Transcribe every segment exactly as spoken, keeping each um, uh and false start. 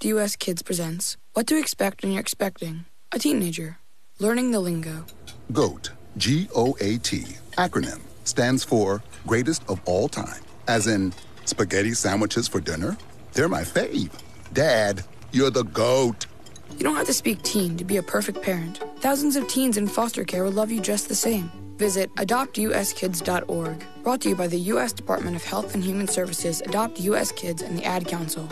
Adopt U S Kids presents What to Expect When You're Expecting a Teenager. Learning the lingo. GOAT, G O A T, acronym, stands for Greatest of All Time. As in, spaghetti sandwiches for dinner? They're my fave. Dad, you're the GOAT. You don't have to speak teen to be a perfect parent. Thousands of teens in foster care will love you just the same. Visit adopt u s kids dot org. Brought to you by the U S Department of Health and Human Services, Adopt U S Kids, and the Ad Council.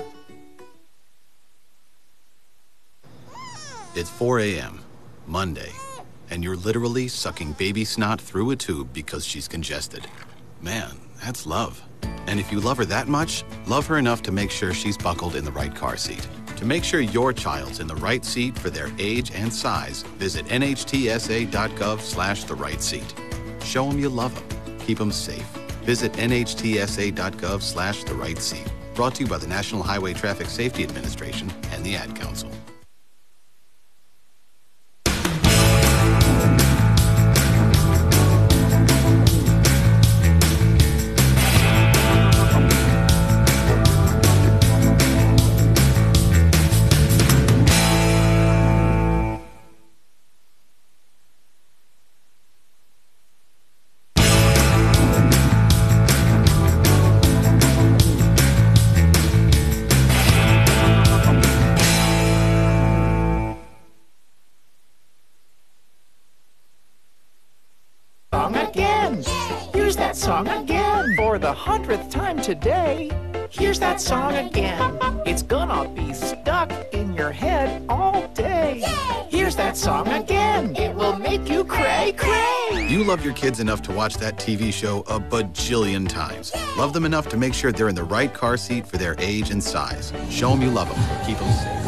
It's four a.m., Monday, and you're literally sucking baby snot through a tube because she's congested. Man, that's love. And if you love her that much, love her enough to make sure she's buckled in the right car seat. To make sure your child's in the right seat for their age and size, visit N H T S A dot gov slash the right seat. Show them you love them. Keep them safe. Visit N H T S A dot gov slash the right seat. Brought to you by the National Highway Traffic Safety Administration and the Ad Council. Song again for the hundredth time today. Here's that song again. It's gonna be stuck in your head all day. Yay! Here's that song again. It will make you cray cray. You love your kids enough to watch that T V show a bajillion times. Yay! Love them enough to make sure they're in the right car seat for their age and size. Show them you love them. Keep them safe.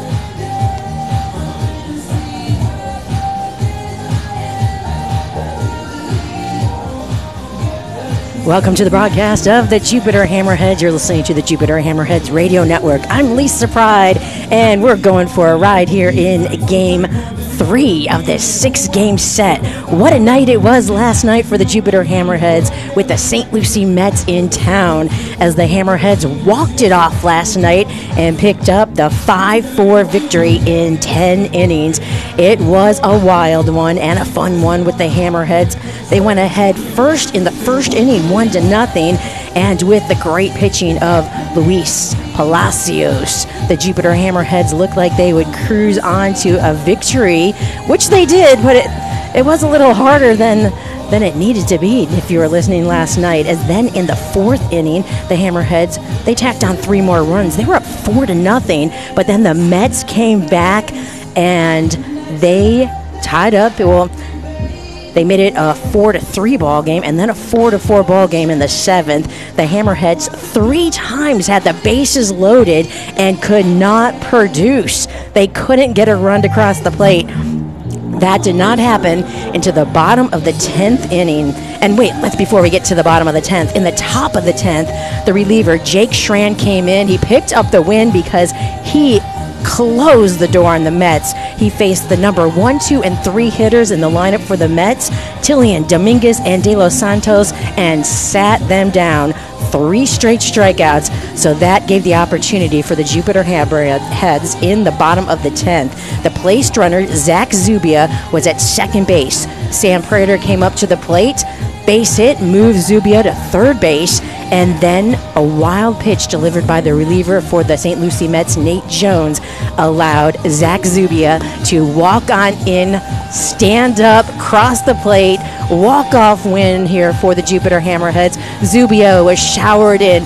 Welcome to the broadcast of the Jupiter Hammerheads. You're listening to the Jupiter Hammerheads Radio Network. I'm Lisa Pride, and we're going for a ride here in Game three of this six-game set. What a night it was last night for the Jupiter Hammerheads with the Saint Lucie Mets in town as the Hammerheads walked it off last night and picked up the five four victory in ten innings. It was a wild one and a fun one with the Hammerheads. They went ahead first in the first inning, one to nothing, and with the great pitching of Luis Palacios, the Jupiter Hammerheads looked like they would cruise on to a victory, which they did, but it it was a little harder than than it needed to be if you were listening last night, as then in the fourth inning, the Hammerheads, they tacked on three more runs. They were up four to nothing, but then the Mets came back and they tied up. Well, they made it a four to three ball game, and then a four to four ball game in the seventh. The Hammerheads three times had the bases loaded and could not produce. They couldn't get a run to cross the plate. That did not happen into the bottom of the tenth inning. And wait, let's before we get to the bottom of the tenth, in the top of the tenth, the reliever Jake Schran came in. He picked up the win because he closed the door on the Mets. He faced the number one, two, and three hitters in the lineup for the Mets, Tillian, Dominguez, and De Los Santos, and sat them down. Three straight strikeouts, so that gave the opportunity for the Jupiter Hammerheads in the bottom of the tenth. The placed runner, Zach Zubia, was at second base. Sam Prater came up to the plate, base hit, moved Zubia to third base, and then a wild pitch delivered by the reliever for the Saint Lucie Mets, Nate Jones, allowed Zach Zubia to walk on in, stand up, cross the plate, walk-off win here for the Jupiter Hammerheads. Zubia was showered in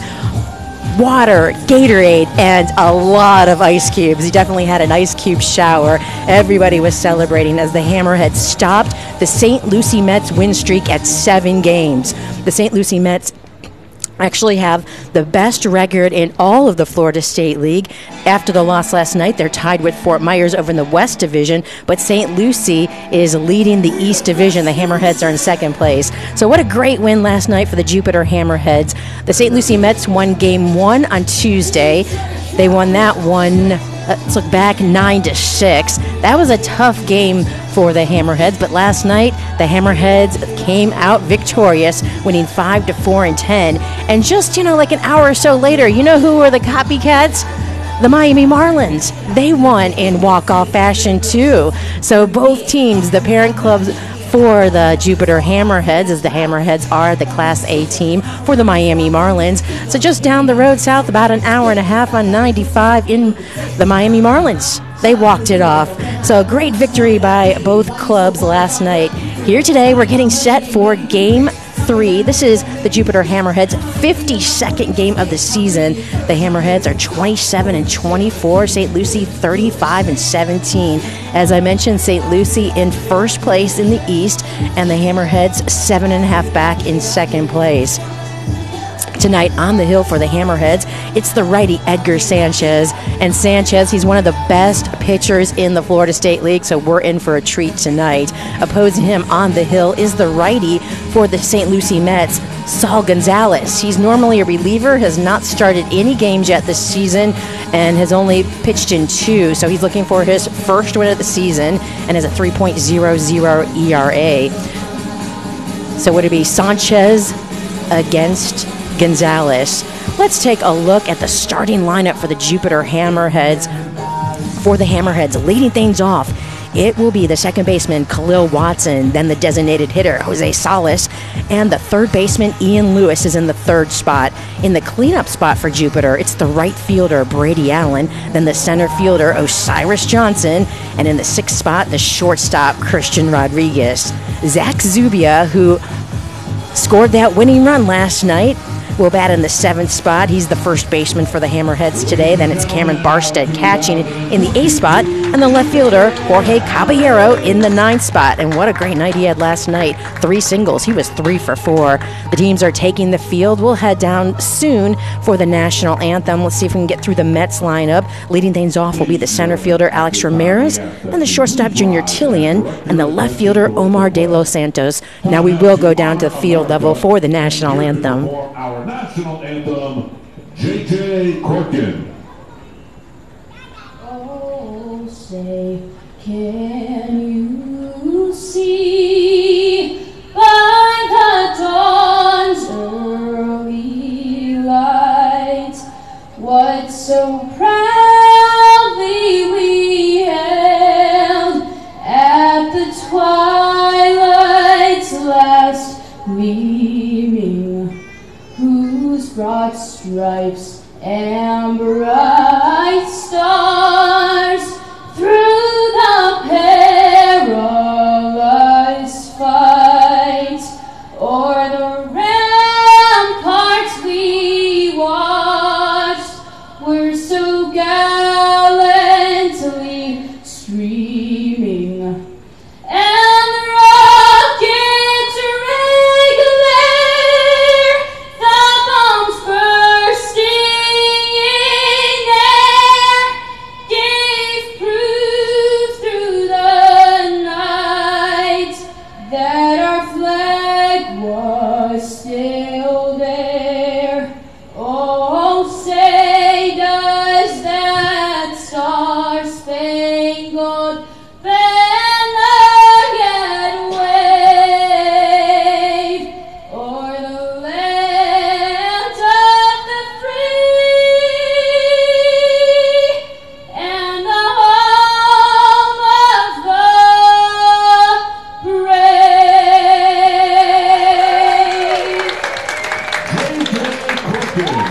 water, Gatorade, and a lot of ice cubes. He definitely had an ice cube shower. Everybody was celebrating as the Hammerheads stopped the Saint Lucie Mets win streak at seven games. The Saint Lucie Mets actually have the best record in all of the Florida State League. After the loss last night, they're tied with Fort Myers over in the West Division, but Saint Lucie is leading the East Division. The Hammerheads are in second place. So what a great win last night for the Jupiter Hammerheads. The Saint Lucie Mets won game one on Tuesday. They won that one, let's look back, nine to six. That was a tough game for the Hammerheads, but last night the Hammerheads came out victorious, winning five to four and ten. And just, you know, like an hour or so later, you know who were the copycats? the Miami Marlins, they won in walk-off fashion too. So both teams, the parent clubs for the Jupiter Hammerheads, as the Hammerheads are the Class A team for the Miami Marlins. So just down the road south, about an hour and a half on ninety-five in the Miami Marlins. They walked it off. So a great victory by both clubs last night. Here today, we're getting set for Game three. This is the Jupiter Hammerheads' fifty-second game of the season. The Hammerheads are twenty-seven and twenty-four. Saint Lucie thirty-five and seventeen. As I mentioned, Saint Lucie in first place in the East, and the Hammerheads seven and a half back in second place. Tonight on the hill for the Hammerheads, it's the righty Edgar Sanchez. And Sanchez, he's one of the best pitchers in the Florida State League, so we're in for a treat tonight. Opposing him on the hill is the righty for the Saint Lucie Mets, Saul Gonzalez. He's normally a reliever, has not started any games yet this season, and has only pitched in two, so he's looking for his first win of the season and has a three point oh oh E R A. So would it be Sanchez against Gonzalez? Let's take a look at the starting lineup for the Jupiter Hammerheads. For the Hammerheads, leading things off, it will be the second baseman, Khalil Watson, then the designated hitter, Jose Salas, and the third baseman, Ian Lewis, is in the third spot. In the cleanup spot for Jupiter, it's the right fielder, Brady Allen, then the center fielder, Osiris Johnson, and in the sixth spot, the shortstop, Christian Rodriguez. Zach Zubia, who scored that winning run last night, will bat in the seventh spot. He's the first baseman for the Hammerheads today. Then it's Cameron Barstead catching in the eighth spot, and the left fielder, Jorge Caballero, in the ninth spot. And what a great night he had last night. Three singles. He was three for four. The teams are taking the field. We'll head down soon for the national anthem. Let's see if we can get through the Mets lineup. Leading things off will be the center fielder, Alex Ramirez, and the shortstop, Junior Tillian, and the left fielder, Omar De Los Santos. Now we will go down to the field level for the national anthem. Our national anthem, J J Corkin. Oh, say, can you see by the dawn's early light what so proudly we held at the twilight's last gleaming, whose broad stripes and bright stars through the perilous fight o'er the ramparts we watched were so gallantly streaming, and the rockets regular, the bombs bursting in air, gave proof through the night that our flag was still there. Oh, say does that star-spangled banner yet wave o'er the land of the free and the home of the brave? J J Corkin.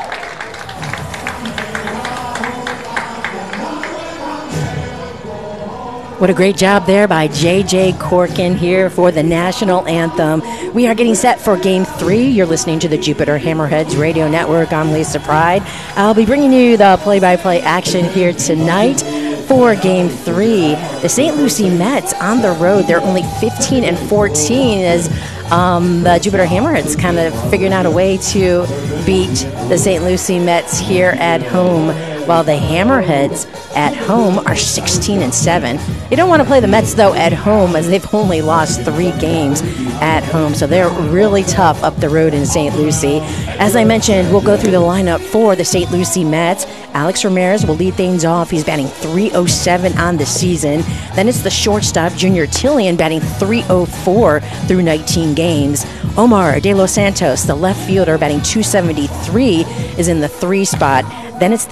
What a great job there by J J Corkin here for the national anthem. We are getting set for Game three. You're listening to the Jupiter Hammerheads Radio Network. I'm Lisa Pride. I'll be bringing you the play-by-play action here tonight for Game three. The Saint Lucie Mets on the road. They're only fifteen and fourteen as um, the Jupiter Hammerheads kind of figuring out a way to beat the Saint Lucie Mets here at home, while the Hammerheads at home are sixteen and seven. You don't want to play the Mets, though, at home, as they've only lost three games at home, so they're really tough up the road in Saint Lucie. As I mentioned, we'll go through the lineup for the Saint Lucie Mets. Alex Ramirez will lead things off. He's batting three oh seven on the season. Then it's the shortstop, Junior Tillian, batting three oh four through nineteen games. Omar De Los Santos, the left fielder, batting two seventy-three, is in the three spot. Then it's the designated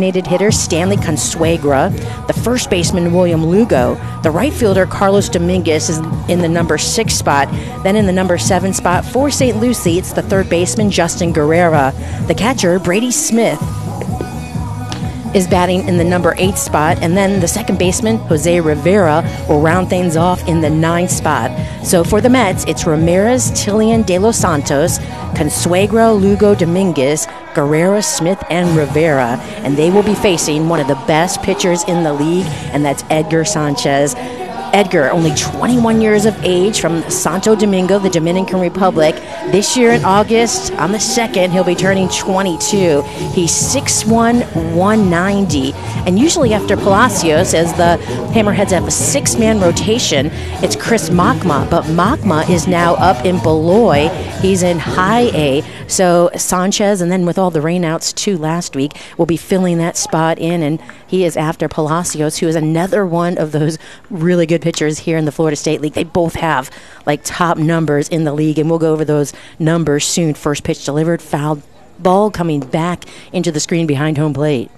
designated hitter Stanley Consuegra, the first baseman William Lugo, the right fielder Carlos Dominguez is in the number six spot. Then in the number seven spot for Saint Lucie, it's the third baseman Justin Guerrera. The catcher Brady Smith is batting in the number eight spot, and then the second baseman, Jose Rivera, will round things off in the ninth spot. So for the Mets, it's Ramirez, Tillian, De Los Santos, Consuegra, Lugo, Dominguez, Guerrera, Smith, and Rivera, and they will be facing one of the best pitchers in the league, and that's Edgar Sanchez. Edgar, only twenty-one years of age, from Santo Domingo, the Dominican Republic. This year in August, on the second, he'll be turning twenty-two. He's six one, one ninety. And usually after Palacios, as the Hammerheads have a six-man rotation, it's Chris Machma. But Machma is now up in Beloy. He's in high A. So Sanchez, and then with all the rainouts too last week, will be filling that spot in. And he is after Palacios, who is another one of those really good pitchers here in the Florida State League. They both have like top numbers in the league, and we'll go over those numbers soon. First pitch delivered, foul ball coming back into the screen behind home plate.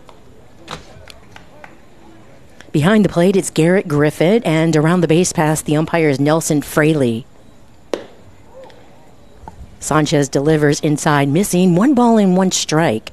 Behind the plate, it's Garrett Griffith, and around the base pass, the umpire is Nelson Fraley. Sanchez delivers inside, missing, one ball and one strike.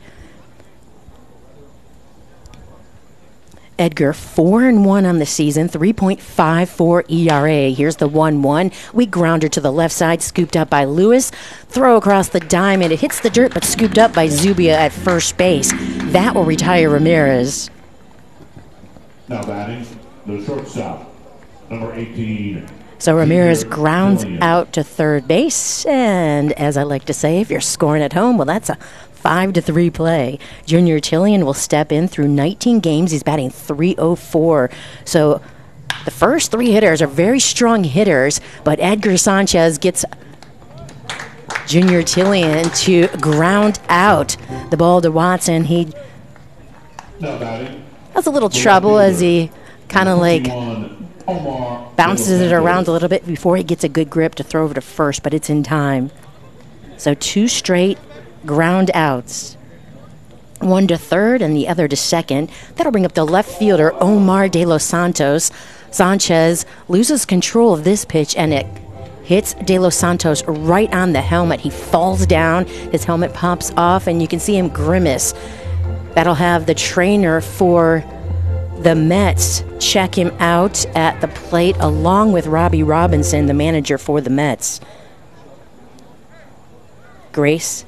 Edgar, four and one on the season, three point five four E R A. Here's the one one. Weak grounder to the left side, scooped up by Lewis. Throw across the diamond. It hits the dirt, but scooped up by Zubia at first base. That will retire Ramirez. Now batting, the shortstop, number eighteen. So Ramirez grounds out to third base, and as I like to say, if you're scoring at home, well, that's a five to three play. Junior Tillian will step in through nineteen games. He's batting three oh four. So the first three hitters are very strong hitters, but Edgar Sanchez gets Junior Tillian to ground out the ball to Watson. He has a little trouble as he kind of like bounces it around a little bit before he gets a good grip to throw over to first, but it's in time. So two straight ground outs. One to third and the other to second. That'll bring up the left fielder, Omar De Los Santos. Sanchez loses control of this pitch, and it hits De Los Santos right on the helmet. He falls down, his helmet pops off, and you can see him grimace. That'll have the trainer for the Mets check him out at the plate, along with Robbie Robinson, the manager for the Mets. Grace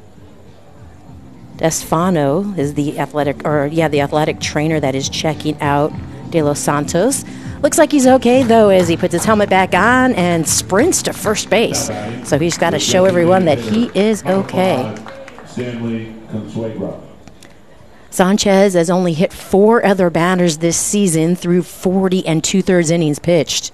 Estefano is the athletic, or yeah, the athletic trainer that is checking out De Los Santos. Looks like he's okay, though, as he puts his helmet back on and sprints to first base. So he's got to show everyone that he is okay. Stanley Consuegra. Sanchez has only hit four other batters this season through forty and two-thirds innings pitched.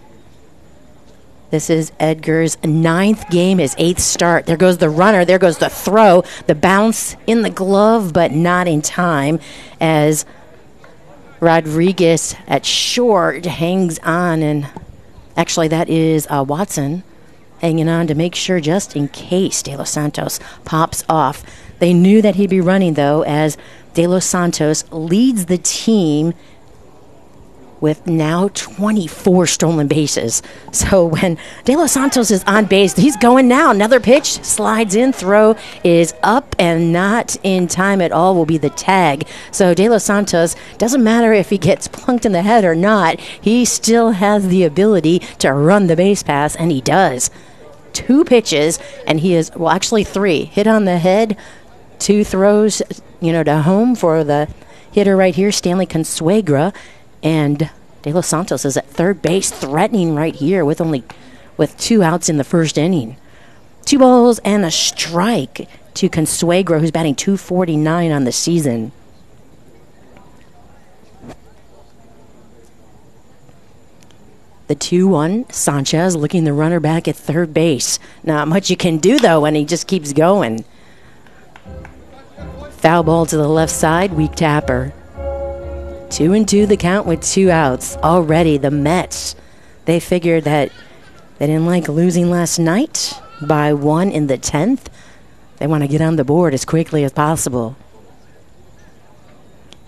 This is Edgar's ninth game, his eighth start. There goes the runner. There goes the throw. The bounce in the glove, but not in time, as Rodriguez at short hangs on. And actually, that is uh, Watson hanging on to make sure, just in case De Los Santos pops off. They knew that he'd be running, though, as De Los Santos leads the team with now twenty-four stolen bases. So when De Los Santos is on base, he's going now. Another pitch, slides in, throw is up and not in time at all will be the tag. So De Los Santos, doesn't matter if he gets plunked in the head or not, he still has the ability to run the base pass, and he does. Two pitches, and he is, well, actually three. Hit on the head, two throws, you know, to home for the hitter right here, Stanley Consuegra. And De Los Santos is at third base, threatening right here with only with two outs in the first inning. Two balls and a strike to Consuegra, who's batting two forty-nine on the season. The two one, Sanchez looking the runner back at third base. Not much you can do, though, when he just keeps going. Foul ball to the left side, weak tapper. Two and two the count with two outs. Already the Mets, they figured that they didn't like losing last night by one in the tenth. They want to get on the board as quickly as possible.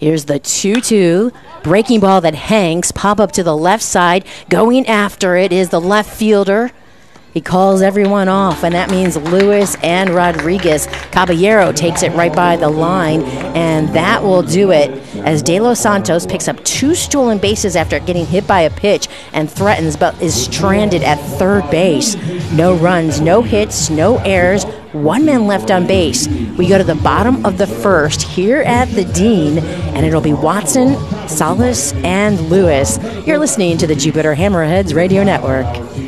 Here's the two two. Breaking ball that hangs. Pop up to the left side. Going after it is the left fielder. He calls everyone off, and that means Lewis and Rodriguez. Caballero takes it right by the line, and that will do it as De Los Santos picks up two stolen bases after getting hit by a pitch and threatens, but is stranded at third base. No runs, no hits, no errors, one man left on base. We go to the bottom of the first here at the Dean, and it'll be Watson, Salas, and Lewis. You're listening to the Jupiter Hammerheads Radio Network.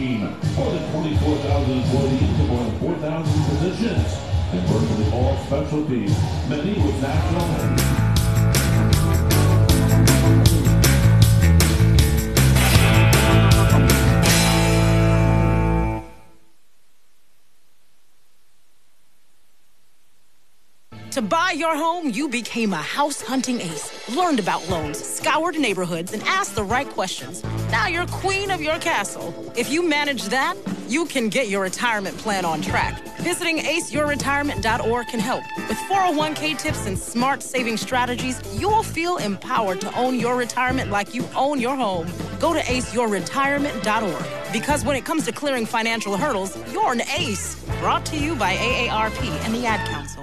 Specialty, many with national. To buy your home, you became a house hunting ace. Learned about loans, scoured neighborhoods, and asked the right questions. Now you're queen of your castle. If you manage that, you can get your retirement plan on track. Visiting ace your retirement dot org can help. With four oh one k tips and smart saving strategies, you'll feel empowered to own your retirement like you own your home. Go to ace your retirement dot org. Because when it comes to clearing financial hurdles, you're an ace. Brought to you by A A R P and the Ad Council.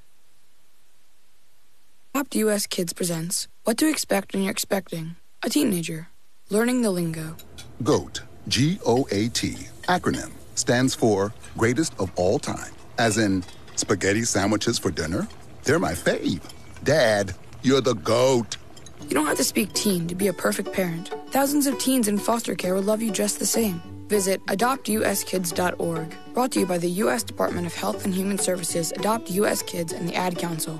Adopt U S Kids presents What to Expect When You're Expecting a Teenager. Learning the Lingo. GOAT, G O A T, acronym, stands for Greatest of All Time. As in, spaghetti sandwiches for dinner? They're my fave. Dad, you're the GOAT. You don't have to speak teen to be a perfect parent. Thousands of teens in foster care will love you just the same. Visit adopt U S kids dot org. Brought to you by the U S Department of Health and Human Services, Adopt U S Kids, and the Ad Council.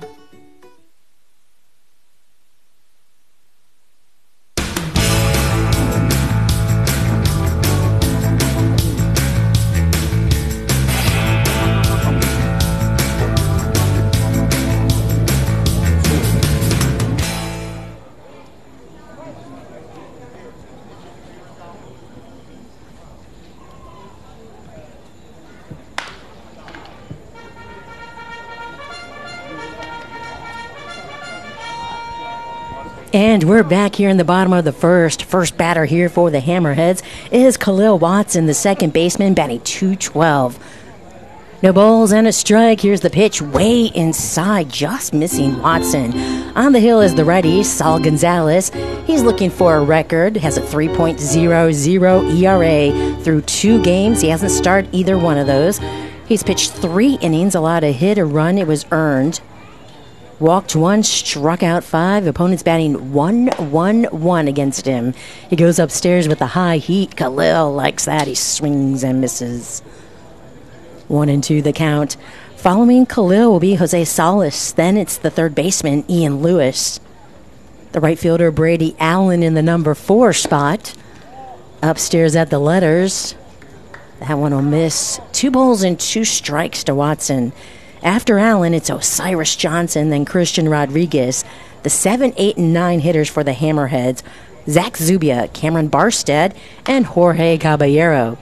And we're back here in the bottom of the first. First batter here for the Hammerheads is Khalil Watson, the second baseman, batting two twelve. No balls and a strike. Here's the pitch way inside, just missing Watson. On the hill is the righty, Saul Gonzalez. He's looking for a record, has a three point oh oh E R A through two games. He hasn't started either one of those. He's pitched three innings, allowed a hit, a run. It was earned. Walked one, struck out five. Opponents batting one one one against him. He goes upstairs with the high heat. Khalil likes that. He swings and misses. One and two the count. Following Khalil will be Jose Salas. Then it's the third baseman, Ian Lewis. The right fielder, Brady Allen, in the number four spot. Upstairs at the letters. That one will miss. Two balls and two strikes to Watson. After Allen, it's Osiris Johnson, then Christian Rodriguez. The seven, eight, and nine hitters for the Hammerheads, Zach Zubia, Cameron Barstead, and Jorge Caballero.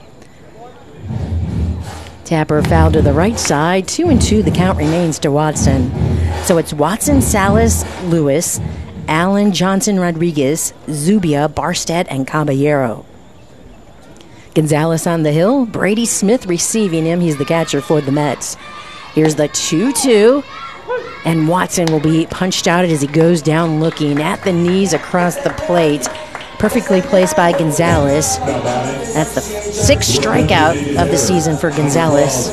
Tapper fouled to the right side. Two and two, the count remains to Watson. So it's Watson, Salas, Lewis, Allen, Johnson, Rodriguez, Zubia, Barstead, and Caballero. Gonzalez on the hill, Brady Smith receiving him. He's the catcher for the Mets. Here's the two two, and Watson will be punched out as he goes down looking at the knees across the plate. Perfectly placed by Gonzalez. That's the sixth strikeout of the season for Gonzalez.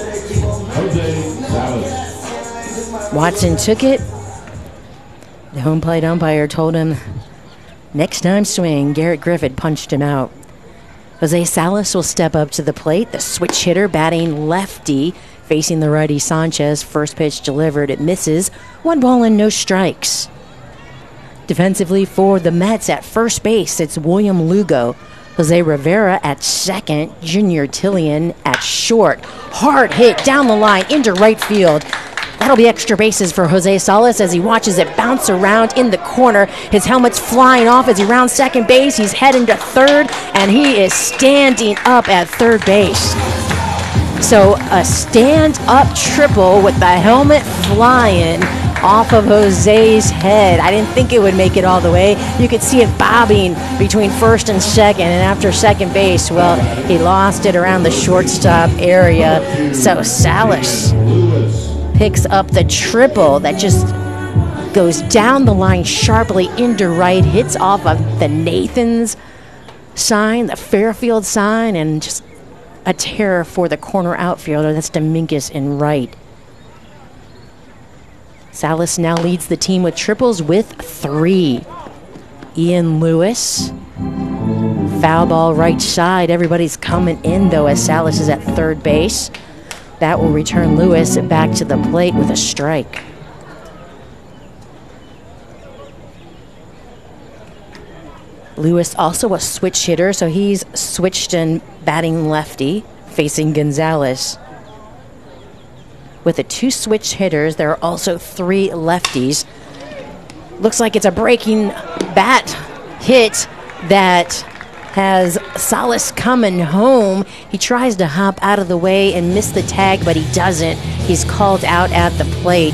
Watson took it. The home plate umpire told him, next time swing. Garrett Griffith punched him out. Jose Salas will step up to the plate, the switch hitter batting lefty. Facing the righty Sanchez, first pitch delivered, it misses. One ball and no strikes. Defensively for the Mets at first base, it's William Lugo. Jose Rivera at second, Junior Tillian at short. Hard hit down the line into right field. That'll be extra bases for Jose Salas as he watches it bounce around in the corner. His helmet's flying off as he rounds second base. He's heading to third, and he is standing up at third base. So a stand-up triple with the helmet flying off of Jose's head. I didn't think it would make it all the way. You could see it bobbing between first and second, and after second base, well, he lost it around the shortstop area. So Salas picks up the triple that just goes down the line sharply into right, hits off of the Nathan's sign, the Fairfield sign, and just a terror for the corner outfielder. That's Dominguez in right. Salas now leads the team with triples with three. Ian Lewis, foul ball right side. Everybody's coming in, though, as Salas is at third base. That will return Lewis back to the plate with a strike. Lewis also a switch hitter, so he's switched and batting lefty, facing Gonzalez. With the two switch hitters, there are also three lefties. Looks like it's a breaking bat hit that has Salas coming home. He tries to hop out of the way and miss the tag, but he doesn't. He's called out at the plate.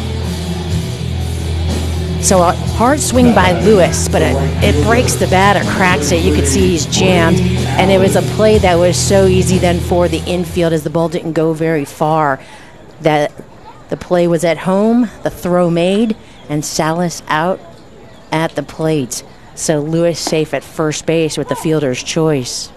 So a hard swing by Lewis, but it, it breaks the bat or cracks it. You could see he's jammed. And it was a play that was so easy then for the infield as the ball didn't go very far. That the play was at home, the throw made, and Salas out at the plate. So Lewis safe at first base with the fielder's choice.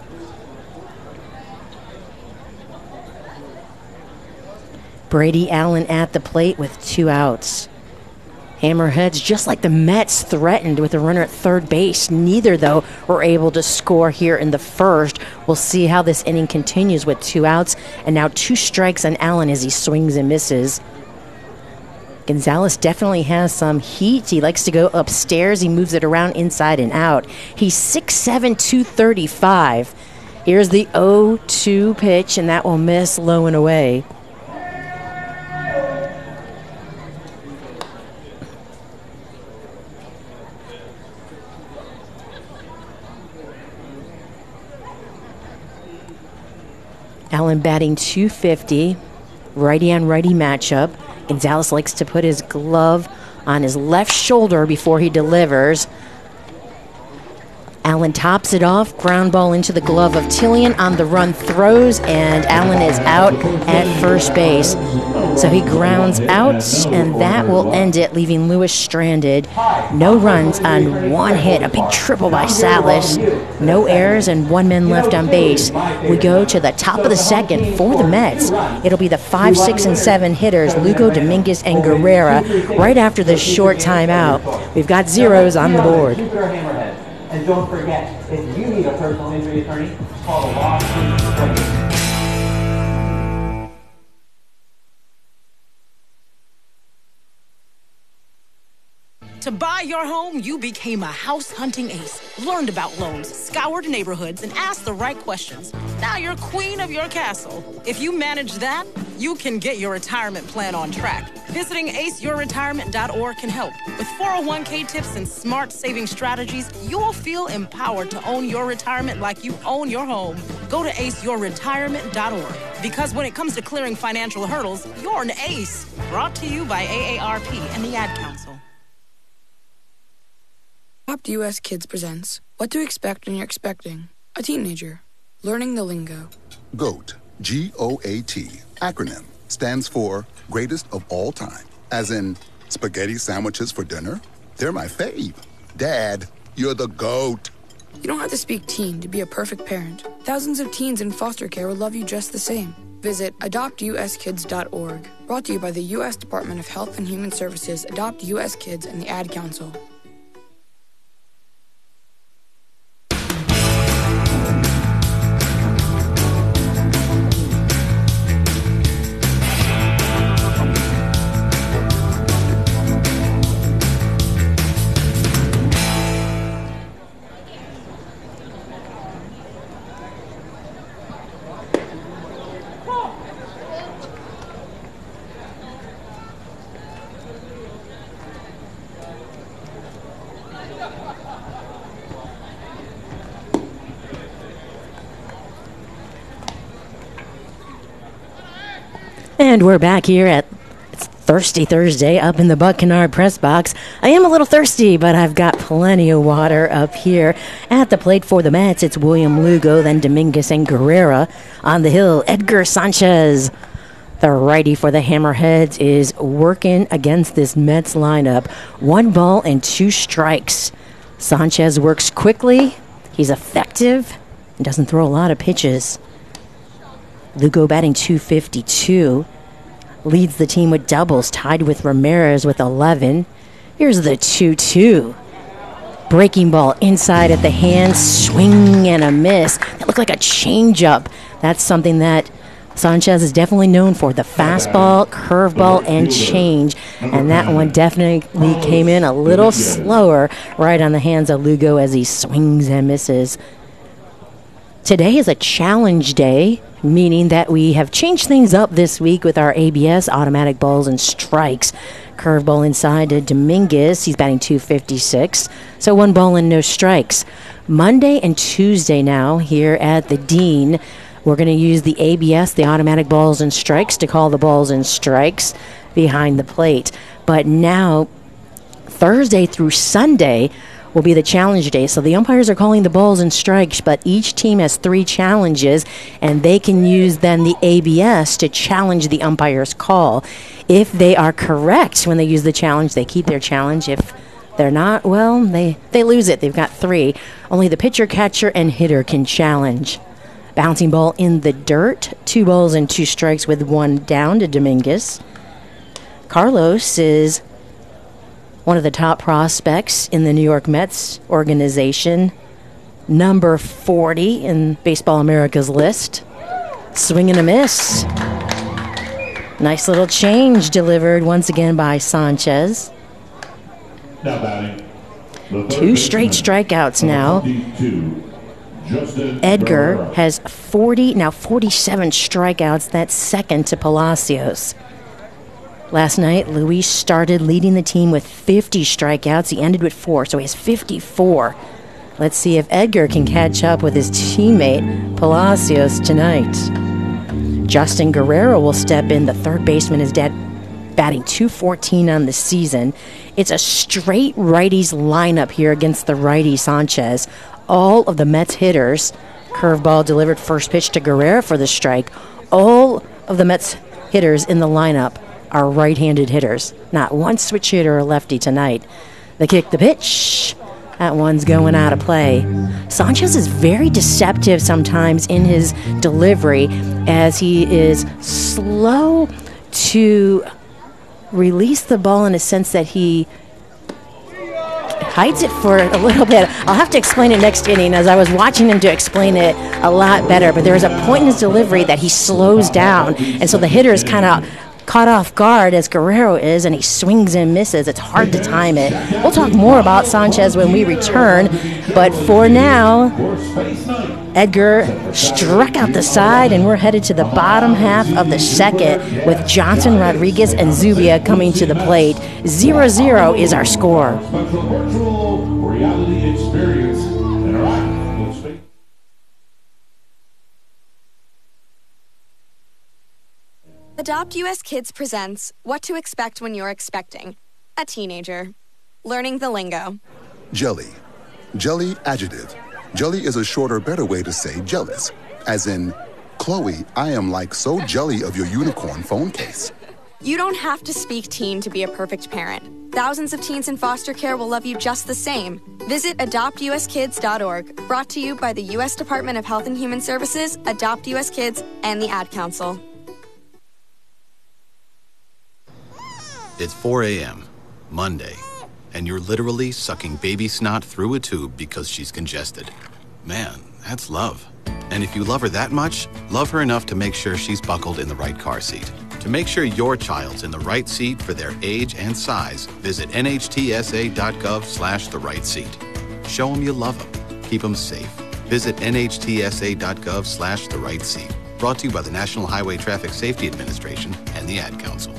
Brady Allen at the plate with two outs. Hammerheads, just like the Mets, threatened with a runner at third base. Neither, though, were able to score here in the first. We'll see how this inning continues with two outs and now two strikes on Allen as he swings and misses. Gonzalez definitely has some heat. He likes to go upstairs. He moves it around inside and out. He's six seven, two thirty-five. Here's the oh two pitch, and that will miss low and away. Allen batting two fifty, righty on righty matchup. Gonzalez likes to put his glove on his left shoulder before he delivers. Allen tops it off, ground ball into the glove of Tillian on the run, throws, and Allen is out at first base. So he grounds out, and that will end it, leaving Lewis stranded. No runs on one hit, a big triple by Salas. No errors and one man left on base. We go to the top of the second for the Mets. It'll be the five, six, and seven hitters, Lugo, Dominguez, and Guerrera, right after this short timeout. We've got zeros on the board. And don't forget, if you need a personal injury attorney, call the Law School. To buy your home, you became a house hunting ace. Learned about loans, scoured neighborhoods, and asked the right questions. Now you're queen of your castle. If you manage that, you can get your retirement plan on track. Visiting ace your retirement dot org can help. With four oh one k tips and smart saving strategies, you'll feel empowered to own your retirement like you own your home. Go to ace your retirement dot org. Because when it comes to clearing financial hurdles, you're an ace. Brought to you by A A R P and the Ad Council. Adopt U S Kids presents What to Expect When You're Expecting a Teenager. Learning the Lingo. GOAT, G O A T, acronym, stands for Greatest of All Time. As in, spaghetti sandwiches for dinner? They're my fave. Dad, you're the GOAT. You don't have to speak teen to be a perfect parent. Thousands of teens in foster care will love you just the same. Visit adopt U S kids dot org. Brought to you by the U S Department of Health and Human Services, Adopt U S Kids, and the Ad Council. And we're back here at Thirsty Thursday up in the Buck Kennard press box. I am a little thirsty, but I've got plenty of water up here. At the plate for the Mets, it's William Lugo, then Dominguez and Guerrera. On the hill, Edgar Sanchez. The righty for the Hammerheads is working against this Mets lineup. One ball and two strikes. Sanchez works quickly. He's effective and doesn't throw a lot of pitches. Lugo batting two fifty-two. Leads the team with doubles, tied with Ramirez with eleven. Here's the two two. Breaking ball inside at the hand, swing and a miss. That looked like a changeup. That's something that Sanchez is definitely known for. The fastball, curveball, and change. And that one definitely came in a little slower right on the hands of Lugo as he swings and misses. Today is a challenge day, meaning that we have changed things up this week with our A B S, automatic balls and strikes. Curveball inside to Dominguez. He's batting two fifty-six, so one ball and no strikes. Monday and Tuesday now here at the Dean, we're going to use the A B S, the automatic balls and strikes, to call the balls and strikes behind the plate. But now, Thursday through Sunday will be the challenge day. So the umpires are calling the balls and strikes, but each team has three challenges, and they can use then the A B S to challenge the umpire's call. If they are correct when they use the challenge, they keep their challenge. If they're not, well, they, they lose it. They've got three. Only the pitcher, catcher, and hitter can challenge. Bouncing ball in the dirt. Two balls and two strikes with one down to Dominguez. Carlos is one of the top prospects in the New York Mets organization. Number forty in Baseball America's list. Swing and a miss. Nice little change delivered once again by Sanchez. Now batting. Two straight strikeouts now. Edgar has forty, now forty-seven strikeouts. That's second to Palacios. Last night, Luis started leading the team with fifty strikeouts. He ended with four, so he has fifty-four. Let's see if Edgar can catch up with his teammate, Palacios, tonight. Justin Guerrero will step in. The third baseman is dead, batting two fourteen on the season. It's a straight righties lineup here against the righty Sanchez. All of the Mets hitters, curveball delivered first pitch to Guerrero for the strike. All of the Mets hitters in the lineup are right-handed hitters. Not one switch hitter or lefty tonight. They kick the pitch. That one's going out of play. Sanchez is very deceptive sometimes in his delivery, as he is slow to release the ball in a sense that he hides it for a little bit. I'll have to explain it next inning, as I was watching him to explain it a lot better. But there is a point in his delivery that he slows down, and so the hitter is kind of caught off guard, as Guerrero is, and he swings and misses. It's hard to time it. We'll talk more about Sanchez when we return, but for now, Edgar struck out the side, and we're headed to the bottom half of the second with Johnson, Rodriguez, and Zubia coming to the plate. zero zero is our score. Virtual reality experience. And all right, let's speak. Adopt U S Kids presents What to Expect When You're Expecting a Teenager. Learning the lingo. Jelly. Jelly adjective. Jelly is a shorter, better way to say jealous. As in, Chloe, I am like so jelly of your unicorn phone case. You don't have to speak teen to be a perfect parent. Thousands of teens in foster care will love you just the same. Visit adopt u s kids dot org. Brought to you by the U S Department of Health and Human Services, Adopt U S Kids, and the Ad Council. It's four a.m., Monday, and you're literally sucking baby snot through a tube because she's congested. Man, that's love. And if you love her that much, love her enough to make sure she's buckled in the right car seat. To make sure your child's in the right seat for their age and size, visit N H T S A dot gov slash the right seat. Show them you love them. Keep them safe. Visit N H T S A dot gov slash the right seat. Brought to you by the National Highway Traffic Safety Administration and the Ad Council.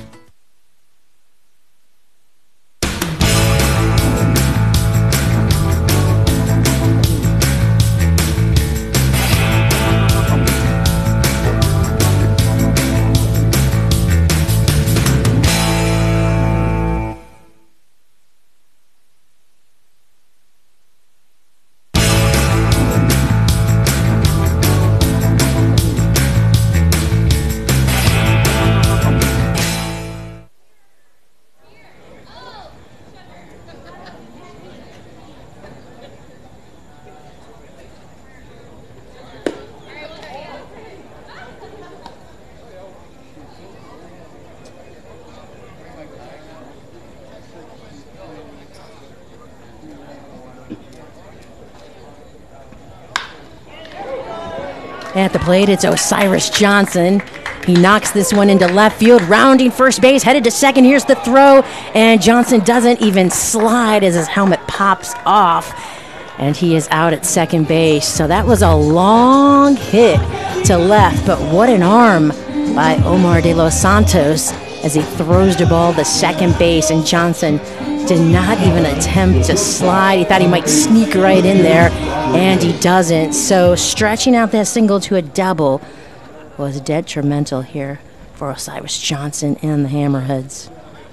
At the plate, it's Osiris Johnson. He knocks this one into left field, rounding first base, headed to second. Here's the throw, and Johnson doesn't even slide as his helmet pops off, and he is out at second base. So that was a long hit to left, but what an arm by Omar De Los Santos as he throws the ball to second base, and Johnson did not even attempt to slide. He thought he might sneak right in there, and he doesn't. So stretching out that single to a double was detrimental here for Osiris Johnson and the Hammerheads.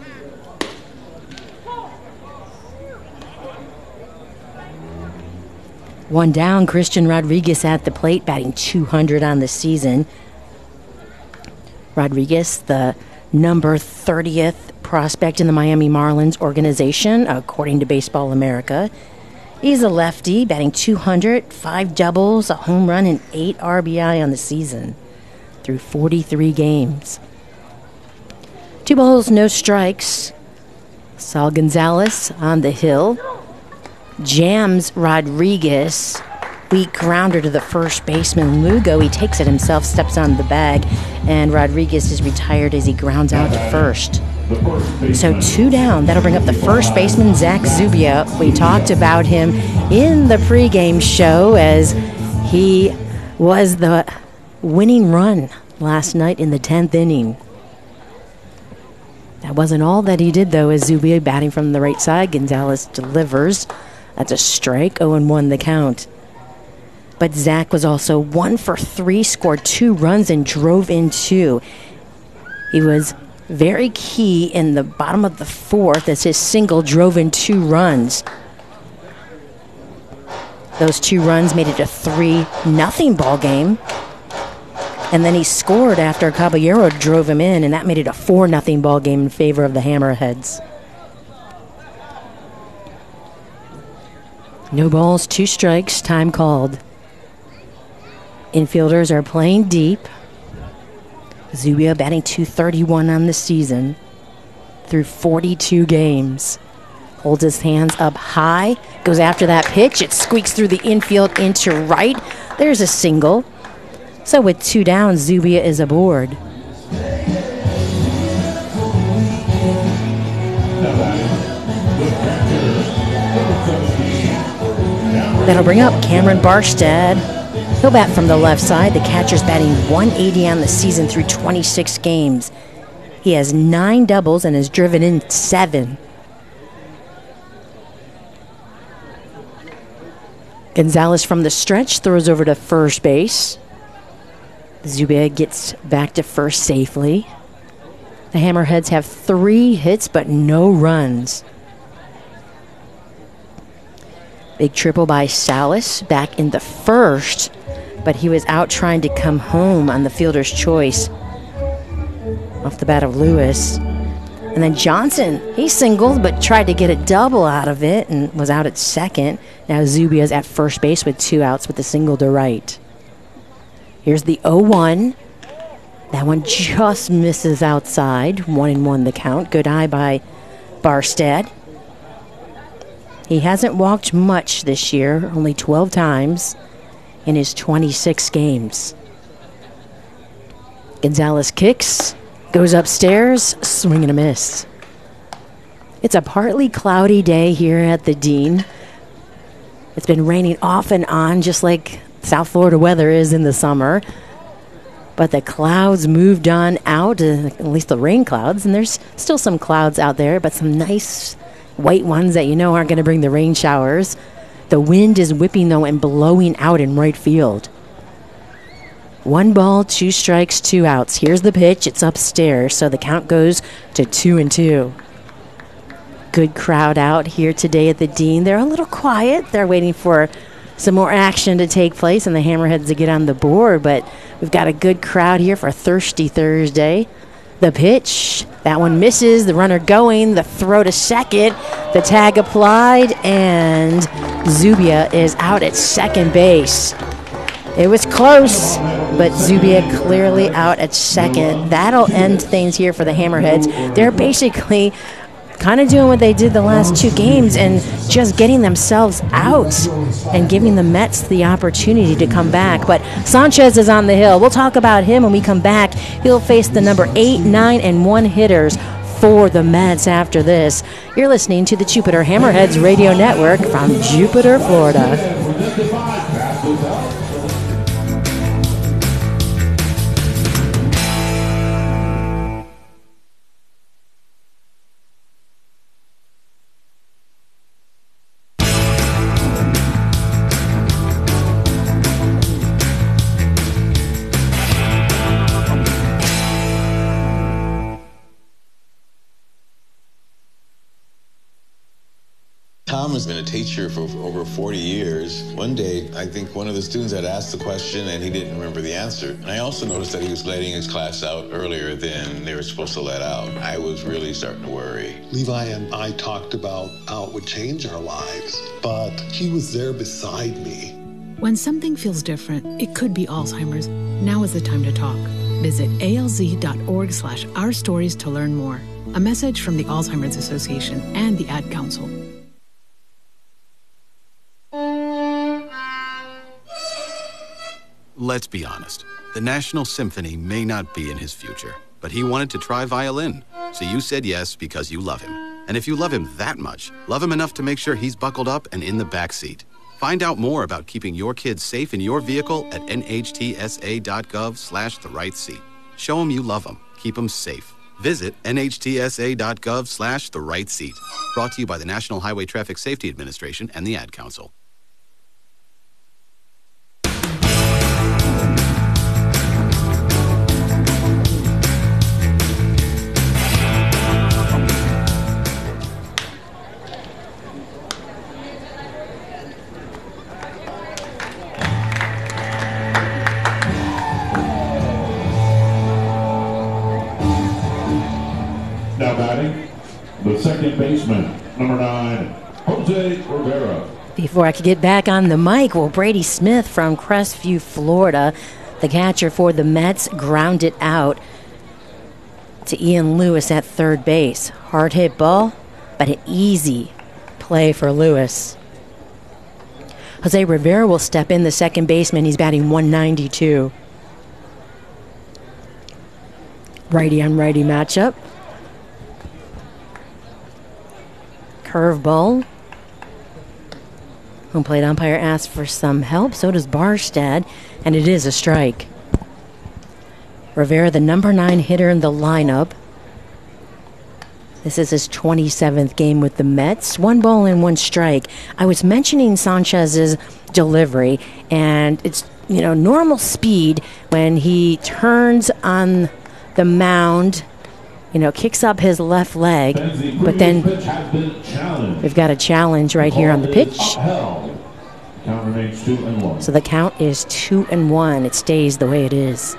One down, Christian Rodriguez at the plate, batting two hundred on the season. Rodriguez, the number thirtieth prospect in the Miami Marlins organization, according to Baseball America. He's a lefty, batting two hundred, five doubles, a home run, and eight R B I on the season through forty-three games. Two balls, no strikes. Saul Gonzalez on the hill. Jams Rodriguez. Weak grounder to the first baseman, Lugo. He takes it himself, steps on the bag, and Rodriguez is retired as he grounds out to first. So two down. That'll bring up the first baseman, Zach Zubia. We talked about him in the pregame show as he was the winning run last night in the tenth inning. That wasn't all that he did, though, as Zubia batting from the right side. Gonzalez delivers. That's a strike, oh and one the count. But Zach was also one for three, scored two runs, and drove in two. He was very key in the bottom of the fourth as his single drove in two runs. Those two runs made it a three nothing ball game. And then he scored after Caballero drove him in, and that made it a four nothing ball game in favor of the Hammerheads. No balls, two strikes, time called. Infielders are playing deep. Zubia batting two thirty-one on the season through forty-two games. Holds his hands up high, goes after that pitch. It squeaks through the infield into right. There's a single. So with two down, Zubia is aboard. That'll bring up Cameron Barstad. He'll bat from the left side. The catcher's batting one eighty on the season through twenty-six games. He has nine doubles and has driven in seven. Gonzalez from the stretch throws over to first base. Zubia gets back to first safely. The Hammerheads have three hits but no runs. Big triple by Salas back in the first, but he was out trying to come home on the fielder's choice off the bat of Lewis. And then Johnson, he singled but tried to get a double out of it and was out at second. Now Zubia's at first base with two outs with a single to right. Here's the oh one. That one just misses outside. One and one the count. Good eye by Barstad. He hasn't walked much this year, only twelve times in his twenty-six games. Gonzalez kicks, goes upstairs, swing and a miss. It's a partly cloudy day here at the Dean. It's been raining off and on, just like South Florida weather is in the summer. But the clouds moved on out, uh, at least the rain clouds, and there's still some clouds out there, but some nice white ones that you know aren't going to bring the rain showers. The wind is whipping, though, and blowing out in right field. One ball, two strikes, two outs. Here's the pitch. It's upstairs, so the count goes to two and two. Good crowd out here today at the Dean. They're a little quiet. They're waiting for some more action to take place and the Hammerheads to get on the board, but we've got a good crowd here for Thirsty Thursday. The pitch, that one misses. The runner going, the throw to second, the tag applied, and Zubia is out at second base. It was close, but Zubia clearly out at second. That'll end things here for the Hammerheads. They're basically kind of doing what they did the last two games and just getting themselves out and giving the Mets the opportunity to come back. But Sanchez is on the hill. We'll talk about him when we come back. He'll face the number eight, nine, and one hitters for the Mets after this. You're listening to the Jupiter Hammerheads Radio Network from Jupiter, Florida. Tom has been a teacher for over forty years. One day, I think one of the students had asked the question and he didn't remember the answer. And I also noticed that he was letting his class out earlier than they were supposed to let out. I was really starting to worry. Levi and I talked about how it would change our lives, but he was there beside me. When something feels different, it could be Alzheimer's. Now is the time to talk. Visit alz.org slash our stories to learn more. A message from the Alzheimer's Association and the Ad Council. Let's be honest. The National Symphony may not be in his future, but he wanted to try violin. So you said yes because you love him. And if you love him that much, love him enough to make sure he's buckled up and in the back seat. Find out more about keeping your kids safe in your vehicle at nhtsa.gov slash the right seat. Show them you love them. Keep them safe. Visit nhtsa.gov slash the right seat. Brought to you by the National Highway Traffic Safety Administration and the Ad Council. Now batting, the second baseman, number nine, Jose Rivera. Before I could get back on the mic, well, Brady Smith from Crestview, Florida, the catcher for the Mets, grounded out to Ian Lewis at third base. Hard hit ball, but an easy play for Lewis. Jose Rivera will step in, the second baseman. He's batting one ninety-two. Righty on righty matchup. Curveball. Home plate umpire asks for some help. So does Barstad, and it is a strike. Rivera, the number nine hitter in the lineup. This is his twenty-seventh game with the Mets. One ball and one strike. I was mentioning Sanchez's delivery, and it's, you know, normal speed when he turns on the mound. You know, kicks up his left leg, but then we've got a challenge right here on the pitch. So the count is two and one. It stays the way it is.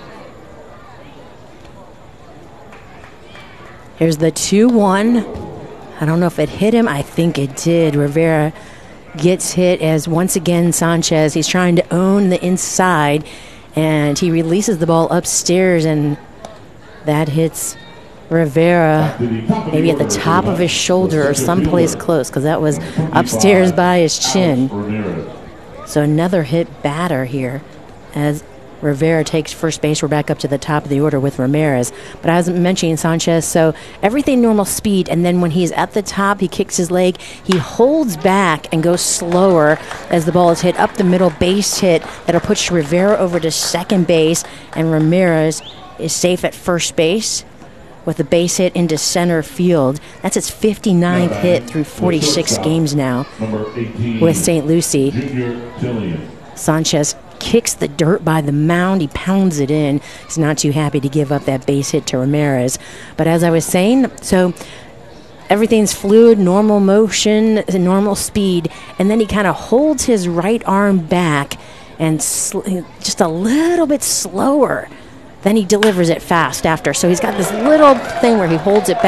Here's the two one. I don't know if it hit him. I think it did. Rivera gets hit as once again Sanchez, he's trying to own the inside, and he releases the ball upstairs, and that hits Rivera maybe at the top of his shoulder or someplace close, because that was upstairs by his chin. So another hit batter here as Rivera takes first base. We're back up to the top of the order with Ramirez. But I was mentioning Sanchez, so everything normal speed, and then when he's at the top, he kicks his leg, he holds back and goes slower as the ball is hit up the middle, base hit that'll push Rivera over to second base, and Ramirez is safe at first base with a base hit into center field. That's his fifty-ninth hit through forty-six games now with Saint Lucie. Sanchez kicks the dirt by the mound. He pounds it in. He's not too happy to give up that base hit to Ramirez. But as I was saying, so everything's fluid, normal motion, normal speed, and then he kind of holds his right arm back and sl- just a little bit slower. Then he delivers it fast after. So he's got this little thing where he holds it back.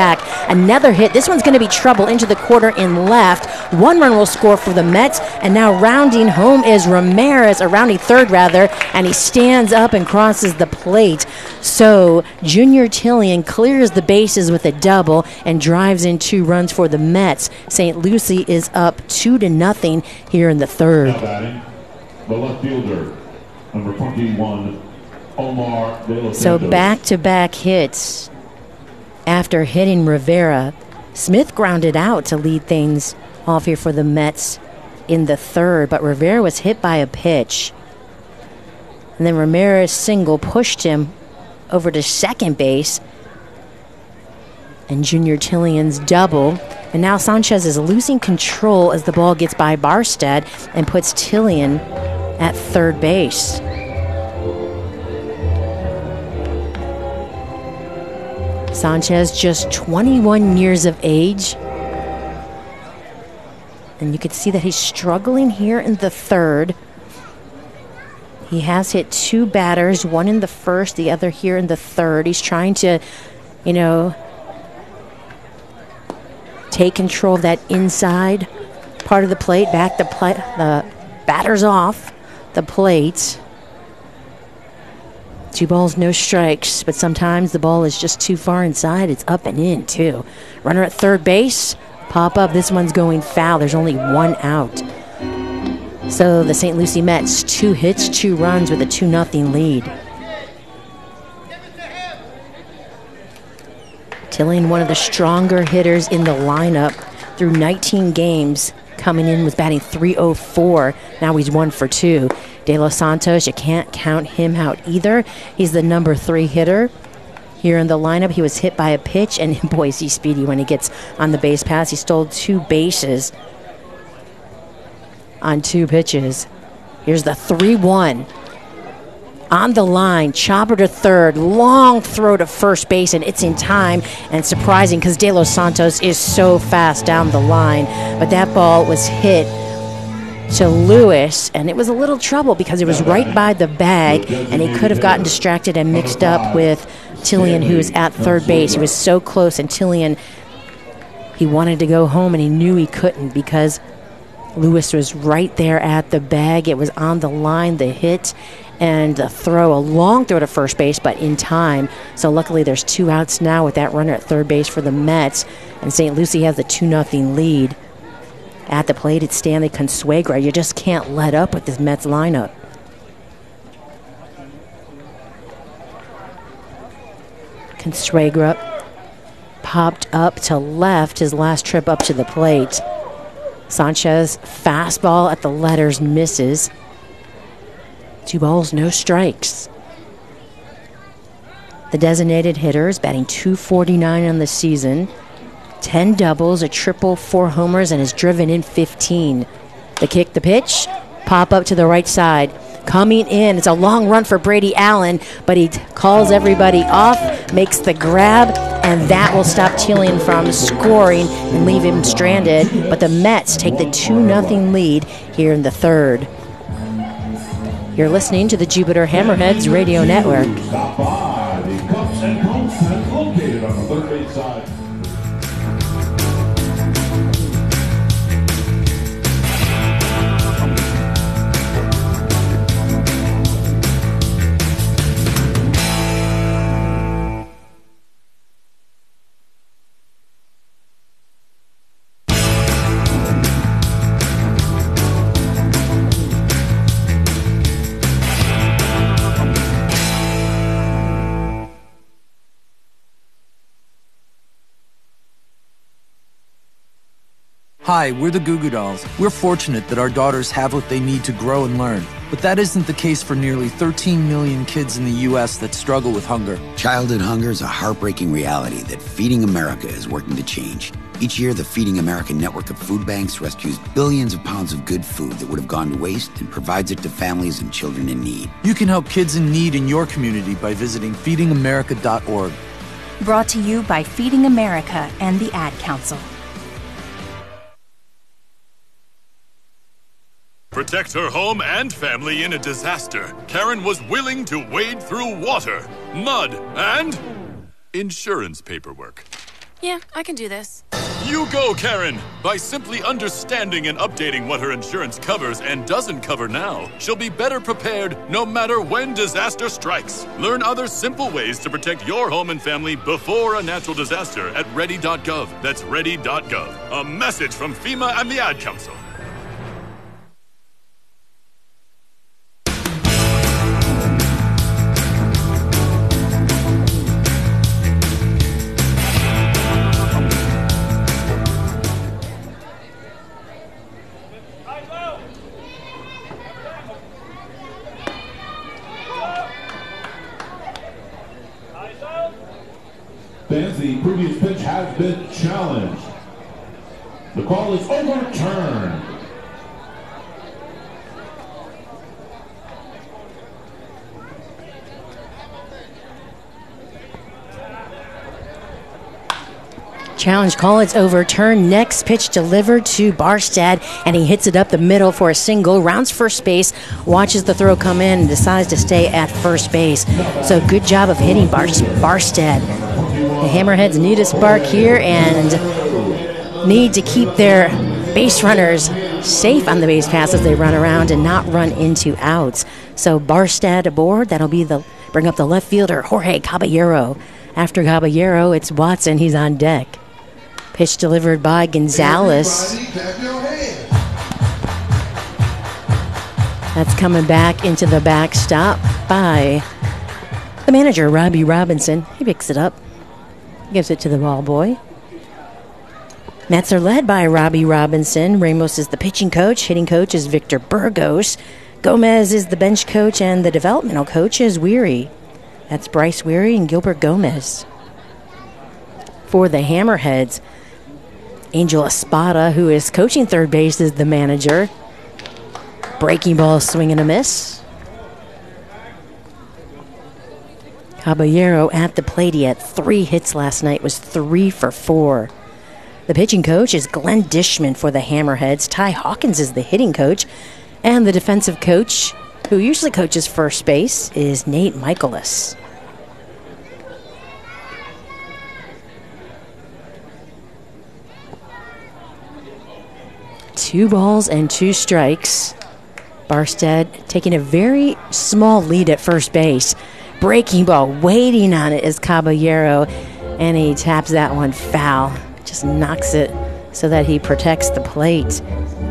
Another hit. This one's going to be trouble into the quarter in left. One run will score for the Mets. And now rounding home is Ramirez, or rounding third rather, and he stands up and crosses the plate. So Junior Tillien clears the bases with a double and drives in two runs for the Mets. Saint Lucie is up two to nothing here in the third. Now batting, the left fielder, number twenty-one, Omar De Los So Santos. back-to-back hits after hitting Rivera. Smith grounded out to lead things off here for the Mets in the third, but Rivera was hit by a pitch. And then Ramirez single pushed him over to second base. And Junior Tillien's double. And now Sanchez is losing control as the ball gets by Barstead and puts Tillien at third base. Sanchez just twenty-one years of age. And you can see that he's struggling here in the third. He has hit two batters, one in the first, the other here in the third. He's trying to, you know, take control of that inside part of the plate, back the, pla- the batters off the plate. Two balls, no strikes, but sometimes the ball is just too far inside. It's up and in, too. Runner at third base, pop up. This one's going foul. There's only one out. So the Saint Lucie Mets, two hits, two runs with a two nothing lead. Tillien, one of the stronger hitters in the lineup through nineteen games, coming in with batting three oh four. Now he's one for two. De Los Santos, you can't count him out either. He's the number three hitter here in the lineup. He was hit by a pitch, and boy, is he speedy when he gets on the base pass. He stole two bases on two pitches. Here's the three one. On the line, chopper to third, long throw to first base, and it's in time. And surprising because De Los Santos is so fast down the line. But that ball was hit to Lewis, and it was a little trouble because it was right by the bag, and he could have gotten distracted and mixed up with Tillien, who's at third base. He was so close, and Tillien, he wanted to go home, and he knew he couldn't because Lewis was right there at the bag. It was on the line, the hit, and the throw, a long throw to first base, but in time. So luckily there's two outs now with that runner at third base for the Mets, and Saint Lucie has the two nothing lead. At the plate, it's Stanley Consuegra. You just can't let up with this Mets lineup. Consuegra popped up to left his last trip up to the plate. Sanchez, fastball at the letters, misses. Two balls, no strikes. The designated hitter is batting two forty-nine on the season. ten doubles, a triple, four homers, and has driven in fifteen. The kick, the pitch, pop up to the right side. Coming in, it's a long run for Brady Allen, but he t- calls everybody off, makes the grab, and that will stop Tillien from scoring and leave him stranded. But the Mets take the two nothing lead here in the third. You're listening to the Jupiter Hammerheads Radio Network. Stop by the Cups and Coats that's located on the third base side. Hi, we're the Goo Goo Dolls. We're fortunate that our daughters have what they need to grow and learn. But that isn't the case for nearly thirteen million kids in the U S that struggle with hunger. Childhood hunger is a heartbreaking reality that Feeding America is working to change. Each year, the Feeding America network of food banks rescues billions of pounds of good food that would have gone to waste and provides it to families and children in need. You can help kids in need in your community by visiting feeding america dot org. Brought to you by Feeding America and the Ad Council. Protect her home and family in a disaster. Karen was willing to wade through water, mud, and insurance paperwork. Yeah, I can do this. You go, Karen! By simply understanding and updating what her insurance covers and doesn't cover now, she'll be better prepared no matter when disaster strikes. Learn other simple ways to protect your home and family before a natural disaster at ready dot gov. That's ready dot gov. A message from FEMA and the Ad Council. Fans, the previous pitch has been challenged. The call is overturned. Challenge call, it's overturned. Next pitch delivered to Barstad, and he hits it up the middle for a single. Rounds first base, watches the throw come in, and decides to stay at first base. So good job of hitting Bar- Barstad. The Hammerheads need a spark here and need to keep their base runners safe on the base pass as they run around and not run into outs. So Barstad aboard. That'll be the bring up the left fielder, Jorge Caballero. After Caballero, it's Watson. He's on deck. Pitch delivered by Gonzalez. That's coming back into the backstop by the manager, Robbie Robinson. He picks it up. Gives it to the ball boy. Mets are led by Robbie Robinson. Ramos is the pitching coach. Hitting coach is Victor Burgos. Gomez is the bench coach, and the developmental coach is Weary. That's Bryce Weary and Gilbert Gomez. For the Hammerheads, Angel Espada, who is coaching third base, is the manager. Breaking ball, swing and a miss. Caballero at the plate. He had three hits last night, was three for four. The pitching coach is Glenn Dishman for the Hammerheads. Ty Hawkins is the hitting coach. And the defensive coach, who usually coaches first base, is Nate Michaelis. Two balls and two strikes. Barstad taking a very small lead at first base. Breaking ball, waiting on it is Caballero, and he taps that one foul. Just knocks it so that he protects the plate.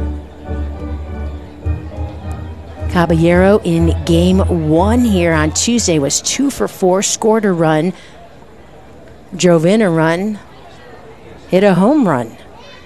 Caballero in game one here on Tuesday was two for four, scored a run, drove in a run, hit a home run.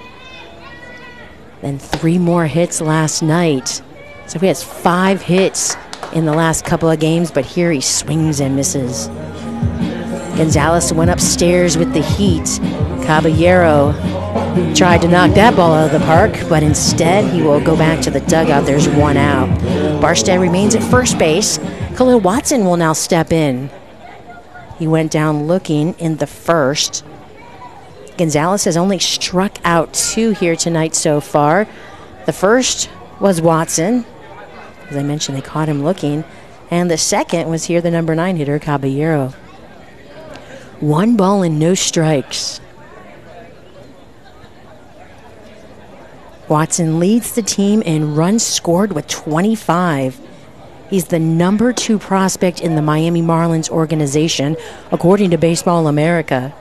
Then three more hits last night. So he has five hits in the last couple of games, but here he swings and misses. Gonzalez went upstairs with the heat. Caballero tried to knock that ball out of the park, but instead he will go back to the dugout. There's one out. Barstad remains at first base. Khalil Watson will now step in. He went down looking in the first. Gonzalez has only struck out two here tonight so far. The first was Watson. As I mentioned, they caught him looking. And the second was here, the number nine hitter, Caballero. One ball and no strikes. Watson leads the team in runs scored with twenty-five. He's the number two prospect in the Miami Marlins organization, according to Baseball America.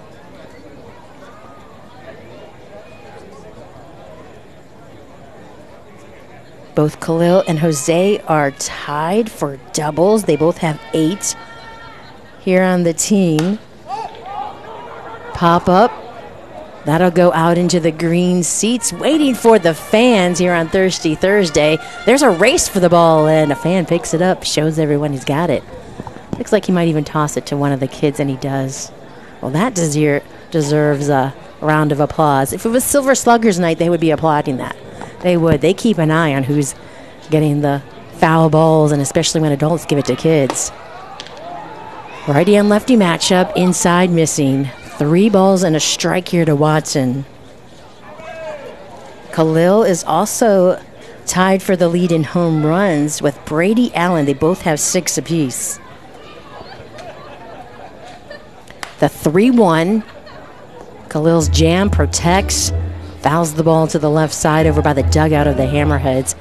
Both Khalil and Jose are tied for doubles. They both have eight here on the team. Pop up. That'll go out into the green seats, waiting for the fans here on Thirsty Thursday. There's a race for the ball, and a fan picks it up, shows everyone he's got it. Looks like he might even toss it to one of the kids, and he does. Well, that deser- deserves a round of applause. If it was Silver Sluggers night, they would be applauding that. They would. They keep an eye on who's getting the foul balls, and especially when adults give it to kids. Righty and lefty matchup, inside missing. Three balls and a strike here to Watson. Khalil is also tied for the lead in home runs with Brady Allen. They both have six apiece. The three one Khalil's jam, protects, fouls the ball to the left side over by the dugout of the Hammerheads.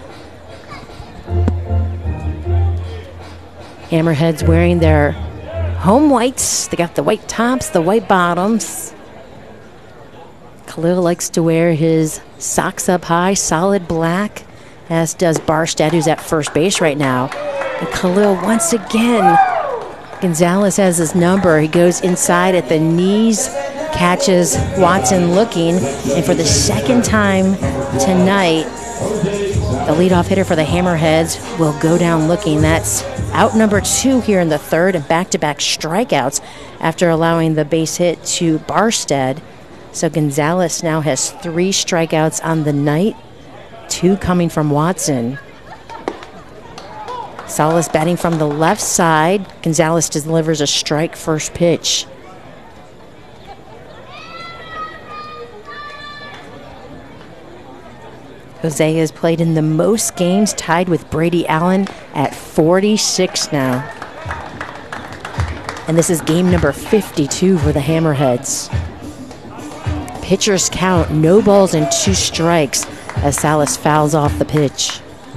Hammerheads wearing their home whites. They got the white tops, the white bottoms. Khalil likes to wear his socks up high, solid black, as does Barstad, who's at first base right now. And Khalil, once again, Gonzalez has his number. He goes inside at the knees, catches Watson looking, and for the second time tonight, the leadoff hitter for the Hammerheads will go down looking. That's out number two here in the third, and back-to-back strikeouts after allowing the base hit to Barstad. So Gonzalez now has three strikeouts on the night, two coming from Watson. Salas batting from the left side. Gonzalez delivers a strike first pitch. Jose has played in the most games, tied with Brady Allen at forty-six now. And this is game number fifty-two for the Hammerheads. Pitchers count, no balls and two strikes as Salas fouls off the pitch.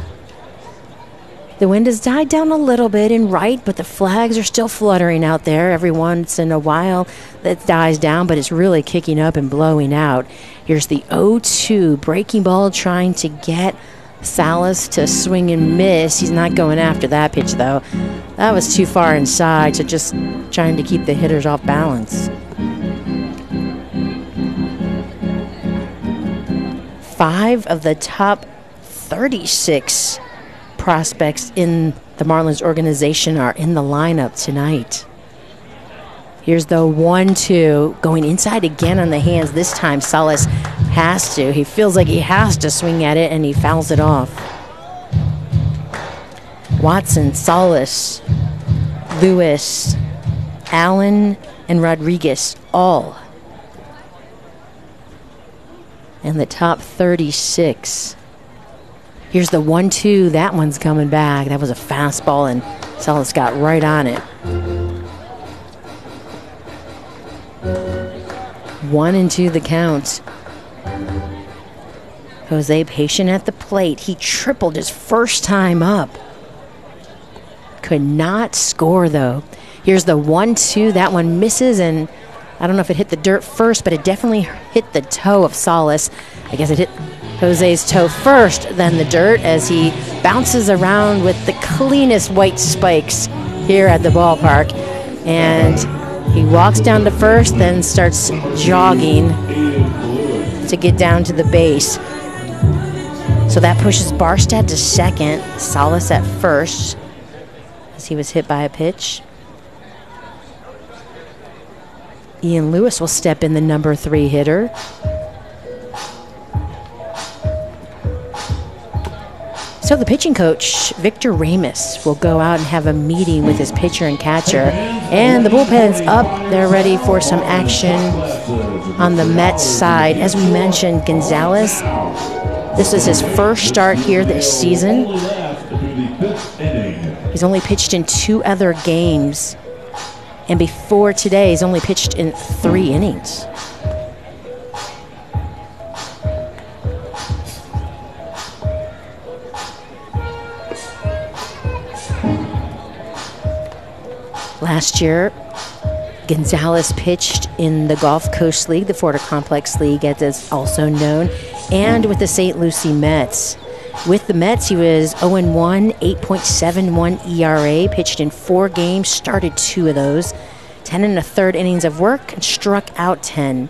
The wind has died down a little bit in right, but the flags are still fluttering out there. Every once in a while that dies down, but it's really kicking up and blowing out. Here's the oh two breaking ball trying to get Salas to swing and miss. He's not going after that pitch, though. That was too far inside, so just trying to keep the hitters off balance. Five of the top thirty-six prospects in the Marlins organization are in the lineup tonight. Here's the one two going inside again on the hands. This time Salas has to. He feels like he has to swing at it, and he fouls it off. Watson, Salas, Lewis, Allen, and Rodriguez all in the top thirty-six. Here's the one two. That one's coming back. That was a fastball, and Salas got right on it. One and two the count. Jose patient at the plate. He tripled his first time up. Could not score, though. Here's the one two. That one misses, and I don't know if it hit the dirt first, but it definitely hit the toe of Salas. I guess it hit Jose's toe first, then the dirt, as he bounces around with the cleanest white spikes here at the ballpark. And he walks down to first, then starts jogging to get down to the base. So that pushes Barstad to second, Salas at first, as he was hit by a pitch. Ian Lewis will step in, the number three hitter. So the pitching coach, Victor Ramus, will go out and have a meeting with his pitcher and catcher. And the bullpen's up. They're ready for some action on the Mets side. As we mentioned, Gonzalez, this is his first start here this season. He's only pitched in two other games. And before today, he's only pitched in three innings. Last year, Gonzalez pitched in the Gulf Coast League, the Florida Complex League, as it's also known, and with the Saint Lucie Mets. With the Mets, he was oh and one, eight point seven one E R A, pitched in four games, started two of those, ten and a third innings of work, and struck out ten.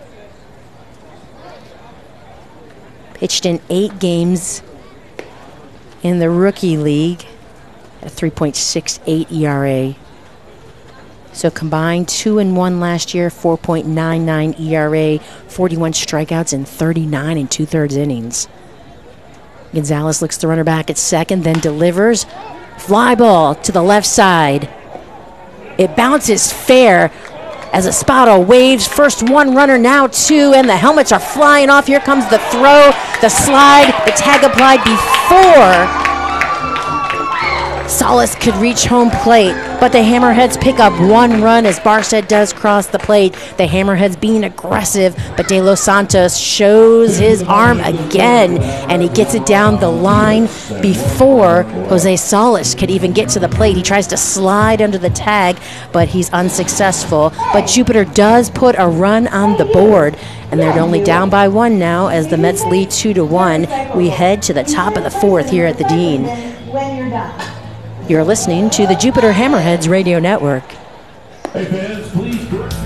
Pitched in eight games in the Rookie League, a three point six eight E R A. So combined two and one last year, four point nine nine E R A, forty-one strikeouts in thirty-nine and two-thirds innings. Gonzalez looks the runner back at second, then delivers. Fly ball to the left side. It bounces fair as Espada waves. First one runner, now two, and the helmets are flying off. Here comes the throw, the slide, the tag applied before Salas could reach home plate, but the Hammerheads pick up one run as Barstead does cross the plate. The Hammerheads being aggressive, but De Los Santos shows his arm again, and he gets it down the line before Jose Salas could even get to the plate. He tries to slide under the tag, but he's unsuccessful. But Jupiter does put a run on the board, and they're only down by one now as the Mets lead two to one. We head to the top of the fourth here at the Dean. When you're done. You're listening to the Jupiter Hammerheads Radio Network. Hey fans, please.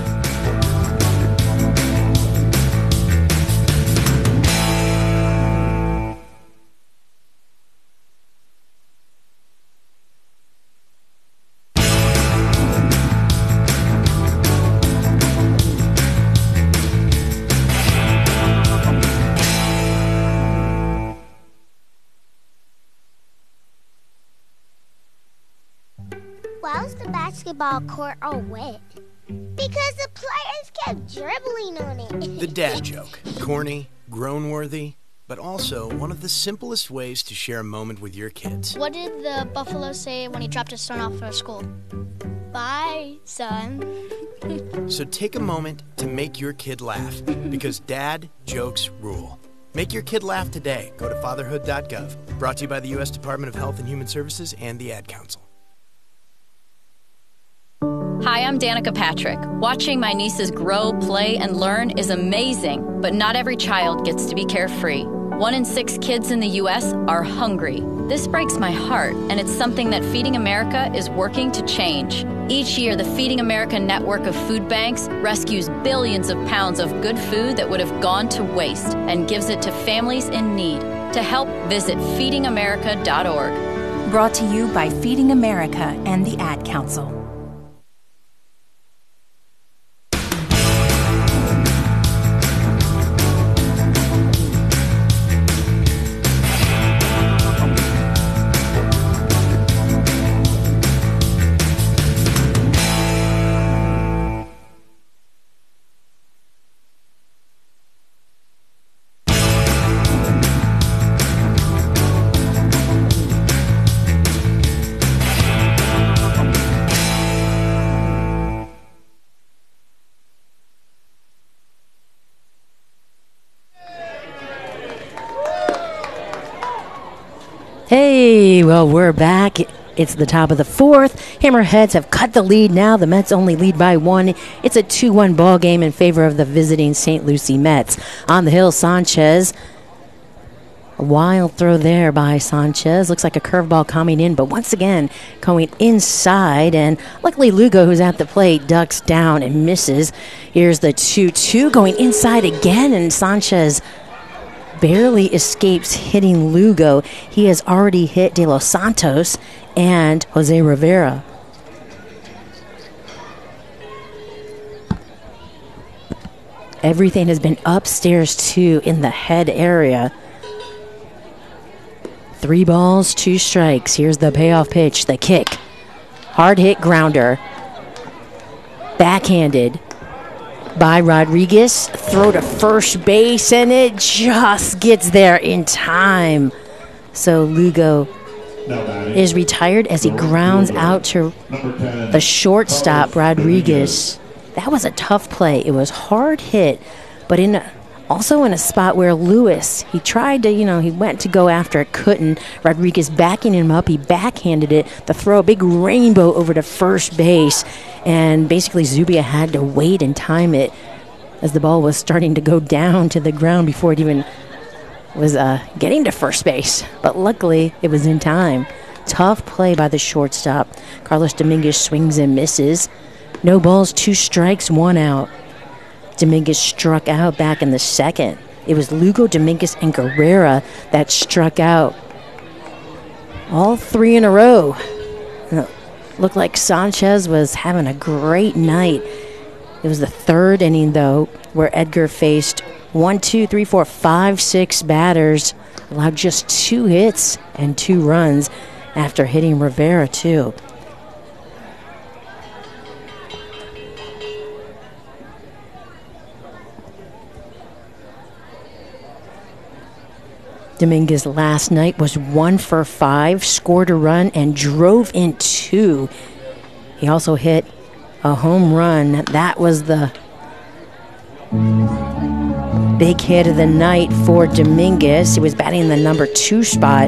Why's the basketball court all wet? Because the players kept dribbling on it. The dad joke. Corny, groan-worthy, but also one of the simplest ways to share a moment with your kids. What did the buffalo say when he dropped his son off at school? Bye, son. So take a moment to make your kid laugh, because dad jokes rule. Make your kid laugh today. Go to fatherhood dot gov. Brought to you by the U S Department of Health and Human Services and the Ad Council. Hi, I'm Danica Patrick. Watching my nieces grow, play, and learn is amazing, but not every child gets to be carefree. One in six kids in the U S are hungry. This breaks my heart, and it's something that Feeding America is working to change. Each year, the Feeding America network of food banks rescues billions of pounds of good food that would have gone to waste and gives it to families in need. To help, visit feeding america dot org. Brought to you by Feeding America and the Ad Council. Hey, well, we're back. It's the top of the fourth. Hammerheads have cut the lead now. The Mets only lead by one. It's a two one ball game in favor of the visiting Saint Lucie Mets. On the hill, Sanchez. A wild throw there by Sanchez. Looks like a curveball coming in, but once again going inside. And luckily, Lugo, who's at the plate, ducks down and misses. Here's the two two going inside again, and Sanchez barely escapes hitting Lugo. He has already hit De Los Santos and Jose Rivera. Everything has been upstairs, too, in the head area. Three balls, two strikes. Here's the payoff pitch, the kick. Hard hit grounder. Backhanded by Rodriguez. Throw to first base, and it just gets there in time. So Lugo is retired as he grounds out to the shortstop, Rodriguez. That was a tough play. It was hard hit, but in a, also in a spot where Lewis, he tried to, you know, he went to go after it, couldn't. Rodriguez backing him up. He backhanded it. The throw, a big rainbow over to first base. And basically Zubia had to wait and time it as the ball was starting to go down to the ground before it even was uh, getting to first base. But luckily, it was in time. Tough play by the shortstop. Carlos Dominguez swings and misses. No balls, two strikes, one out. Dominguez struck out back in the second. It was Lugo, Dominguez, and Guerrera that struck out. All three in a row. Looked like Sanchez was having a great night. It was the third inning, though, where Edgar faced one, two, three, four, five, six batters, allowed just two hits and two runs after hitting Rivera, too. Dominguez last night was one for five, scored a run, and drove in two. He also hit a home run. That was the big hit of the night for Dominguez. He was batting in the number two spot.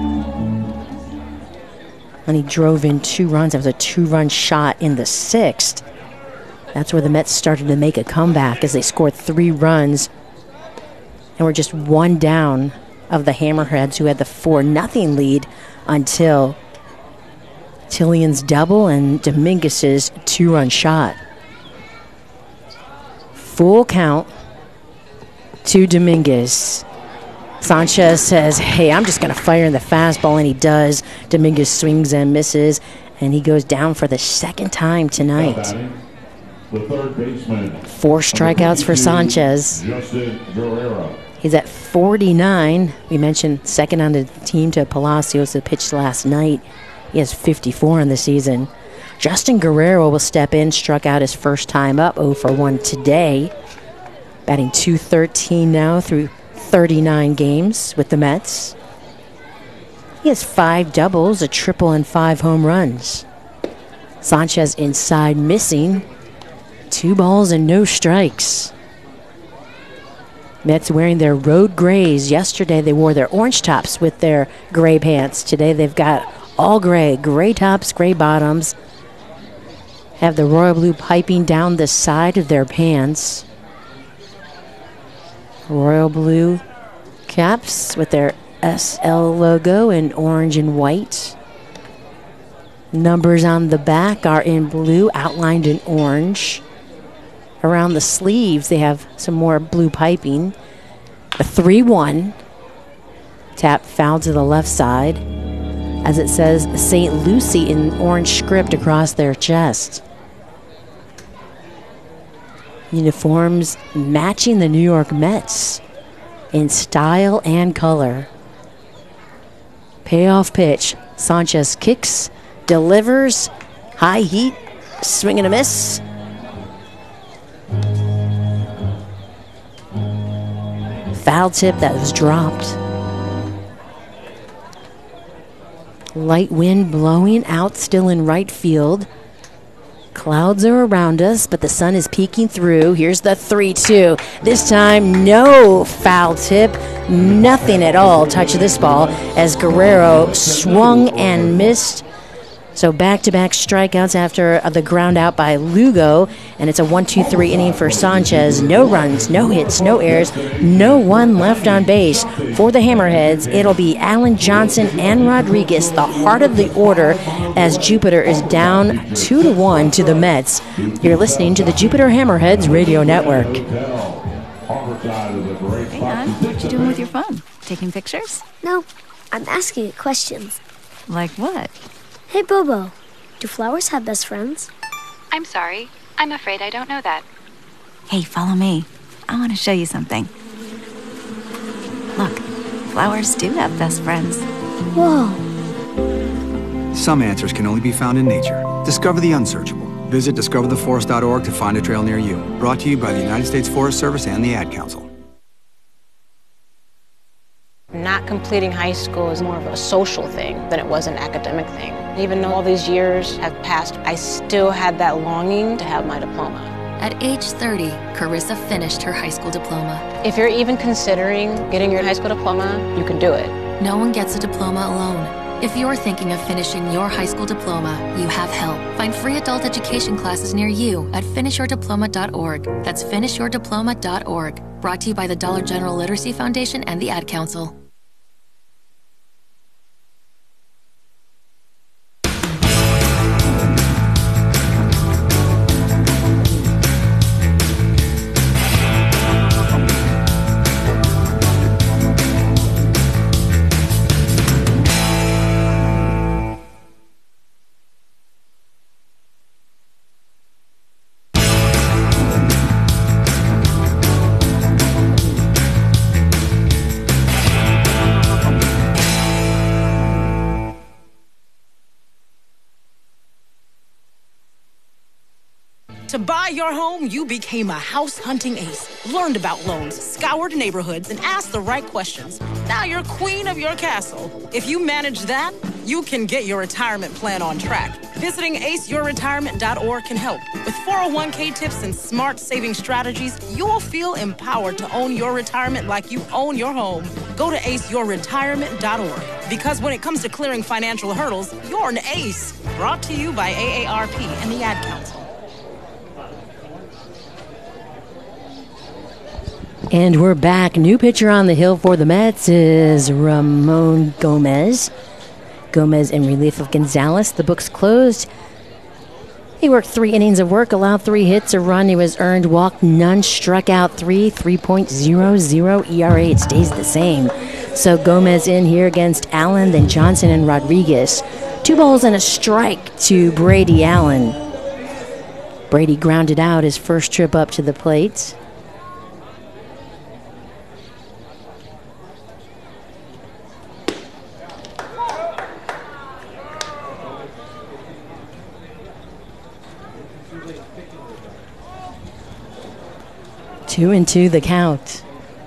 And he drove in two runs. That was a two-run shot in the sixth. That's where the Mets started to make a comeback as they scored three runs. And were just one down of the Hammerheads, who had the four nothing lead until Tillian's double and Dominguez's two-run shot. Full count to Dominguez. Sanchez says, hey, I'm just going to fire in the fastball, and he does. Dominguez swings and misses, and he goes down for the second time tonight. The third baseman. Four strikeouts for Sanchez. Justin Guerrero. He's at forty-nine. We mentioned second on the team to Palacios, who pitched last night. He has fifty-four in the season. Justin Guerrero will step in, struck out his first time up, oh for one today. Batting two thirteen now through thirty-nine games with the Mets. He has five doubles, a triple, and five home runs. Sanchez inside missing. Two balls and no strikes. Mets wearing their road grays. Yesterday they wore their orange tops with their gray pants. Today they've got all gray. Gray tops, gray bottoms. Have the royal blue piping down the side of their pants. Royal blue caps with their S L logo in orange and white. Numbers on the back are in blue, outlined in orange. Around the sleeves, they have some more blue piping. A three one. Tap foul to the left side, as it says Saint Lucie in orange script across their chest. Uniforms matching the New York Mets in style and color. Payoff pitch. Sanchez kicks, delivers, high heat, swing and a miss. Foul tip that was dropped. Light wind blowing out still in right field. Clouds are around us, but the sun is peeking through. Here's the three two. This time, no foul tip. Nothing at all touched this ball as Guerrero swung and missed. So back-to-back strikeouts after the ground out by Lugo, and it's a one two three inning for Sanchez. No runs, no hits, no errors, no one left on base. For the Hammerheads, it'll be Allen Johnson and Rodriguez, the heart of the order, as Jupiter is down two to one to the Mets. You're listening to the Jupiter Hammerheads Radio Network. Hey, Ann, what you doing with your phone? Taking pictures? No, I'm asking it questions. Like what? Hey, Bobo, do flowers have best friends? I'm sorry. I'm afraid I don't know that. Hey, follow me. I want to show you something. Look, flowers do have best friends. Whoa. Some answers can only be found in nature. Discover the unsearchable. Visit discover the forest dot org to find a trail near you. Brought to you by the United States Forest Service and the Ad Council. Not completing high school is more of a social thing than it was an academic thing. Even though all these years have passed, I still had that longing to have my diploma. At age thirty, Carissa finished her high school diploma. If you're even considering getting your high school diploma, you can do it. No one gets a diploma alone. If you're thinking of finishing your high school diploma, you have help. Find free adult education classes near you at finish your diploma dot org. That's finish your diploma dot org. Brought to you by the Dollar General Literacy Foundation and the Ad Council. To buy your home, you became a house hunting ace. Learned about loans, scoured neighborhoods, and asked the right questions. Now you're queen of your castle. If you manage that, you can get your retirement plan on track. Visiting ace your retirement dot org can help. With four oh one k tips and smart saving strategies, you'll feel empowered to own your retirement like you own your home. Go to ace your retirement dot org. Because when it comes to clearing financial hurdles, you're an ace. Brought to you by A A R P and the Ad Council. And we're back. New pitcher on the hill for the Mets is Ramon Gomez. Gomez in relief of Gonzalez. The book's closed. He worked three innings of work, allowed three hits, a run. He was earned, walked none, struck out three, three point oh oh E R A. It stays the same. So Gomez in here against Allen, then Johnson and Rodriguez. Two balls and a strike to Brady Allen. Brady grounded out his first trip up to the plate. Two and two the count.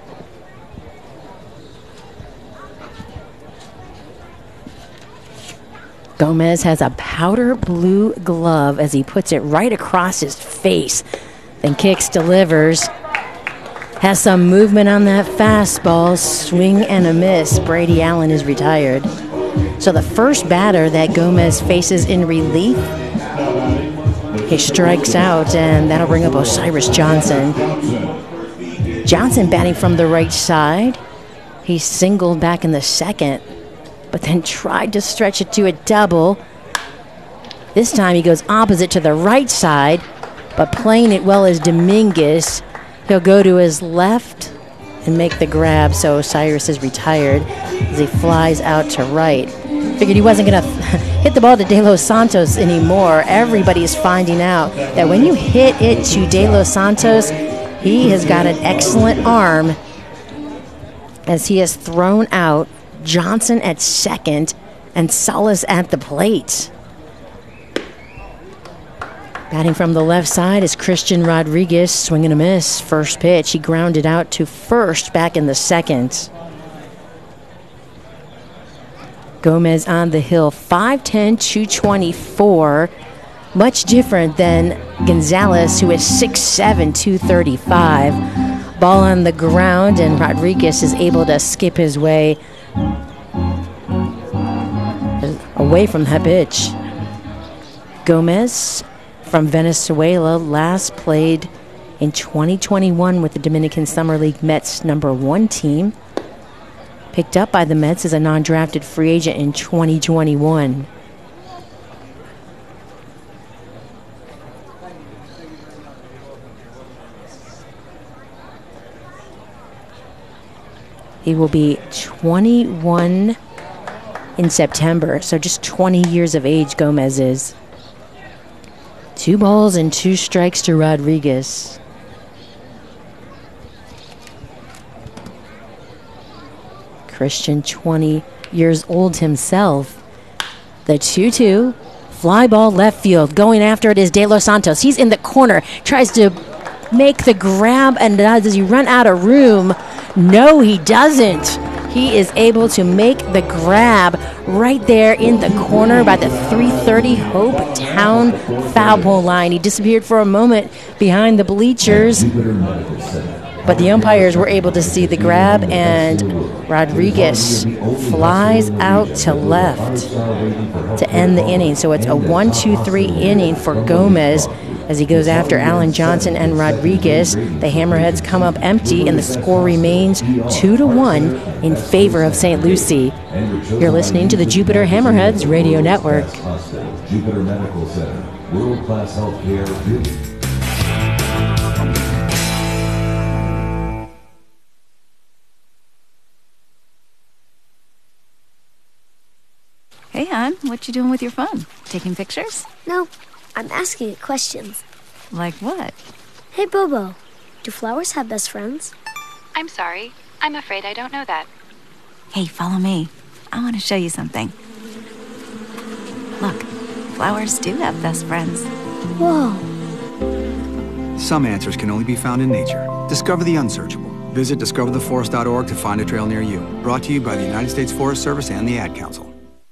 Gomez has a powder blue glove as he puts it right across his face. Then kicks, delivers. Has some movement on that fastball. Swing and a miss. Brady Allen is retired. So the first batter that Gomez faces in relief, he strikes out, and that'll bring up Osiris Johnson. Johnson batting from the right side. He singled back in the second, but then tried to stretch it to a double. This time he goes opposite to the right side, but playing it well as Dominguez. He'll go to his left and make the grab, so Osiris is retired as he flies out to right. Figured he wasn't going to hit the ball to De Los Santos anymore. Everybody is finding out that when you hit it to De Los Santos, he has got an excellent arm as he has thrown out Johnson at second and Salas at the plate. Batting from the left side is Christian Rodriguez, swing and a miss. First pitch, he grounded out to first back in the second. Gomez on the hill, five ten, two twenty-four. Much different than Gonzalez, who is six seven, two thirty-five. Ball on the ground, and Rodriguez is able to skip his way away from that pitch. Gomez from Venezuela last played in twenty twenty-one with the Dominican Summer League Mets number one team. Picked up by the Mets as a non-drafted free agent in twenty twenty-one. He will be twenty-one in September, so just twenty years of age Gomez is. Two balls and two strikes to Rodriguez. Christian, twenty years old himself. The two two, fly ball left field. Going after it is De Los Santos. He's in the corner, tries to make the grab, and does he run out of room? No, he doesn't. He is able to make the grab right there in the corner by the three thirty Hope Town foul pole line. He disappeared for a moment behind the bleachers, but the umpires were able to see the grab, and Rodriguez flies out to left to end the inning. So it's a one two three inning for Gomez as he goes after Allen Johnson and Rodriguez. The Hammerheads come up empty, and the score remains two to one in favor of Saint Lucie. You're listening to the Jupiter Hammerheads Radio Network. Jupiter Medical Center, world-class healthcare. Hey, hon, what you doing with your phone? Taking pictures? No, I'm asking it questions. Like what? Hey, Bobo, do flowers have best friends? I'm sorry. I'm afraid I don't know that. Hey, follow me. I want to show you something. Look, flowers do have best friends. Whoa, Some answers can only be found in nature. Discover the unsearchable. Visit discover the forest dot org to find a trail near you. Brought to you by the United States Forest Service and the Ad Council.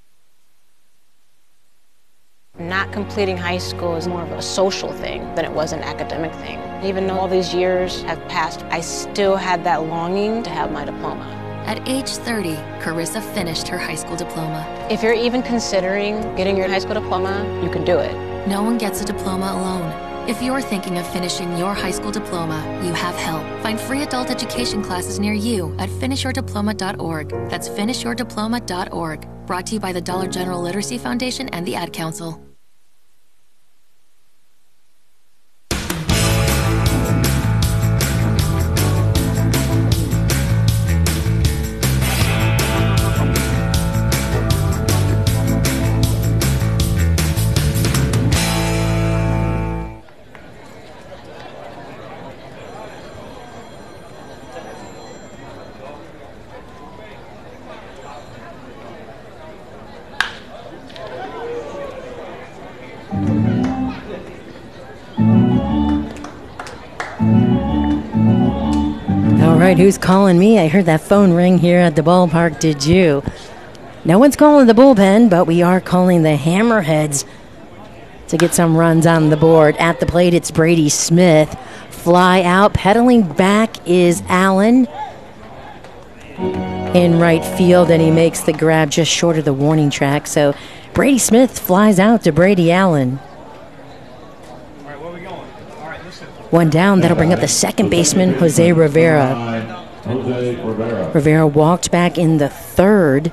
Not completing high school is more of a social thing than it was an academic thing. Even though all these years have passed, I still had that longing to have my diploma. At age thirty, Carissa finished her high school diploma. If you're even considering getting your high school diploma, you can do it. No one gets a diploma alone. If you're thinking of finishing your high school diploma, you have help. Find free adult education classes near you at finish your diploma dot org. That's finish your diploma dot org. Brought to you by the Dollar General Literacy Foundation and the Ad Council. Who's calling me? I heard that phone ring here at the ballpark. Did you? No one's calling the bullpen, but we are calling the Hammerheads to get some runs on the board. At the plate, it's Brady Smith. Fly out. Pedaling back is Allen in right field, and he makes the grab just short of the warning track. So Brady Smith flies out to Brady Allen. One down, that'll bring up the second baseman, Jose Rivera. Jose Rivera. Rivera walked back in the third,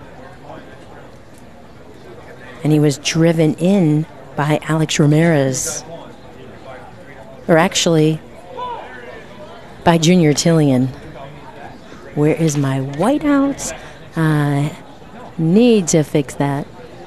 and he was driven in by Alex Ramirez. Or actually, by Junior Tillian. Where is my whiteout? I need to fix that.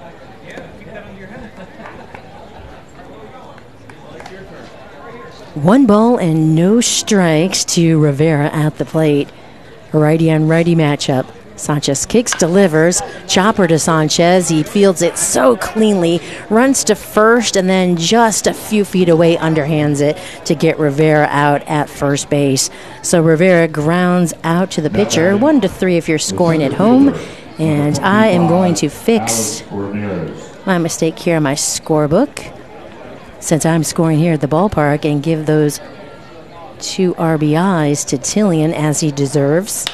One ball and no strikes to Rivera at the plate. A righty on righty matchup. Sanchez kicks, delivers. Chopper to Sanchez. He fields it so cleanly. Runs to first and then just a few feet away underhands it to get Rivera out at first base. So Rivera grounds out to the pitcher. One to three if you're scoring at home. And I am going to fix my mistake here on my scorebook, since I'm scoring here at the ballpark, and give those two R B Is to Tillian as he deserves.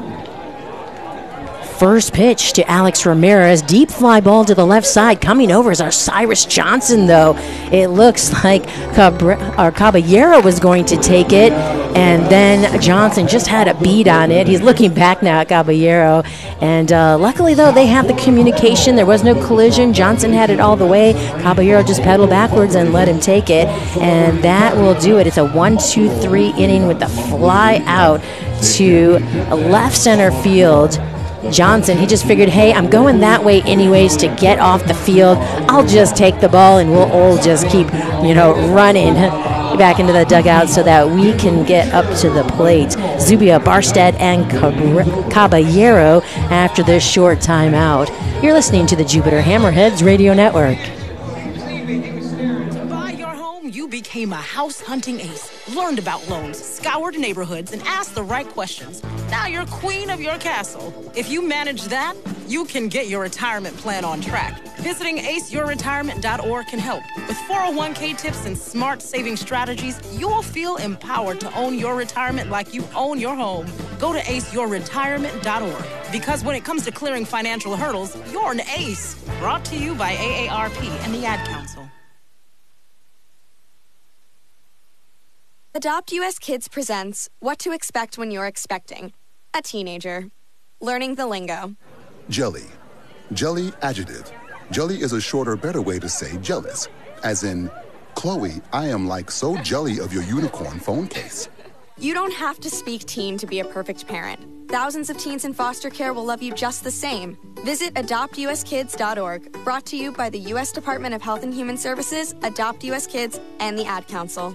First pitch to Alex Ramirez. Deep fly ball to the left side. Coming over is our Cyrus Johnson, though. It looks like Cabra- or Caballero was going to take it, and then Johnson just had a beat on it. He's looking back now at Caballero, and uh, luckily, though, they have the communication. There was no collision. Johnson had it all the way. Caballero just pedaled backwards and let him take it, and that will do it. It's a one two three inning with the fly out to left center field. Johnson, he just figured, hey, I'm going that way anyways to get off the field. I'll just take the ball and we'll all just keep, you know, running back into the dugout so that we can get up to the plate. Zubia, Barstead, and Caballero after this short timeout. You're listening to the Jupiter Hammerheads Radio Network. You became a house hunting ace, learned about loans, scoured neighborhoods, and asked the right questions. Now you're queen of your castle. If you manage that, you can get your retirement plan on track. Visiting ace your retirement dot org can help. With four oh one k tips and smart saving strategies, you'll feel empowered to own your retirement like you own your home. Go to ace your retirement dot org, because when it comes to clearing financial hurdles, you're an ace. Brought to you by A A R P and the Ad Council. Adopt U S Kids presents What to Expect When You're Expecting a Teenager. Learning the lingo. Jelly. Jelly adjective. Jelly is a shorter, better way to say jealous. As in, Chloe, I am like so jelly of your unicorn phone case. You don't have to speak teen to be a perfect parent. Thousands of teens in foster care will love you just the same. Visit adopt U S kids dot org. Brought to you by the U S Department of Health and Human Services, Adopt U S Kids, and the Ad Council.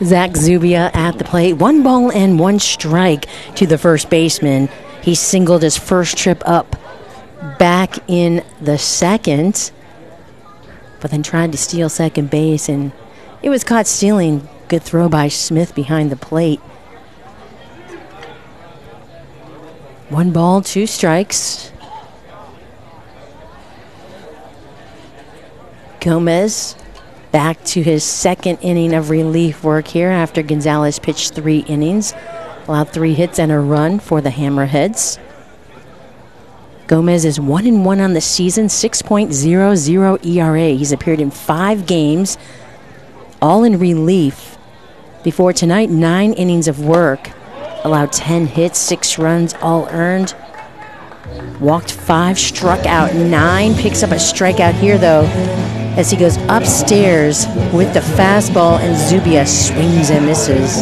Zach Zubia at the plate. One ball and one strike to the first baseman. He singled his first trip up back in the second, but then tried to steal second base, and it was caught stealing. Good throw by Smith behind the plate. One ball, two strikes. Gomez back to his second inning of relief work here after Gonzalez pitched three innings. Allowed three hits and a run for the Hammerheads. Gomez is one and one on the season, six point oh oh E R A. He's appeared in five games, all in relief. Before tonight, nine innings of work. Allowed ten hits, six runs, all earned. Walked five, struck out nine. Picks up a strikeout here, though, as he goes upstairs with the fastball, and Zubia swings and misses.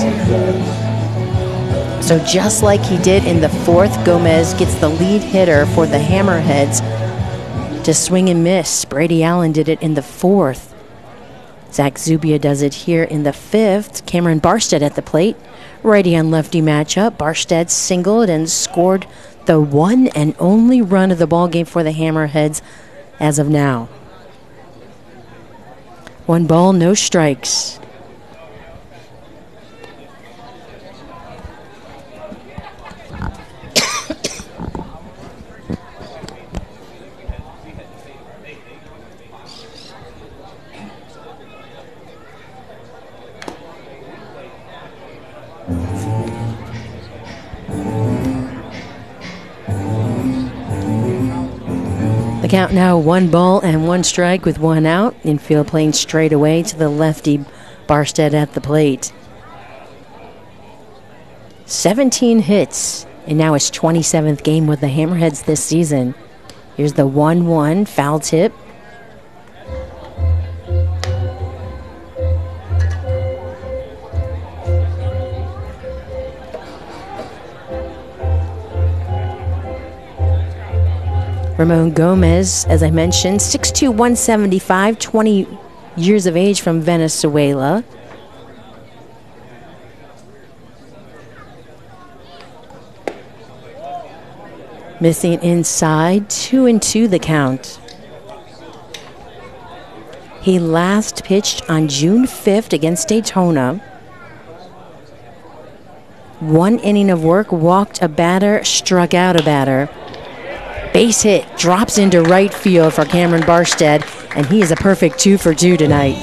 So just like he did in the fourth, Gomez gets the lead hitter for the Hammerheads to swing and miss. Brady Allen did it in the fourth. Zach Zubia does it here in the fifth. Cameron Barstead at the plate. Righty on lefty matchup. Barstead singled and scored the one and only run of the ball game for the Hammerheads as of now. One ball, no strikes. The count now one ball and one strike with one out. Infield playing straight away to the lefty Barstead at the plate. seventeen hits, and now his twenty-seventh game with the Hammerheads this season. Here's the one one foul tip. Ramon Gomez, as I mentioned, six two, one seventy-five, twenty years of age from Venezuela. Missing inside, two and two the count. He last pitched on June fifth against Daytona. One inning of work, walked a batter, struck out a batter. Base hit, drops into right field for Cameron Barstead, and he is a perfect two for two tonight.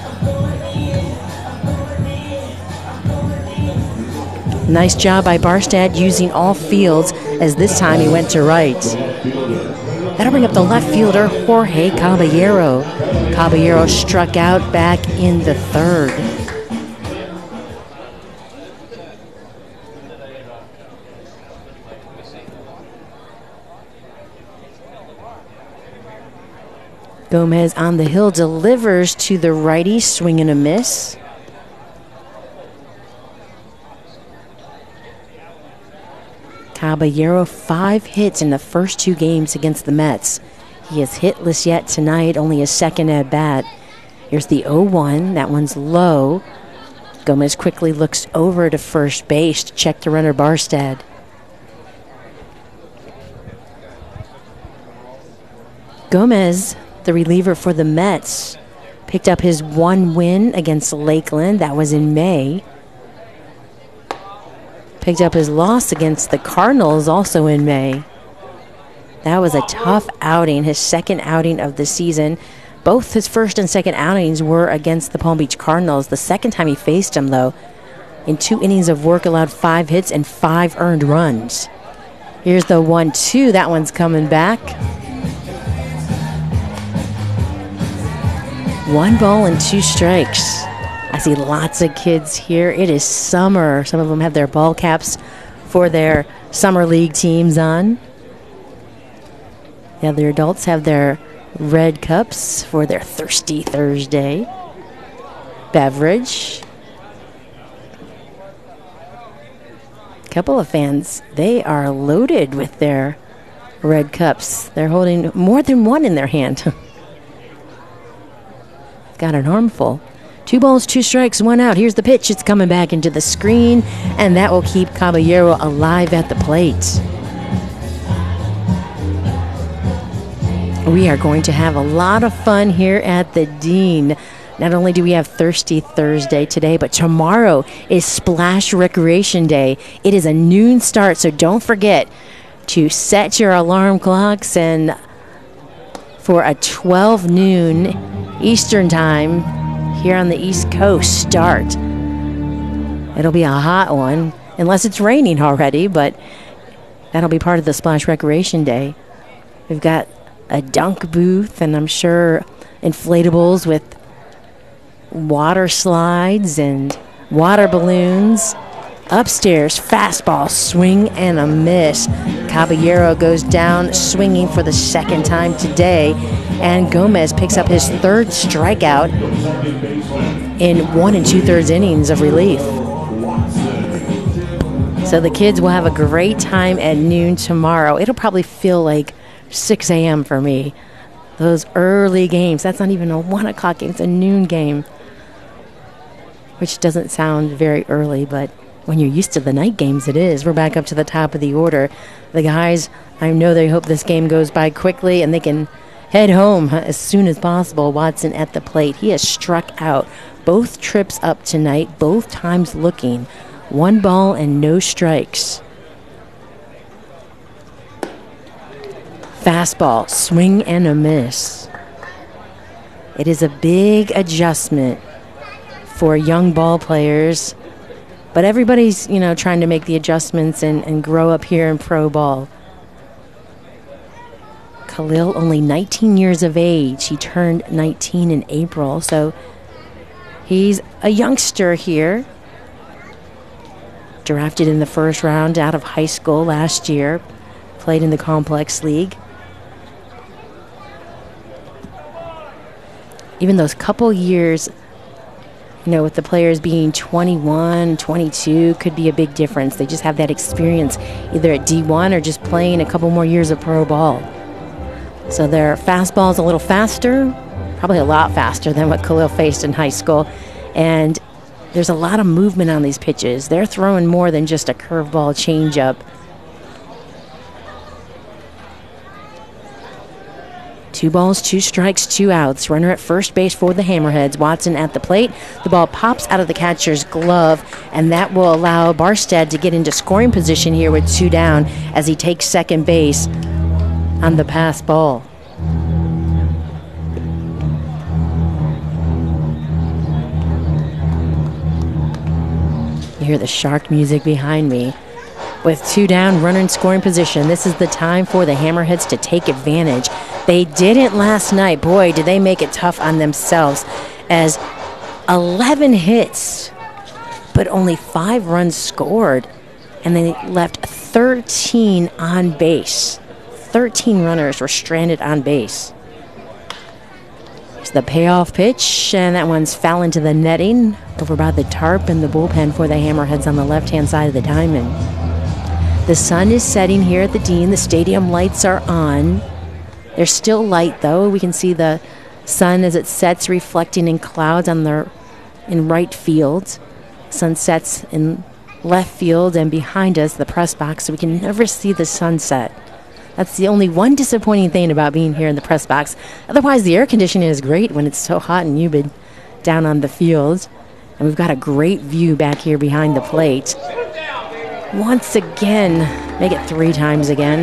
Nice job by Barstead using all fields, as this time he went to right. That'll bring up the left fielder, Jorge Caballero. Caballero struck out back in the third. Gomez on the hill delivers to the righty, swing and a miss. Caballero, five hits in the first two games against the Mets. He is hitless yet tonight, only his second at bat. Here's the oh one, that one's low. Gomez quickly looks over to first base to check the runner Barstead. Gomez, the reliever for the Mets, picked up his one win against Lakeland. That was in May. Picked up his loss against the Cardinals also in May. That was a tough outing, his second outing of the season. Both his first and second outings were against the Palm Beach Cardinals. The second time he faced them, though, in two innings of work, allowed five hits and five earned runs. Here's the one two. That one's coming back. One ball and two strikes. I see lots of kids here. It is summer. Some of them have their ball caps for their summer league teams on. The other adults have their red cups for their Thirsty Thursday beverage. A couple of fans, they are loaded with their red cups. They're holding more than one in their hand. Got an armful. Two balls, two strikes, one out. Here's the pitch. It's coming back into the screen, and that will keep Caballero alive at the plate. We are going to have a lot of fun here at the Dean. Not only do we have Thirsty Thursday today, but tomorrow is Splash Recreation Day. It is a noon start, so don't forget to set your alarm clocks and for a twelve noon Eastern time here on the East Coast start. It'll be a hot one, unless it's raining already, but that'll be part of the Splash Recreation Day. We've got a dunk booth, and I'm sure inflatables with water slides and water balloons. Upstairs, fastball, swing and a miss. Caballero goes down swinging for the second time today, and Gomez picks up his third strikeout in one and two-thirds innings of relief. So the kids will have a great time at noon tomorrow. It'll probably feel like six a.m. for me. Those early games. That's not even a one o'clock game. It's a noon game, which doesn't sound very early, but when you're used to the night games, it is. We're back up to the top of the order. The guys, I know they hope this game goes by quickly and they can head home as soon as possible. Watson at the plate. He has struck out both trips up tonight, both times looking. One ball and no strikes. Fastball, swing and a miss. It is a big adjustment for young ball players, but everybody's, you know, trying to make the adjustments and, and grow up here in pro ball. Khalil, only nineteen years of age. He turned nineteen in April, so he's a youngster here. Drafted in the first round out of high school last year. Played in the Complex League. Even those couple years, you know, with the players being twenty-one, twenty-two, could be a big difference. They just have that experience either at D one or just playing a couple more years of pro ball. So their fastball's a little faster, probably a lot faster than what Khalil faced in high school. And there's a lot of movement on these pitches. They're throwing more than just a curveball changeup. Two balls, two strikes, two outs. Runner at first base for the Hammerheads. Watson at the plate. The ball pops out of the catcher's glove, and that will allow Barstead to get into scoring position here with two down as he takes second base on the pass ball. You hear the shark music behind me. With two down, runner in scoring position, this is the time for the Hammerheads to take advantage. They didn't last night. Boy, did they make it tough on themselves, as eleven hits, but only five runs scored, and they left thirteen on base. thirteen runners were stranded on base. It's the payoff pitch, and that one's foul into the netting over by the tarp and the bullpen for the Hammerheads on the left-hand side of the diamond. The sun is setting here at the Dean. The stadium lights are on. They're still light, though. We can see the sun as it sets reflecting in clouds on the in right field. Sun sets in left field, and behind us, the press box, so we can never see the sunset. That's the only one disappointing thing about being here in the press box. Otherwise, the air conditioning is great when it's so hot and humid down on the field. And we've got a great view back here behind the plate. Once again, make it three times again.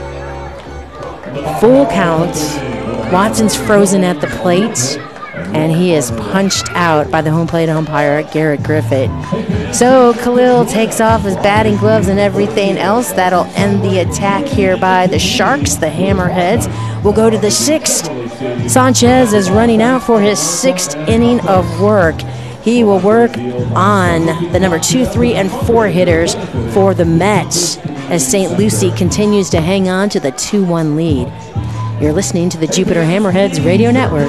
Full count. Watson's frozen at the plate, and he is punched out by the home plate umpire, Garrett Griffith. So Khalil takes off his batting gloves and everything else. That'll end the attack here by the Sharks. The Hammerheads will go to the sixth. Sanchez is running out for his sixth inning of work. He will work on the number two, three, and four hitters for the Mets as Saint Lucie continues to hang on to the two one lead. You're listening to the Jupiter Hammerheads Radio Network.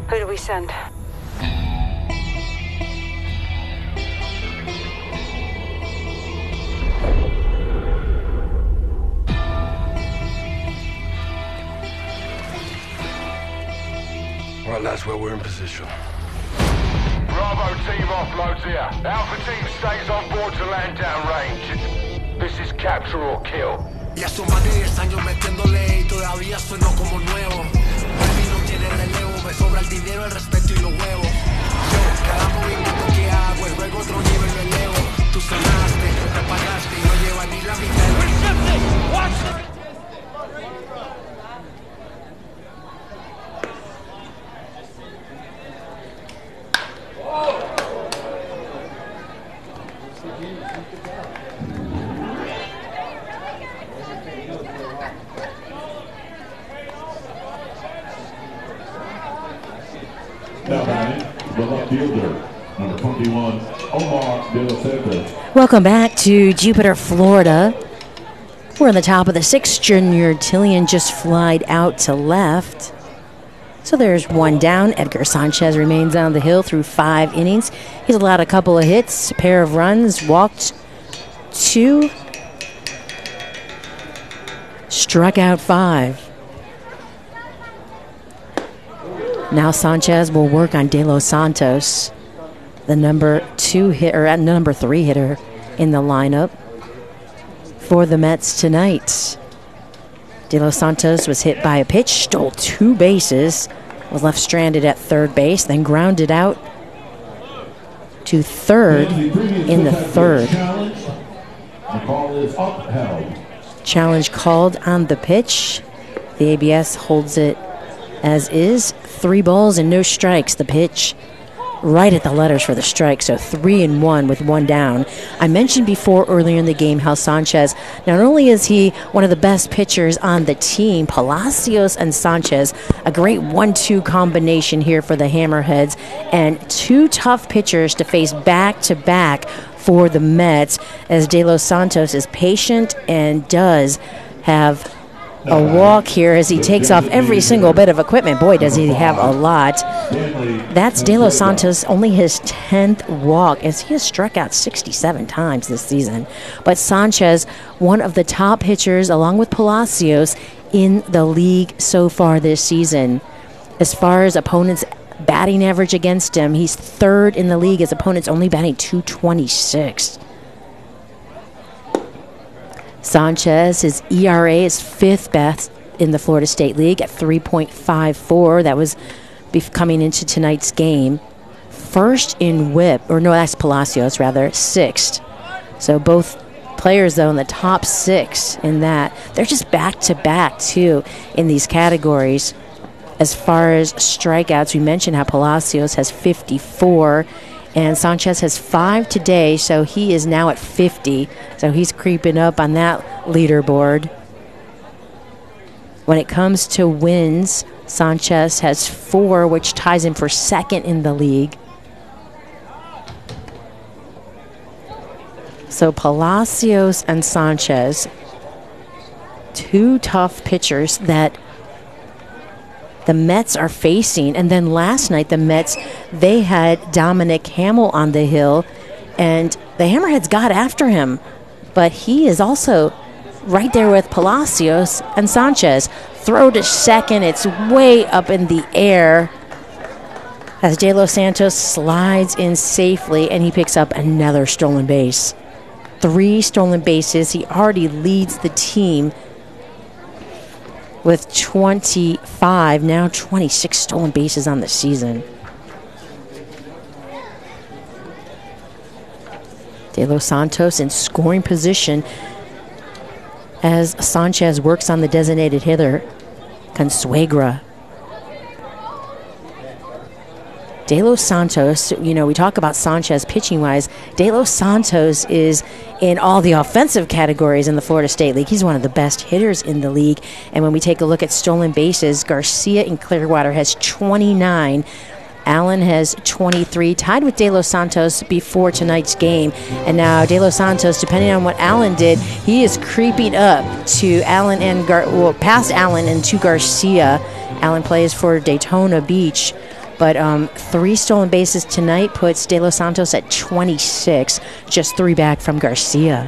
Who do we send? Right, that's where we're in position. Bravo team offloads here. Alpha team stays on board to land downrange. This is capture or kill. Ya son más de diez años metiéndole y todavía sueno como nuevo. Baby no tiene relevo, me sobra el dinero, el respeto y los huevos. Yo, cada movimiento que hago es luego otro nivel me elevo. Tú sonaste, me pagaste y no lleva ni la mitad de lo Watch the... Now batting, the left fielder, number twenty-one, Omar De Los Santos. Welcome back to Jupiter, Florida. We're on the top of the sixth. Junior Tillian just flied out to left. So there's one down. Edgar Sanchez remains on the hill through five innings. He's allowed a couple of hits, a pair of runs, walked two, struck out five. Now Sanchez will work on De Los Santos, the number two hit or number three hitter in the lineup for the Mets tonight. De Los Santos was hit by a pitch, stole two bases, was left stranded at third base, then grounded out to third in the third. The call is upheld. Challenge called on the pitch. The A B S holds it as is. Three balls and no strikes. The pitch right at the letters for the strike, so three and one with one down. I mentioned before earlier in the game how Sanchez, not only is he one of the best pitchers on the team, Palacios and Sanchez, a great one two combination here for the Hammerheads, and two tough pitchers to face back-to-back for the Mets, as De Los Santos is patient and does have a walk here as he takes off every single bit of equipment. Boy, does he have a lot. That's De Los Santos, only his tenth walk, as he has struck out sixty-seven times this season. But Sanchez, one of the top pitchers, along with Palacios, in the league so far this season. As far as opponents' batting average against him, he's third in the league, as opponents only batting two twenty-six. Sanchez, his E R A is fifth best in the Florida State League at three point five four. That was coming into tonight's game. First in whip, or no, that's Palacios, rather, sixth. So both players, though, in the top six in that. They're just back-to-back, too, in these categories. As far as strikeouts, we mentioned how Palacios has fifty-four, and Sanchez has five today, so he is now at fifty. So he's creeping up on that leaderboard. When it comes to wins, Sanchez has four, which ties him for second in the league. So Palacios and Sanchez, two tough pitchers that the Mets are facing. And then last night, the Mets, they had Dominic Hamill on the hill, and the Hammerheads got after him. But he is also right there with Palacios and Sanchez. Throw to second. It's way up in the air as De Los Santos slides in safely, and he picks up another stolen base. Three stolen bases. He already leads the team with twenty-five, now twenty-six stolen bases on the season. De Los Santos in scoring position as Sanchez works on the designated hitter, Consuegra. De Los Santos, you know, we talk about Sanchez pitching-wise. De Los Santos is in all the offensive categories in the Florida State League. He's one of the best hitters in the league. And when we take a look at stolen bases, Garcia in Clearwater has twenty-nine. Allen has twenty-three, tied with De Los Santos before tonight's game. And now De Los Santos, depending on what Allen did, he is creeping up to Allen and Gar- well, past Allen and to Garcia. Allen plays for Daytona Beach. But um, three stolen bases tonight puts De Los Santos at twenty-six, just three back from Garcia.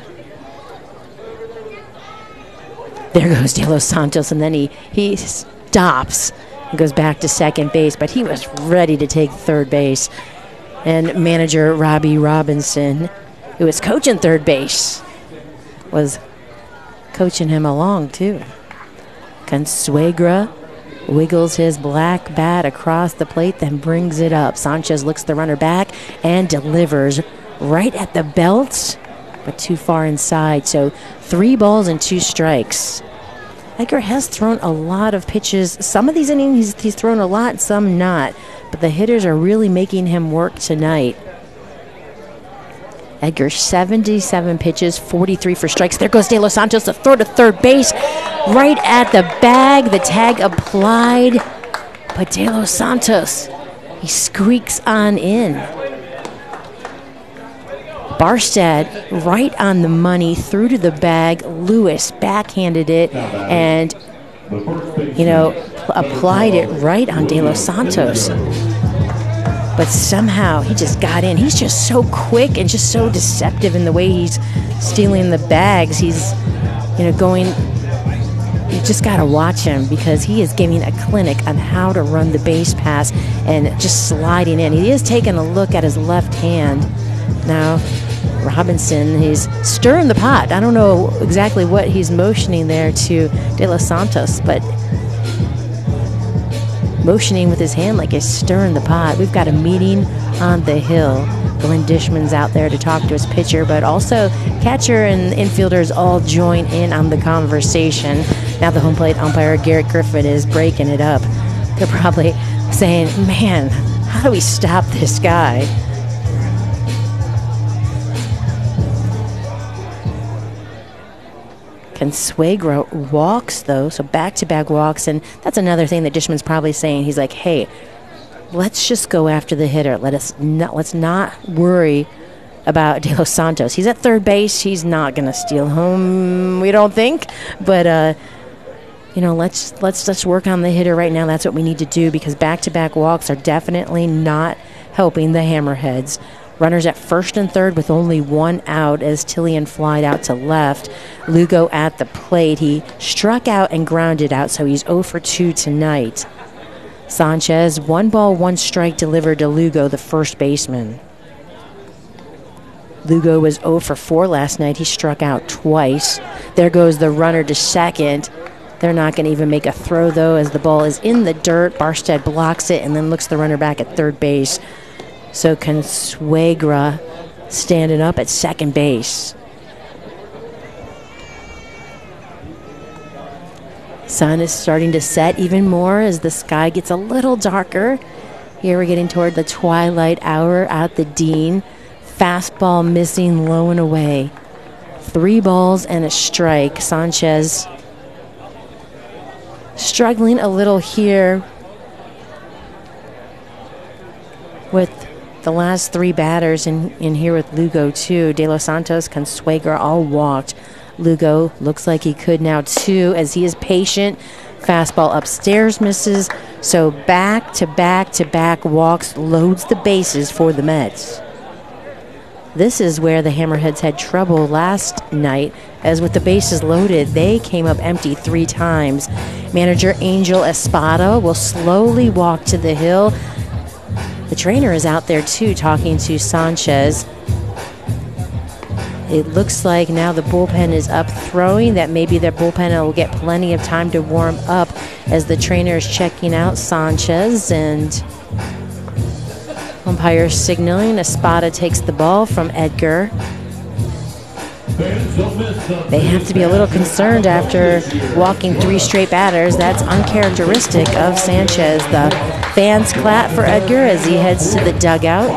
There goes De Los Santos, and then he, he stops and goes back to second base, but he was ready to take third base. And manager Robbie Robinson, who was coaching third base, was coaching him along too. Consuegra wiggles his black bat across the plate, then brings it up. Sanchez looks the runner back and delivers right at the belt, but too far inside. So three balls and two strikes. Edgar has thrown a lot of pitches. Some of these innings he's, he's thrown a lot, some not. But the hitters are really making him work tonight. Edgar, seventy-seven pitches, forty-three for strikes. There goes De Los Santos, the throw to third base, right at the bag. The tag applied, but De Los Santos, he squeaks on in. Barstad right on the money, through to the bag. Lewis backhanded it and, you know, applied it right on De Los Santos. But somehow he just got in. He's just so quick and just so deceptive in the way he's stealing the bags. He's, you know, going, you just got to watch him because he is giving a clinic on how to run the base pass and just sliding in. He is taking a look at his left hand. Now, Robinson, he's stirring the pot. I don't know exactly what he's motioning there to De Los Santos, but motioning with his hand like he's stirring the pot. We've got a meeting on the hill. Glenn Dishman's out there to talk to his pitcher, but also catcher and infielders all join in on the conversation. Now the home plate umpire, Garrett Griffin, is breaking it up. They're probably saying, man, how do we stop this guy? Consuegra walks, though, so back-to-back walks, and that's another thing that Dishman's probably saying. He's like, hey, let's just go after the hitter. Let us not, let's not worry about De Los Santos. He's at third base. He's not going to steal home, we don't think. But, uh, you know, let's, let's, let's work on the hitter right now. That's what we need to do because back-to-back walks are definitely not helping the Hammerheads. Runners at first and third with only one out as Tillian flied out to left. Lugo at the plate. He struck out and grounded out, so he's oh for two tonight. Sanchez, one ball, one strike delivered to Lugo, the first baseman. Lugo was oh for four last night. He struck out twice. There goes the runner to second. They're not going to even make a throw, though, as the ball is in the dirt. Barstad blocks it and then looks the runner back at third base. So Consuegra standing up at second base. Sun is starting to set even more as the sky gets a little darker. Here we're getting toward the twilight hour at the Dean. Fastball missing, low and away. Three balls and a strike. Sanchez struggling a little here with the last three batters in, in here with Lugo, too. De Los Santos, Consuegra all walked. Lugo looks like he could now, too, as he is patient. Fastball upstairs misses. So back to back to back walks, loads the bases for the Mets. This is where the Hammerheads had trouble last night, as with the bases loaded, they came up empty three times. Manager Angel Espada will slowly walk to the hill. The trainer is out there, too, talking to Sanchez. It looks like now the bullpen is up throwing, that maybe their bullpen will get plenty of time to warm up as the trainer is checking out Sanchez, and umpire signaling. Espada takes the ball from Edgar. They have to be a little concerned after walking three straight batters. That's uncharacteristic of Sanchez. The fans clap for Edgar as he heads to the dugout.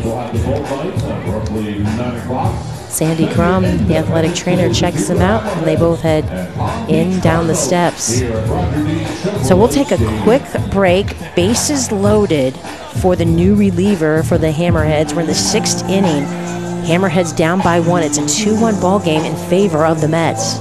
Sandy Crum, the athletic trainer, checks him out, and they both head in down the steps. So we'll take a quick break. Bases loaded for the new reliever for the Hammerheads. We're in the sixth inning. Hammerheads down by one. It's a two one ball game in favor of the Mets.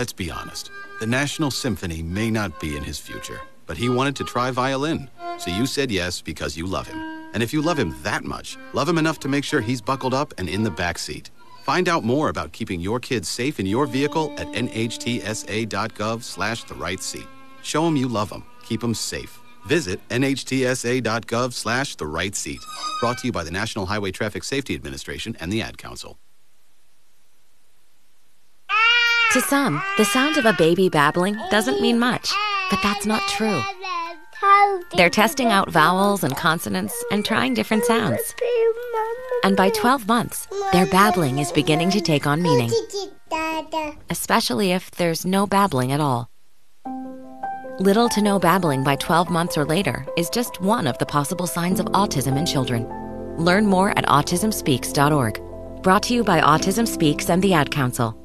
Let's be honest. The National Symphony may not be in his future, but he wanted to try violin. So you said yes because you love him. And if you love him that much, love him enough to make sure he's buckled up and in the back seat. Find out more about keeping your kids safe in your vehicle at nhtsa.gov slash the right seat. Show him you love him. Keep him safe. Visit nhtsa.gov slash the right seat. Brought to you by the National Highway Traffic Safety Administration and the Ad Council. To some, the sound of a baby babbling doesn't mean much, but that's not true. They're testing out vowels and consonants and trying different sounds. And by twelve months, their babbling is beginning to take on meaning, especially if there's no babbling at all. Little to no babbling by twelve months or later is just one of the possible signs of autism in children. Learn more at autism speaks dot org. Brought to you by Autism Speaks and the Ad Council.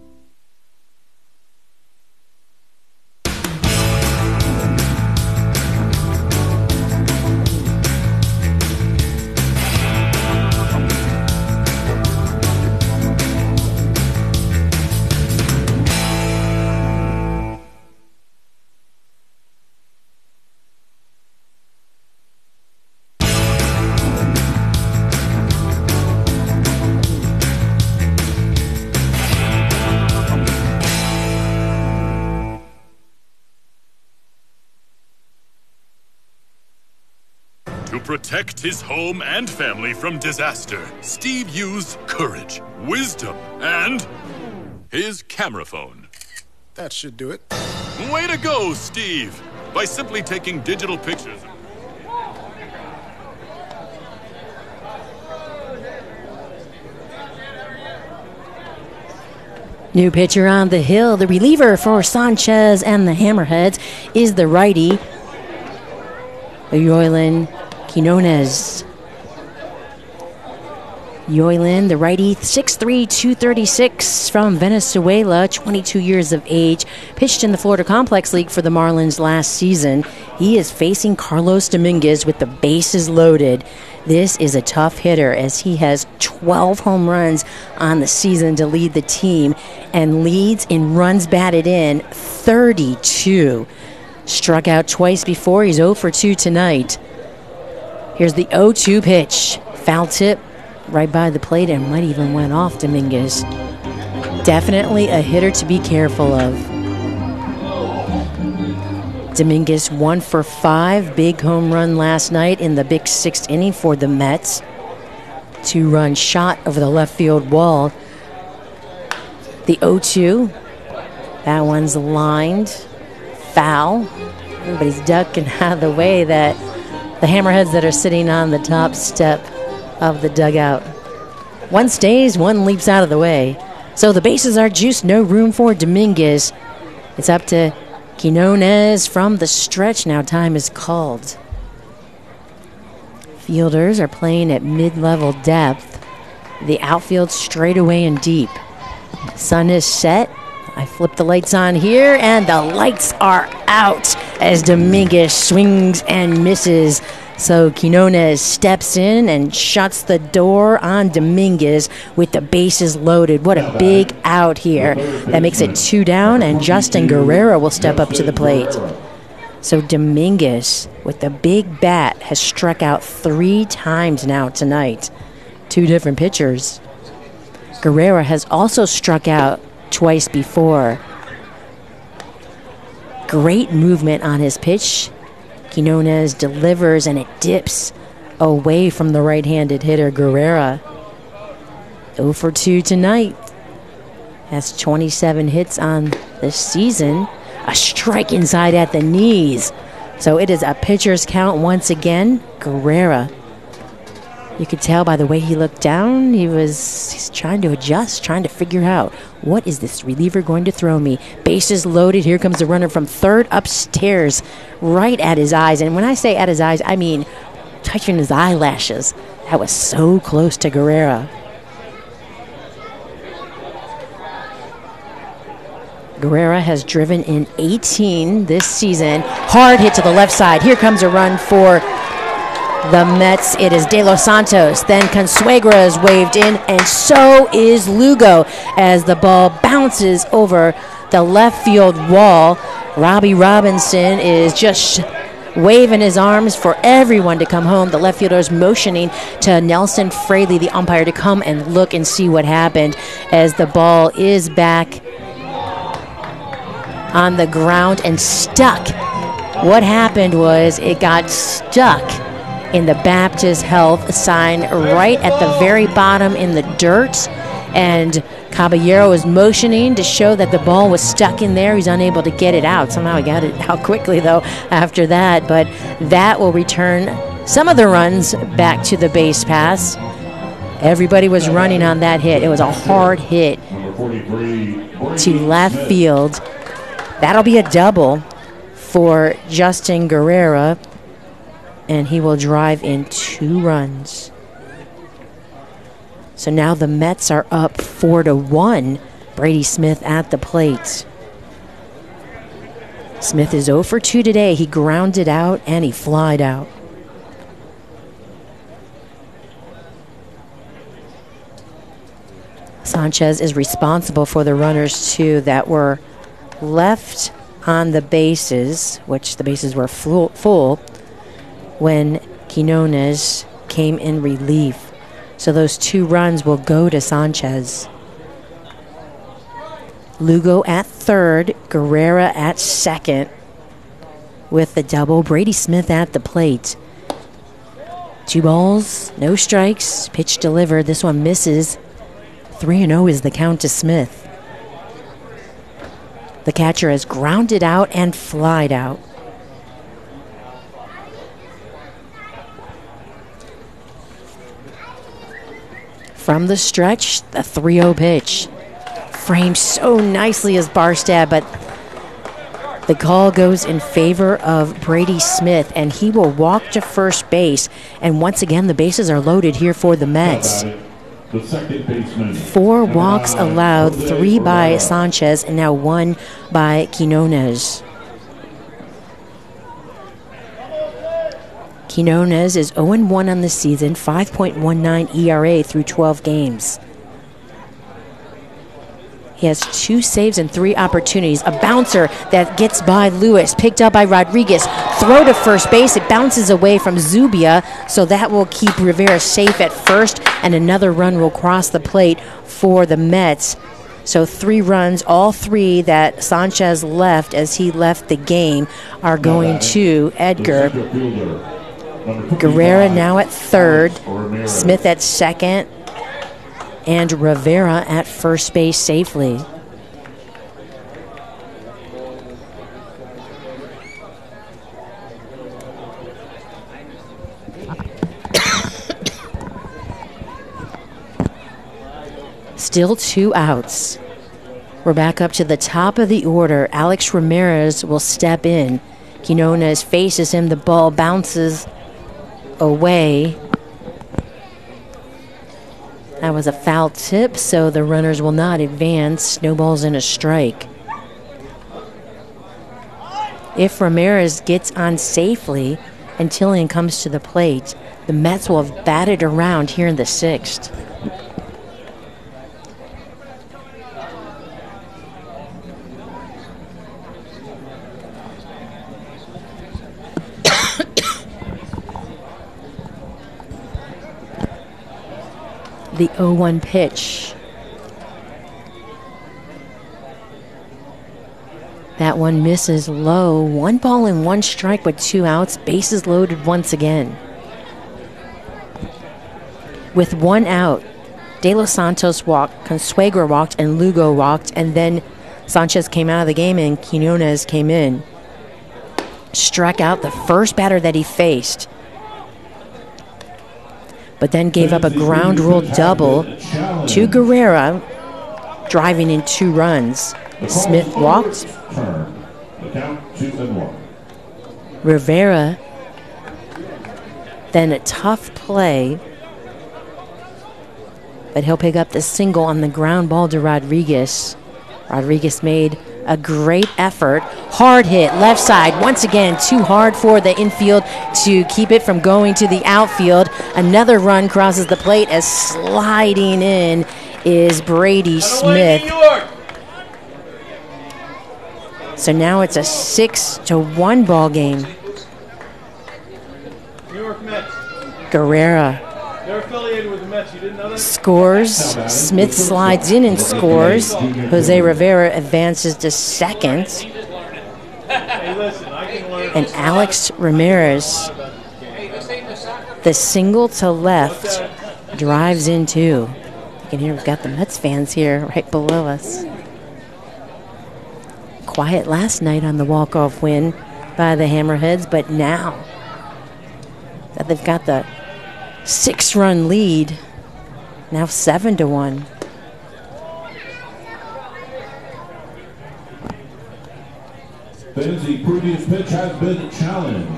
To protect his home and family from disaster, Steve used courage, wisdom, and his camera phone. That should do it. Way to go, Steve! By simply taking digital pictures. New pitcher on the hill. The reliever for Sanchez and the Hammerheads is the righty, Yoelin Quinones. Yoelin, the righty, six three, two thirty-six, from Venezuela, twenty-two years of age, pitched in the Florida Complex League for the Marlins last season. He is facing Carlos Dominguez with the bases loaded. This is a tough hitter as he has twelve home runs on the season to lead the team and leads in runs batted in thirty-two. Struck out twice before. He's oh for two tonight. Here's the oh two pitch. Foul tip right by the plate and might even went off Dominguez. Definitely a hitter to be careful of. Dominguez one for five. Big home run last night in the big sixth inning for the Mets. Two-run shot over the left field wall. The oh two. That one's lined. Foul. Everybody's ducking out of the way. That the Hammerheads that are sitting on the top step of the dugout. One stays, one leaps out of the way. So the bases are juiced, no room for Dominguez. It's up to Quinones from the stretch. Now time is called. Fielders are playing at mid-level depth. The outfield straight away and deep. Sun is set. I flip the lights on here, and the lights are out as Dominguez swings and misses. So Quinones steps in and shuts the door on Dominguez with the bases loaded. What a big out here. That makes it two down, and Justin Guerrero will step up to the plate. So Dominguez, with the big bat, has struck out three times now tonight. Two different pitchers. Guerrero has also struck out twice before. Great movement on his pitch. Quinones delivers, and it dips away from the right-handed hitter, Guerrero. oh for two tonight. Has twenty-seven hits on the season. A strike inside at the knees. So it is a pitcher's count once again. Guerrero. You could tell by the way he looked down, he was he's trying to adjust, trying to figure out, what is this reliever going to throw me? Bases loaded. Here comes the runner from third upstairs, right at his eyes. And when I say at his eyes, I mean touching his eyelashes. That was so close to Guerrero. Guerrero has driven in eighteen this season. Hard hit to the left side. Here comes a run for the Mets. It is De Los Santos. Then Consuegra is waved in, and so is Lugo as the ball bounces over the left field wall. Robbie Robinson is just waving his arms for everyone to come home. The left fielder is motioning to Nelson Fraley, the umpire, to come and look and see what happened as the ball is back on the ground and stuck. What happened was it got stuck in the Baptist Health sign right at the very bottom in the dirt, and Caballero is motioning to show that the ball was stuck in there. He's unable to get it out. Somehow he got it out quickly, though, after that. But that will return some of the runs back to the base pass. Everybody was running on that hit. It was a hard hit to left field. That'll be a double for Justin Guerrera, and he will drive in two runs. So now the Mets are up four to one. Brady Smith at the plate. Smith is oh for two today. He grounded out and he flied out. Sanchez is responsible for the runners, too, that were left on the bases, which the bases were full, full when Quinones came in relief. So those two runs will go to Sanchez. Lugo at third, Guerrera at second with the double. Brady Smith at the plate. Two balls, no strikes, pitch delivered. This one misses. three and oh is the count to Smith. The catcher has grounded out and flied out. From the stretch, the three oh pitch. Framed so nicely as Barstad, but the call goes in favor of Brady Smith, and he will walk to first base. And once again, the bases are loaded here for the Mets. The second baseman. Four walks allowed, three by Sanchez, and now one by Quinones. Quinones is oh and one on the season, five point one nine E R A through twelve games. He has two saves and three opportunities. A bouncer that gets by Lewis, picked up by Rodriguez. Throw to first base. It bounces away from Zubia, so that will keep Rivera safe at first, and another run will cross the plate for the Mets. So three runs, all three that Sanchez left as he left the game, are going to Edgar. Guerrera now at third, Smith at second, and Rivera at first base safely. Still two outs. We're back up to the top of the order. Alex Ramirez will step in. Quinones faces him. The ball bounces away. That was a foul tip, so the runners will not advance. Snowballs in a strike. If Ramirez gets on safely and Tillian comes to the plate, the Mets will have batted around here in the sixth. The oh one pitch. That one misses low. One ball and one strike with two outs. Bases loaded once again. With one out, De Los Santos walked, Consuegra walked, and Lugo walked, and then Sanchez came out of the game and Quinones came in. Struck out the first batter that he faced, but then gave up a ground rule double to Guerrera, driving in two runs. Smith walked. Rivera, then a tough play, but he'll pick up the single on the ground ball to Rodriguez. Rodriguez made a great effort. Hard hit, left side. Once again, too hard for the infield to keep it from going to the outfield. Another run crosses the plate as sliding in is Brady Smith. So now it's a six to one ball game. New York Mets. Guerrera They're affiliated with the Mets. You didn't know that? scores. Smith slides in and scores. Jose Rivera advances to second. Hey, listen, I can learn. And Alex Ramirez, the single to left, drives in too. You can hear we've got the Mets fans here right below us. Quiet last night on the walk-off win by the Hammerheads, but now that they've got the six-run lead, now seven to one. The previous pitch has been challenged.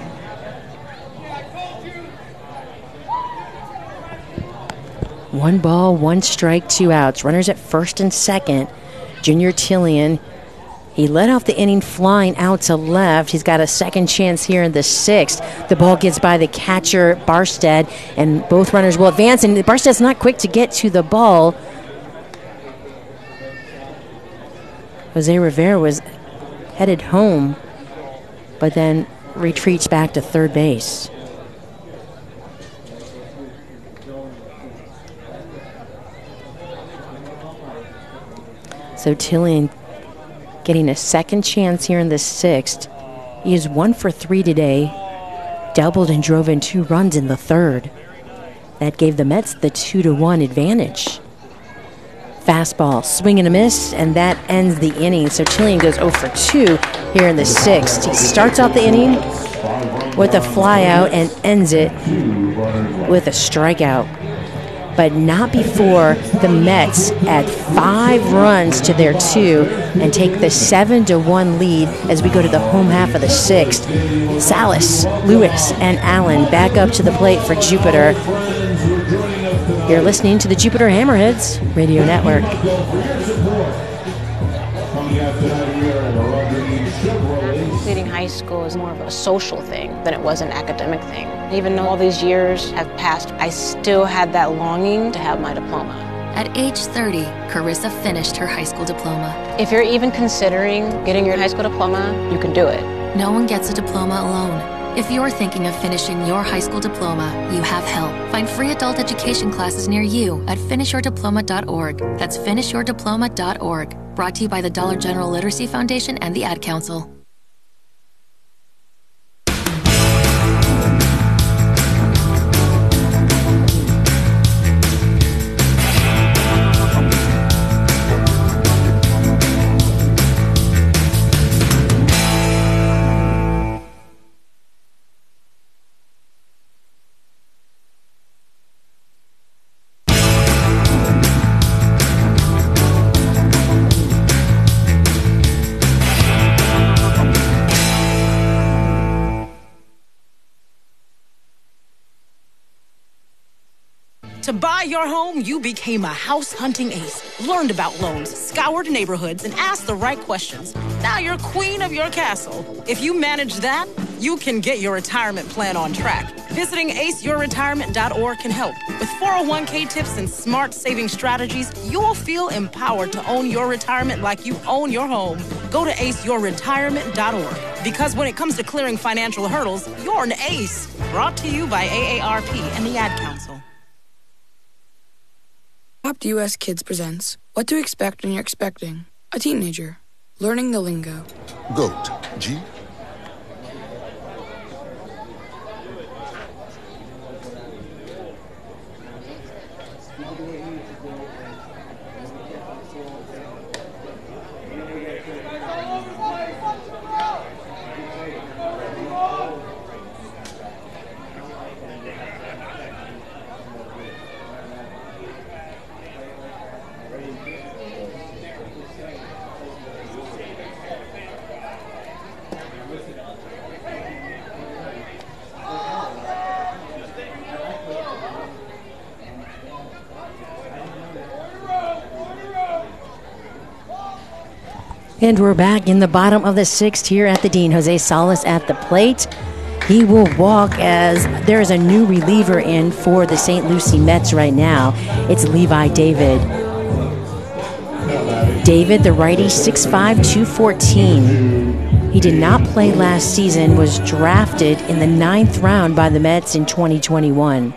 One ball, one strike, two outs. Runners at first and second. Junior Tillian, he led off the inning flying out to left. He's got a second chance here in the sixth. The ball gets by the catcher, Barstead, and both runners will advance. And Barstead's not quick to get to the ball. Jose Rivera was headed home, but then retreats back to third base. So Tillian getting a second chance here in the sixth. He is one for three today, doubled and drove in two runs in the third. That gave the Mets the two to one advantage. Fastball, swing and a miss, and that ends the inning. So Tillian goes oh for two here in the sixth. He starts out the inning with a fly out and ends it with a strikeout. But not before the Mets add five runs to their two and take the seven to one lead as we go to the home half of the sixth. Salas, Lewis, and Allen back up to the plate for Jupiter. You're listening to the Jupiter Hammerheads Radio Network. Completing high school is more of a social thing than it was an academic thing. Even though all these years have passed, I still had that longing to have my diploma. At age thirty, Carissa finished her high school diploma. If you're even considering getting your high school diploma, you can do it. No one gets a diploma alone. If you're thinking of finishing your high school diploma, you have help. Find free adult education classes near you at finish your diploma dot org. That's finish your diploma dot org. Brought to you by the Dollar General Literacy Foundation and the Ad Council. To buy your home, you became a house hunting ace. Learned about loans, scoured neighborhoods, and asked the right questions. Now you're queen of your castle. If you manage that, you can get your retirement plan on track. Visiting ace your retirement dot org can help. With four oh one k tips and smart saving strategies, you'll feel empowered to own your retirement like you own your home. Go to ace your retirement dot org. Because when it comes to clearing financial hurdles, you're an ace. Brought to you by A A R P and the Ad Council. Adopt U S Kids presents What to Expect When You're Expecting a Teenager. Learning the Lingo. GOAT. G. And we're back in the bottom of the sixth here at the Dean. Jose Salas at the plate. He will walk as there is a new reliever in for the Saint Lucie Mets right now. It's Levi David. David, the righty, six five, two fourteen. did not play last season, was drafted in the ninth round by the Mets in twenty twenty-one.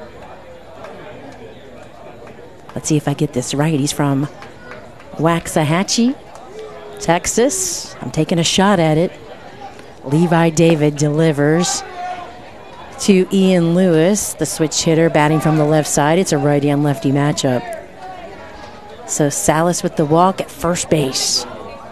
Let's see if I get this right. He's from Waxahachie, Texas. I'm taking a shot at it. Levi David delivers to Ian Lewis, the switch hitter, batting from the left side. It's a righty on lefty matchup. So Salas with the walk at first base.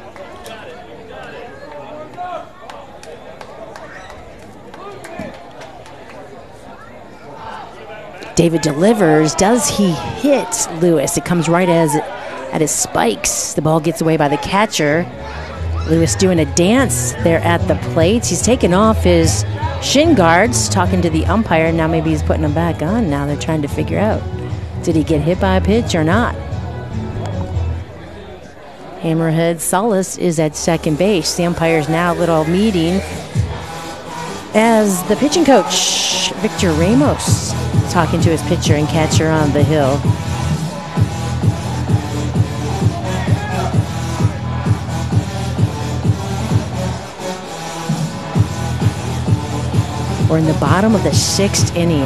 David delivers. Does he hit Lewis? It comes right as at his spikes. The ball gets away by the catcher. Lewis doing a dance there at the plate. He's taken off his shin guards, talking to the umpire. Now maybe he's putting them back on. Now they're trying to figure out, did he get hit by a pitch or not? Hammerhead Salas is at second base. The umpire's now a little meeting as the pitching coach, Victor Ramos, talking to his pitcher and catcher on the hill. We're in the bottom of the sixth inning.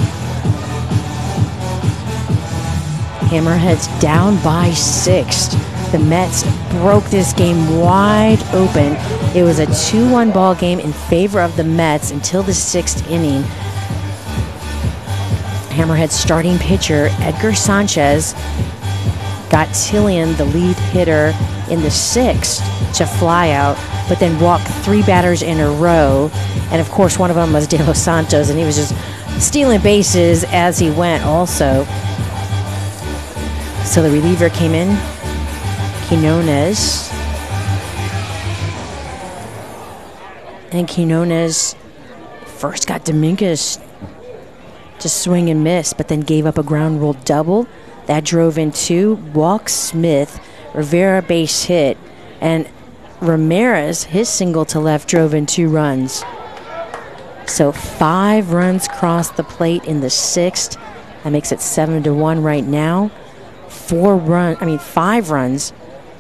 Hammerhead's down by six. The Mets broke this game wide open. It was a two one ball game in favor of the Mets until the sixth inning. Hammerhead's starting pitcher, Edgar Sanchez, got Tillian, the lead hitter, in the sixth to fly out, but then walked three batters in a row. And of course, one of them was De Los Santos, and he was just stealing bases as he went also. So the reliever came in, Quinones. And Quinones first got Dominguez to swing and miss, but then gave up a ground rule double. That drove in two, walk Smith, Rivera base hit, and Ramirez, his single to left, drove in two runs. So five runs crossed the plate in the sixth. That makes it seven to one right now. Four run, I mean five runs.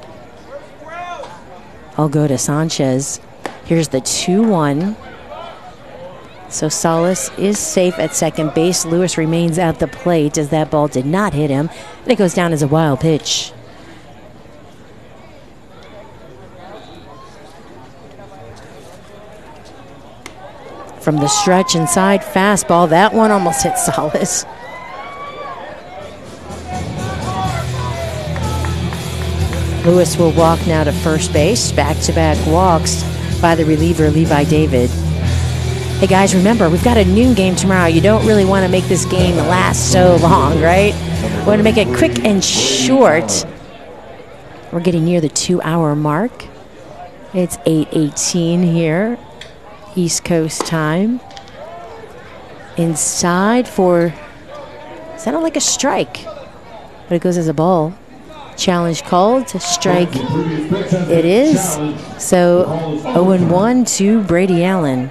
I'll go to Sanchez. Here's the two one. So Salas is safe at second base. Lewis remains at the plate as that ball did not hit him, and it goes down as a wild pitch. From the stretch inside fastball, that one almost hit Salas. Lewis will walk now to first base. Back-to-back walks by the reliever, Levi David. Hey guys, remember, we've got a noon game tomorrow. You don't really want to make this game last so long, right? We want to make it quick and short. We're getting near the two-hour mark. It's eight eighteen here, East Coast time. Inside for, sounded like a strike, but it goes as a ball. Challenge called to strike. It is. So oh and one to Brady Allen.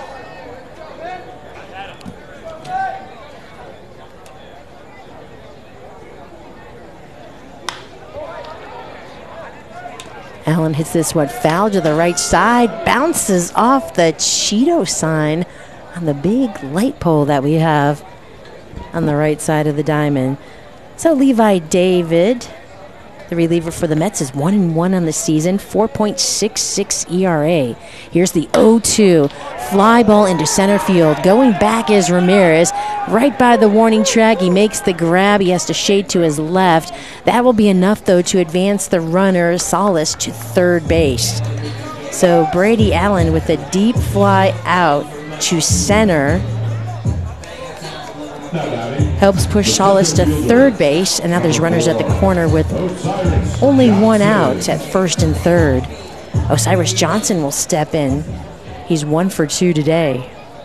Allen hits this one foul to the right side, bounces off the Cheeto sign on the big light pole that we have on the right side of the diamond. So Levi David, the reliever for the Mets, is one and one on the season, four point six six E R A. Here's the oh two. Fly ball into center field. Going back is Ramirez. Right by the warning track, he makes the grab. He has to shade to his left. That will be enough, though, to advance the runner, Salas, to third base. So Brady Allen with a deep fly out to center helps push Salas to third base, and now there's runners at the corner with only one out at first and third. Osiris Johnson will step in. He's one for two today.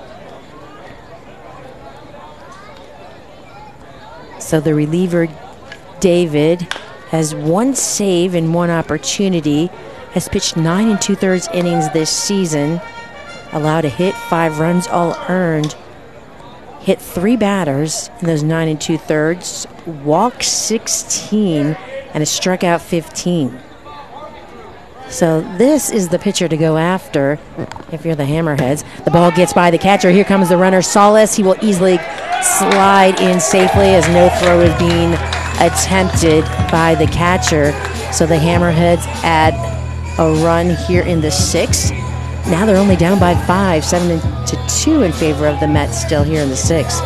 So the reliever, David, has one save and one opportunity, has pitched nine and two-thirds innings this season, allowed a hit, five runs, all earned. Hit three batters in those nine and two-thirds, walked sixteen, and a strikeout fifteen. So this is the pitcher to go after if you're the Hammerheads. The ball gets by the catcher. Here comes the runner, Solis. He will easily slide in safely as no throw is being attempted by the catcher. So the Hammerheads add a run here in the sixth. Now they're only down by five, seven to two in favor of the Mets still here in the sixth.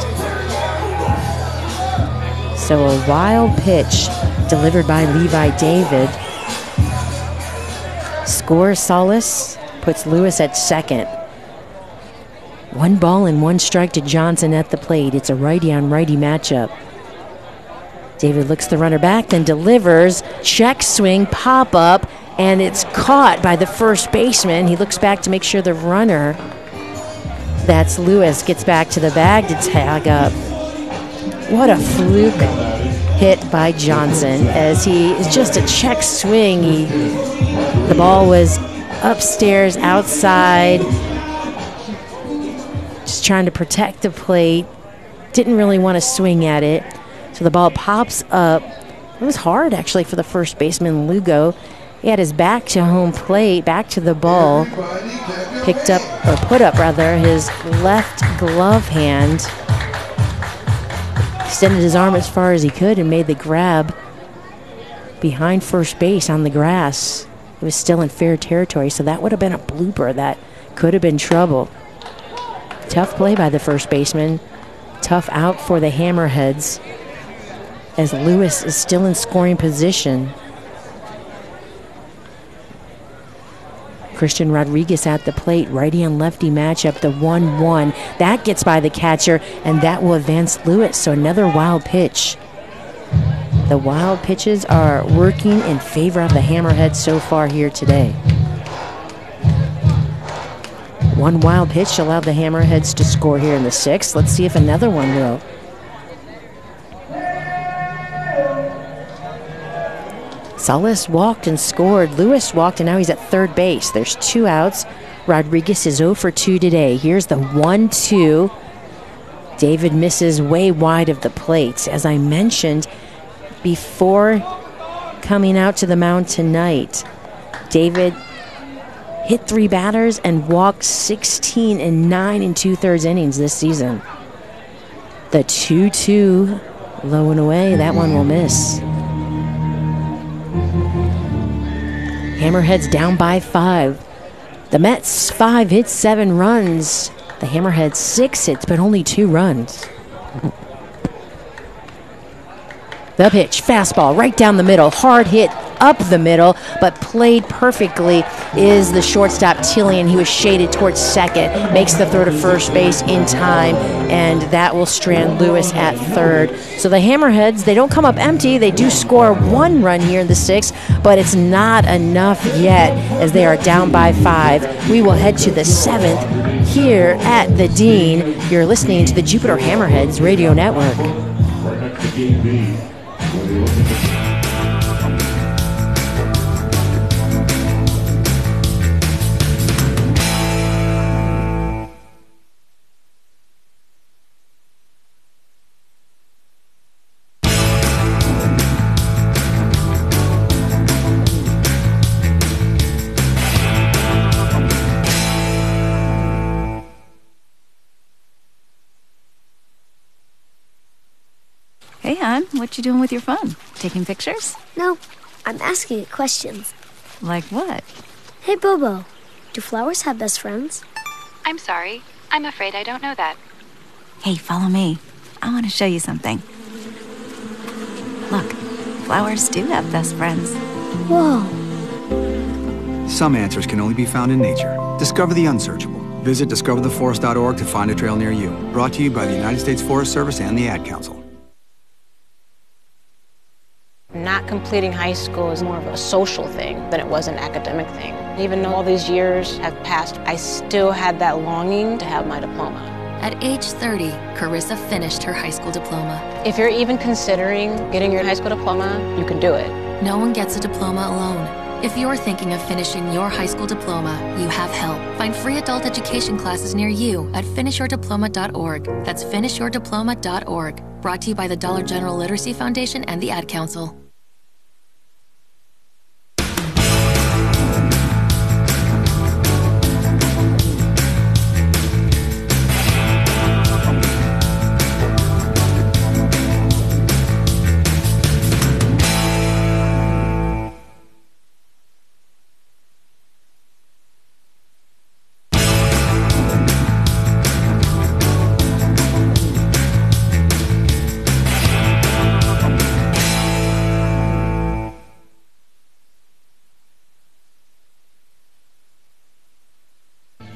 So a wild pitch delivered by Levi David. Scores Solis, puts Lewis at second. One ball and one strike to Johnson at the plate. It's a righty-on-righty matchup. David looks the runner back, then delivers. Check swing, pop up, and it's caught by the first baseman. He looks back to make sure the runner, that's Lewis, gets back to the bag to tag up. What a fluke hit by Johnson, as he is just a check swing. He, the ball was upstairs, outside, just trying to protect the plate. Didn't really want to swing at it. So the ball pops up. It was hard, actually, for the first baseman, Lugo. He had his back to home plate, back to the ball. Picked up, or put up, rather, his left glove hand. Extended his arm as far as he could and made the grab behind first base on the grass. It was still in fair territory, so that would have been a blooper. That could have been trouble. Tough play by the first baseman. Tough out for the Hammerheads, as Lewis is still in scoring position. Christian Rodriguez at the plate, righty and lefty matchup, the one one. That gets by the catcher, and that will advance Lewis, so another wild pitch. The wild pitches are working in favor of the Hammerheads so far here today. One wild pitch allowed the Hammerheads to score here in the sixth. Let's see if another one will. Solis walked and scored. Lewis walked, and now he's at third base. There's two outs. Rodriguez is oh for two today. Here's the one two. David misses way wide of the plate. As I mentioned before coming out to the mound tonight, David hit three batters and walked sixteen and nine and two-thirds innings this season. The two two, low and away. That one will miss. Hammerheads down by five. The Mets, five hits, seven runs. The Hammerheads, six hits, but only two runs. The pitch, fastball, right down the middle. Hard hit up the middle, but played perfectly is the shortstop, Tillian. He was shaded towards second, makes the throw to first base in time, and that will strand Lewis at third. So the Hammerheads, they don't come up empty. They do score one run here in the sixth, but it's not enough yet, as they are down by five. We will head to the seventh here at the Dean. You're listening to the Jupiter Hammerheads Radio Network. Hey, hon, what you doing with your phone? Taking pictures? No, I'm asking it questions. Like what? Hey, Bobo, do flowers have best friends? I'm sorry. I'm afraid I don't know that. Hey, follow me. I want to show you something. Look, flowers do have best friends. Whoa. Some answers can only be found in nature. Discover the unsearchable. Visit discover the forest dot org to find a trail near you. Brought to you by the United States Forest Service and the Ad Council. Not completing high school is more of a social thing than it was an academic thing. Even though all these years have passed, I still had that longing to have my diploma. At age thirty, Carissa finished her high school diploma. If you're even considering getting your high school diploma, you can do it. No one gets a diploma alone. If you're thinking of finishing your high school diploma, you have help. Find free adult education classes near you at finish your diploma dot org. That's finish your diploma dot org. Brought to you by the Dollar General Literacy Foundation and the Ad Council.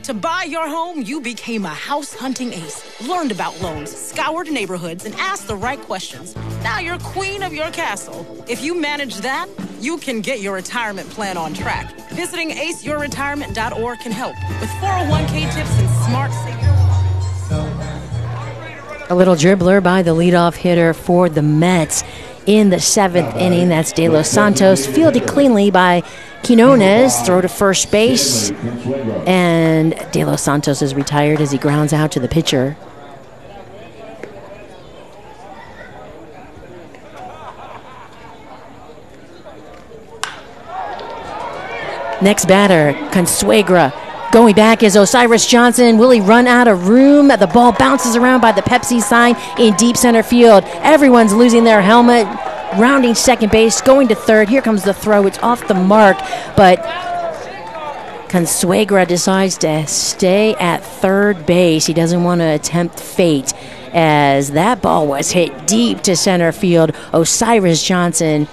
To buy your home, you became a house hunting ace. Learned about loans, scoured neighborhoods, and asked the right questions. Now you're queen of your castle. If you manage that, you can get your retirement plan on track. Visiting ace your retirement dot org can help with four oh one k tips and smart savings. A little dribbler by the leadoff hitter for the Mets in the seventh inning. That's De Los Santos, fielded cleanly by Quinones, throw to first base, and De Los Santos is retired as he grounds out to the pitcher. Next batter, Consuegra. Going back is Osiris Johnson. Will he run out of room? The ball bounces around by the Pepsi sign in deep center field. Everyone's losing their helmet. Rounding second base, going to third. Here comes the throw. It's off the mark, but Consuegra decides to stay at third base. He doesn't want to attempt fate as that ball was hit deep to center field. Osiris Johnson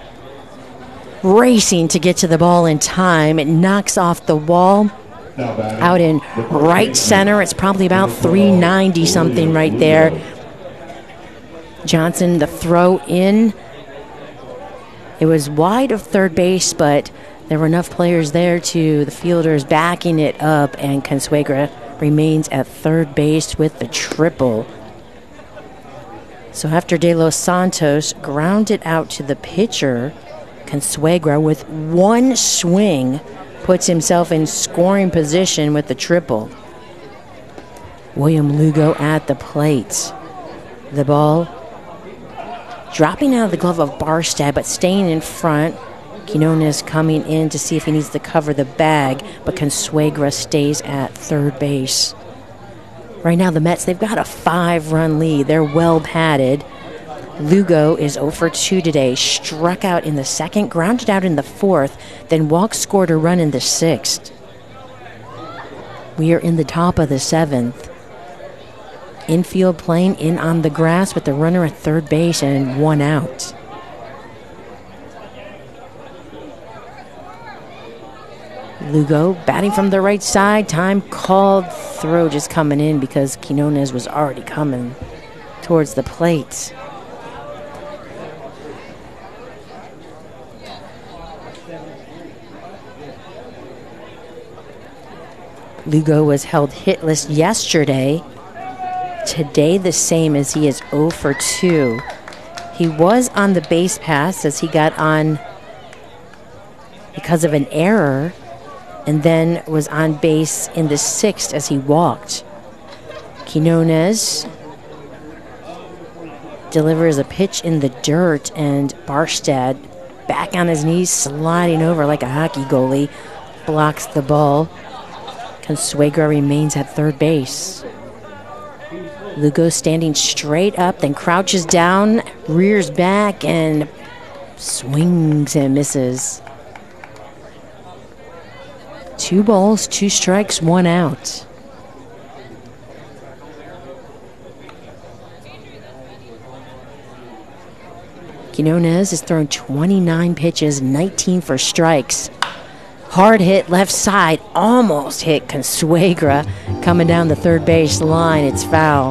racing to get to the ball in time. It knocks off the wall out in right center. It's probably about three ninety something right there. Johnson, the throw in. It was wide of third base, but there were enough players there to the fielders backing it up, and Consuegra remains at third base with the triple. So after De Los Santos grounded out to the pitcher, Consuegra with one swing puts himself in scoring position with the triple. William Lugo at the plate. The ball dropping out of the glove of Barstad, but staying in front. Quinones coming in to see if he needs to cover the bag, but Consuegra stays at third base. Right now, the Mets, they've got a five-run lead. They're well padded. Lugo is oh for two today. Struck out in the second, grounded out in the fourth, then walked, scored a run in the sixth. We are in the top of the seventh. Infield playing in on the grass with the runner at third base and one out. Lugo batting from the right side. Time called. Throw just coming in because Quinones was already coming towards the plate. Lugo was held hitless yesterday. Today the same, as he is oh for two. He was on the base pass as he got on because of an error, and then was on base in the sixth as he walked. Quinones delivers a pitch in the dirt, and Barstad, back on his knees, sliding over like a hockey goalie, blocks the ball. Consuegra remains at third base. Lugo standing straight up, then crouches down, rears back, and swings and misses. Two balls, two strikes, one out. Quinones has thrown twenty-nine pitches, nineteen for strikes. Hard hit left side, almost hit Consuegra coming down the third base line. It's foul.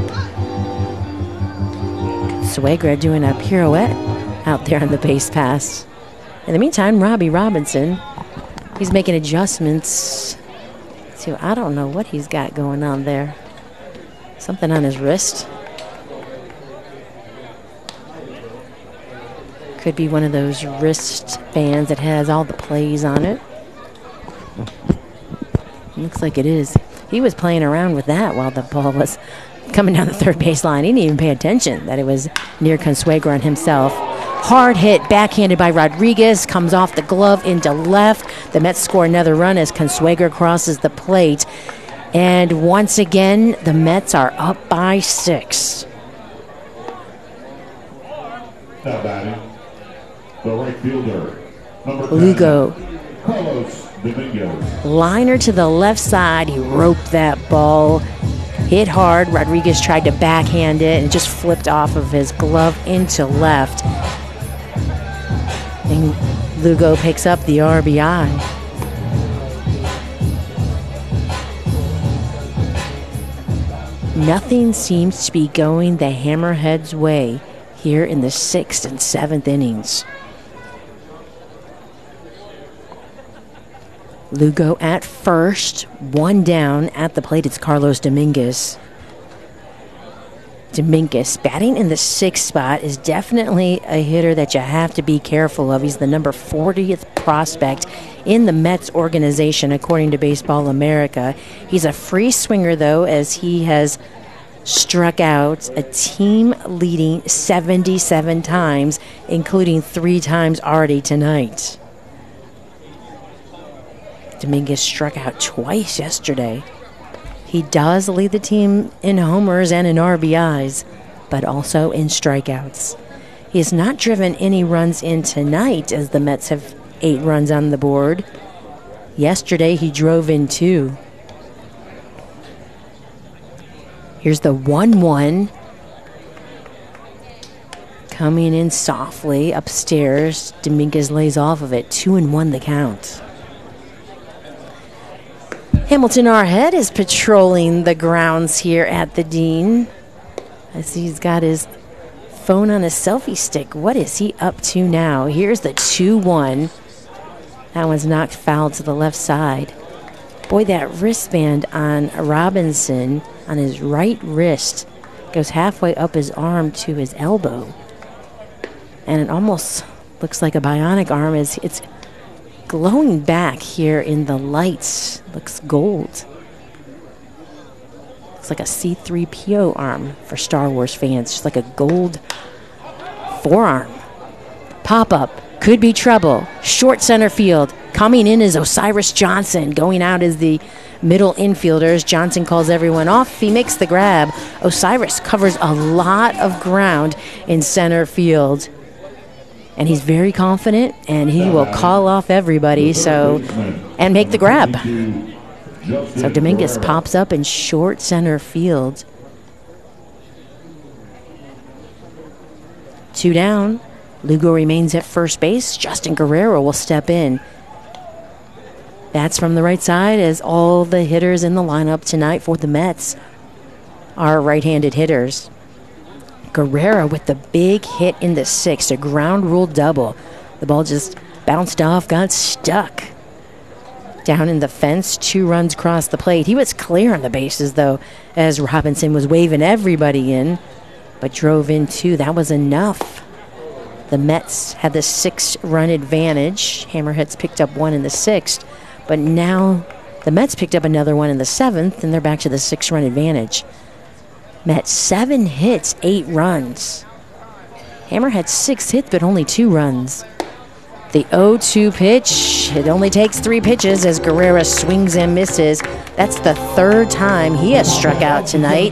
Consuegra doing a pirouette out there on the base pass. In the meantime, Robbie Robinson, he's making adjustments to, I don't know what he's got going on there. Something on his wrist. Could be one of those wristbands that has all the plays on it. Looks like it is. He was playing around with that while the ball was coming down the third base line. He didn't even pay attention that it was near Consuegra and himself. Hard hit, backhanded by Rodriguez, comes off the glove into left. The Mets score another run as Consuegra crosses the plate. And once again, the Mets are up by six. Now batting, the right fielder, number Lugo. ten, Carlos Dominguez. Liner to the left side. He roped that ball. Hit hard. Rodriguez tried to backhand it and just flipped off of his glove into left. And Lugo picks up the R B I. Nothing seems to be going the Hammerheads' way here in the sixth and seventh innings. Lugo at first, one down at the plate. It's Carlos Dominguez. Dominguez, batting in the sixth spot, is definitely a hitter that you have to be careful of. He's the number fortieth prospect in the Mets organization, according to Baseball America. He's a free swinger, though, as he has struck out a team-leading seventy-seven times, including three times already tonight. Dominguez struck out twice yesterday. He does lead the team in homers and in R B Is, but also in strikeouts. He has not driven any runs in tonight, as the Mets have eight runs on the board. Yesterday, he drove in two. Here's the one one. Coming in softly upstairs. Dominguez lays off of it. Two and one the count. Hamilton Arhead is patrolling the grounds here at the Dean, as he's got his phone on his selfie stick. What is he up to now? Here's the two one. That one's knocked foul to the left side. Boy, that wristband on Robinson on his right wrist goes halfway up his arm to his elbow. And it almost looks like a bionic arm. As it's glowing back here in the lights. Looks gold. Looks like a C three P O arm for Star Wars fans. Just like a gold forearm. Pop-up. Could be trouble. Short center field. Coming in is Osiris Johnson. Going out is the middle infielders. Johnson calls everyone off. He makes the grab. Osiris covers a lot of ground in center field. And he's very confident, and he will call off everybody so and make the grab. So Dominguez pops up in short center field. Two down. Lugo remains at first base. Justin Guerrero will step in. That's from the right side, as all the hitters in the lineup tonight for the Mets are right-handed hitters. Guerrero with the big hit in the sixth, a ground rule double. The ball just bounced off, got stuck down in the fence. Two runs across the plate. He was clear on the bases, though, as Robinson was waving everybody in, but drove in two. That was enough. The Mets had the six-run advantage. Hammerheads picked up one in the sixth, but now the Mets picked up another one in the seventh, and they're back to the six-run advantage. Mets seven hits, eight runs. Hammer had six hits, but only two runs. The oh two pitch, it only takes three pitches as Guerrero swings and misses. That's the third time he has struck out tonight.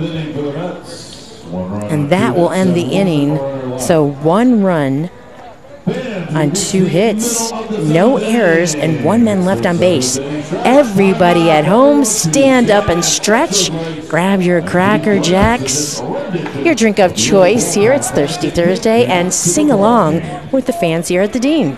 And that will end the inning. So one run on two hits, no errors, and one man left on base. Everybody at home, stand up and stretch. Grab your Cracker Jacks, your drink of choice here. It's Thirsty Thursday, and sing along with the fans here at the Dean.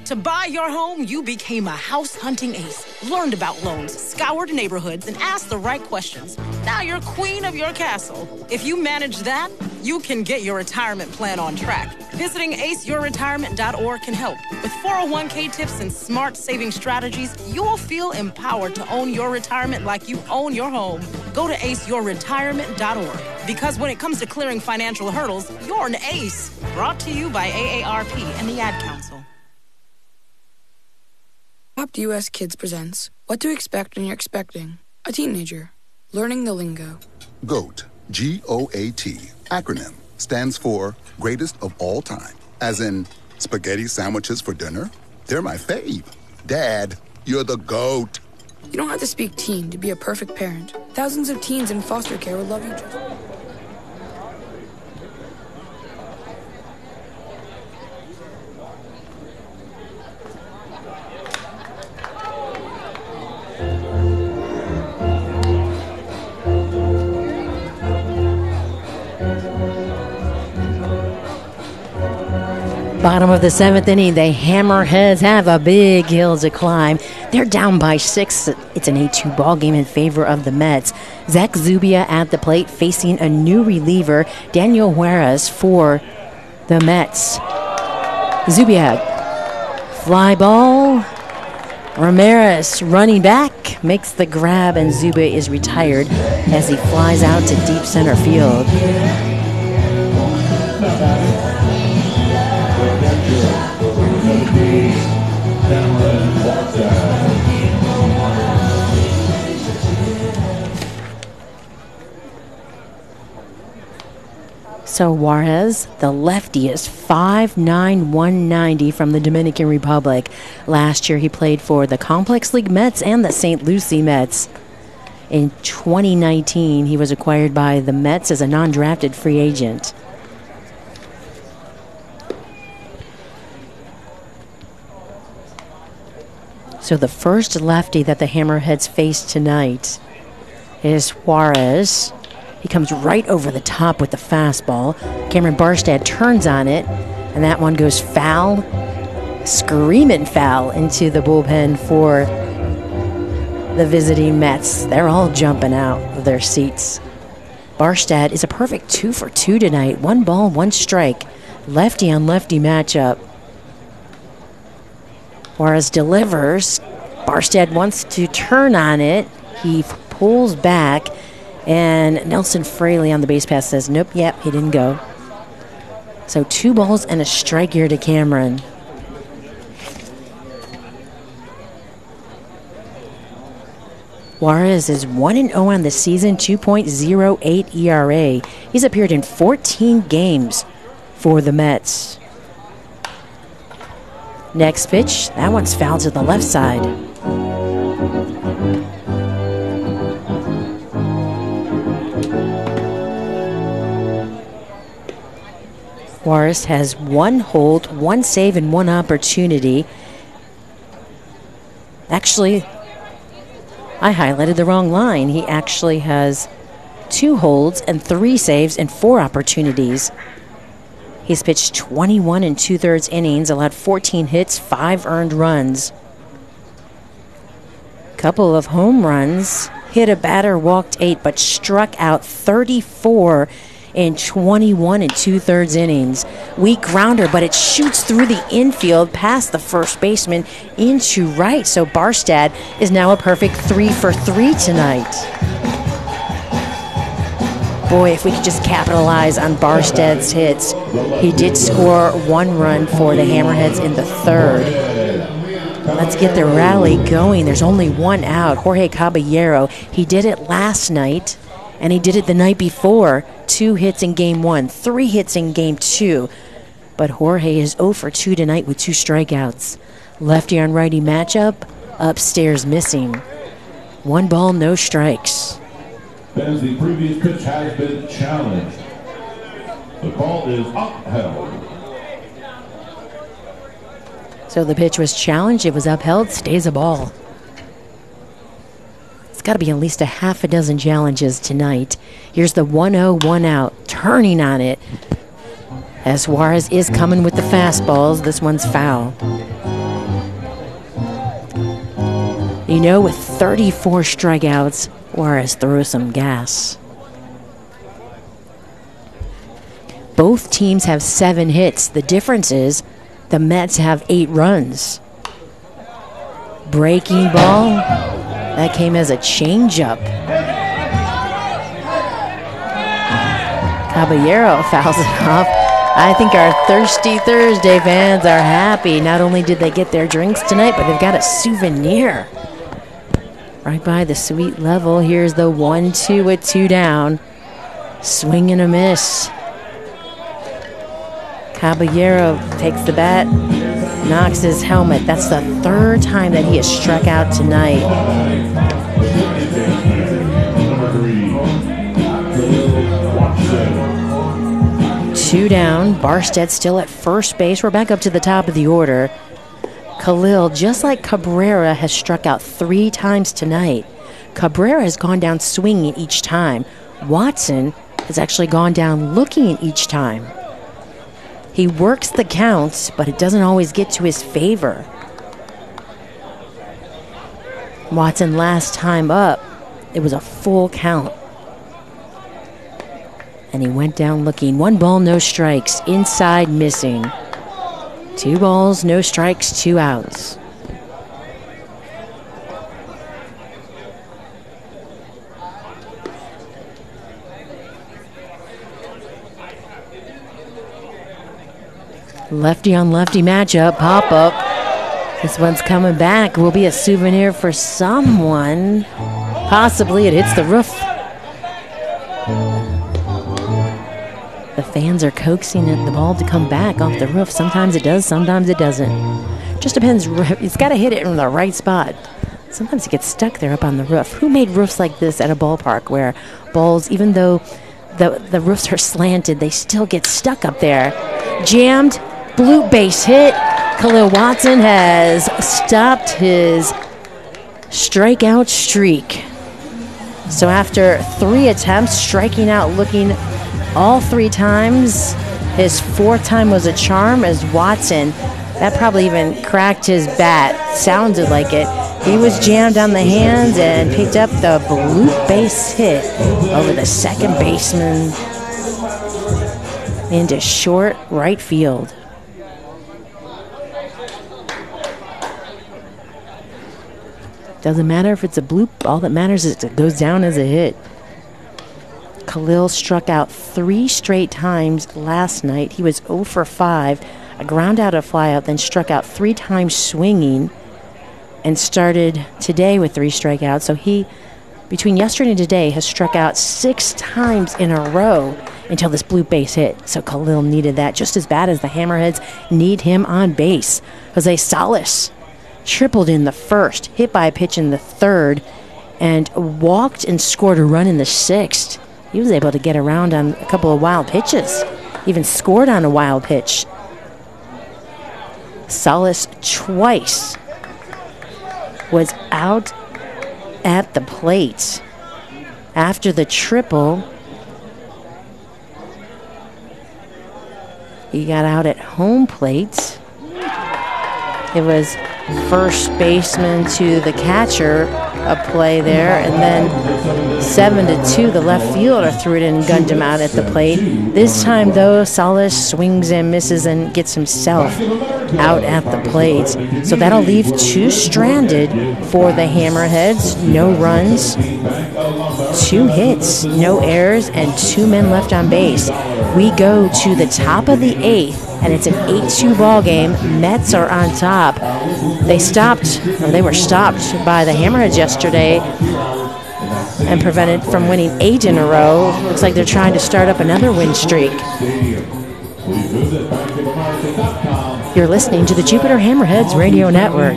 To buy your home, you became a house hunting ace. Learned about loans, scoured neighborhoods, and asked the right questions. Now you're queen of your castle. If you manage that, you can get your retirement plan on track. Visiting ace your retirement dot org can help. With four oh one k tips and smart saving strategies, you'll feel empowered to own your retirement like you own your home. Go to ace your retirement dot org. Because when it comes to clearing financial hurdles, you're an ace. Brought to you by A A R P and the Ad Council. Adopt U S Kids presents What to Expect When You're Expecting a Teenager. Learning the Lingo. GOAT, G O A T, acronym, stands for Greatest of All Time. As in, spaghetti sandwiches for dinner? They're my fave. Dad, you're the GOAT. You don't have to speak teen to be a perfect parent. Thousands of teens in foster care will love you just... Bottom of the seventh inning, the Hammerheads have a big hill to climb. They're down by six. It's an eight two ball game in favor of the Mets. Zach Zubia at the plate facing a new reliever, Daniel Juarez, for the Mets. Zubia, fly ball. Ramirez running back, makes the grab, and Zubia is retired as he flies out to deep center field. So Juarez, the lefty, is five nine, one ninety from the Dominican Republic. Last year he played for the Complex League Mets and the Saint Lucie Mets. In twenty nineteen, he was acquired by the Mets as a non-drafted free agent. So the first lefty that the Hammerheads face tonight is Juarez. He comes right over the top with the fastball. Cameron Barstad turns on it, and that one goes foul, screaming foul into the bullpen for the visiting Mets. They're all jumping out of their seats. Barstad is a perfect two for two tonight. One ball, one strike. Lefty on lefty matchup. Juarez delivers. Barstad wants to turn on it. He pulls back, and Nelson Fraley on the base pass says, nope, yep, he didn't go. So two balls and a strike here to Cameron. Juarez is one and oh on the season, two point oh eight E R A. He's appeared in fourteen games for the Mets. Next pitch, that one's fouled to the left side. Juarez has one hold, one save, and one opportunity. Actually, I highlighted the wrong line. He actually has two holds and three saves and four opportunities. He's pitched twenty-one and two-thirds innings, allowed fourteen hits, five earned runs. Couple of home runs, hit a batter, walked eight, but struck out thirty-four in twenty-one and two-thirds innings. Weak grounder, but it shoots through the infield past the first baseman into right. So Barstad is now a perfect three for three tonight. Boy, if we could just capitalize on Barstad's hits. He did score one run for the Hammerheads in the third. Let's get the rally going. There's only one out. Jorge Caballero. He did it last night, and he did it the night before. Two hits in game one, three hits in game two. But Jorge is oh for two tonight with two strikeouts. Lefty on righty matchup, upstairs missing. One ball, no strikes. As the previous pitch has been challenged. The call is upheld. So the pitch was challenged, it was upheld, stays a ball. It's got to be at least a half a dozen challenges tonight. Here's the one oh, one out, turning on it. As Juarez is coming with the fastballs, this one's foul. You know, with thirty-four strikeouts, Juarez throws some gas. Both teams have seven hits. The difference is the Mets have eight runs. Breaking ball. That came as a changeup. Caballero fouls it off. I think our Thirsty Thursday fans are happy. Not only did they get their drinks tonight, but they've got a souvenir. Right by the suite level. Here's the one two with two down. Swing and a miss. Caballero takes the bat, knocks his helmet. That's the third time that he has struck out tonight. Two down. Barstead still at first base. We're back up to the top of the order. Khalil, just like Cabrera, has struck out three times tonight. Cabrera has gone down swinging each time. Watson has actually gone down looking each time. He works the counts, but it doesn't always get to his favor. Watson last time up, it was a full count. And he went down looking. One ball, no strikes. Inside, missing. Two balls, no strikes, two outs. Lefty on lefty matchup, pop up. This one's coming back. Will be a souvenir for someone. Possibly it hits the roof. The fans are coaxing the ball to come back off the roof. Sometimes it does, sometimes it doesn't. Just depends. It's got to hit it in the right spot. Sometimes it gets stuck there up on the roof. Who made roofs like this at a ballpark where balls, even though the, the roofs are slanted, they still get stuck up there? Jammed, blue base hit. Khalil Watson has stopped his strikeout streak. So after three attempts, striking out, looking all three times, his fourth time was a charm as Watson, that probably even cracked his bat, sounded like it. He was jammed on the hands and picked up the blue base hit over the second baseman into short right field. Doesn't matter if it's a bloop. All that matters is it goes down as a hit. Khalil struck out three straight times last night. He was oh for five. A ground out, a flyout, then struck out three times swinging and started today with three strikeouts. So he, between yesterday and today, has struck out six times in a row until this blue base hit. So Khalil needed that just as bad as the Hammerheads need him on base. Jose Salas tripled in the first, hit by a pitch in the third, and walked and scored a run in the sixth. He was able to get around on a couple of wild pitches, even scored on a wild pitch. Salas twice was out at the plate. After the triple, he got out at home plate. It was first baseman to the catcher, a play there, and then seven to two, the left fielder threw it in and gunned him out at the plate. This time, though, Salas swings and misses and gets himself out at the plate. So that'll leave two stranded for the Hammerheads. No runs, two hits, no errors, and two men left on base. We go to the top of the eighth, and it's an eight two ball game. Mets are on top. They stopped, or they were stopped by the Hammerheads yesterday and prevented from winning eight in a row. Looks like they're trying to start up another win streak. You're listening to the Jupiter Hammerheads Radio Network.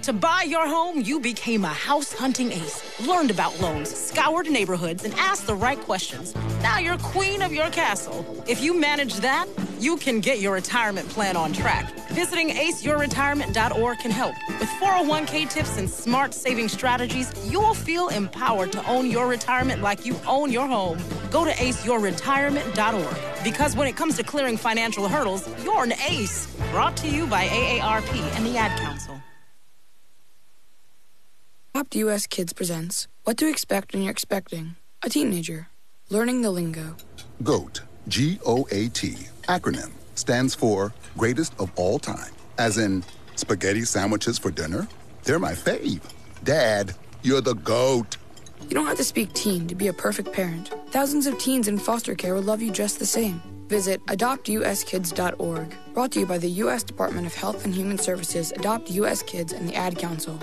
To buy your home, you became a house hunting ace. Learned about loans, scoured neighborhoods, and asked the right questions. Now you're queen of your castle. If you manage that, you can get your retirement plan on track. Visiting ace your retirement dot org can help. With four oh one k tips and smart saving strategies, you'll feel empowered to own your retirement like you own your home. Go to ace your retirement dot org. Because when it comes to clearing financial hurdles, you're an ace. Brought to you by A A R P and the Ad Council. Adopt U S Kids presents What to Expect When You're Expecting a Teenager. Learning the Lingo. GOAT, G O A T, acronym, stands for Greatest of All Time. As in, spaghetti sandwiches for dinner? They're my fave. Dad, you're the GOAT. You don't have to speak teen to be a perfect parent. Thousands of teens in foster care will love you just the same. Visit adopt U S kids dot org. Brought to you by the U S Department of Health and Human Services, Adopt U S Kids, and the Ad Council.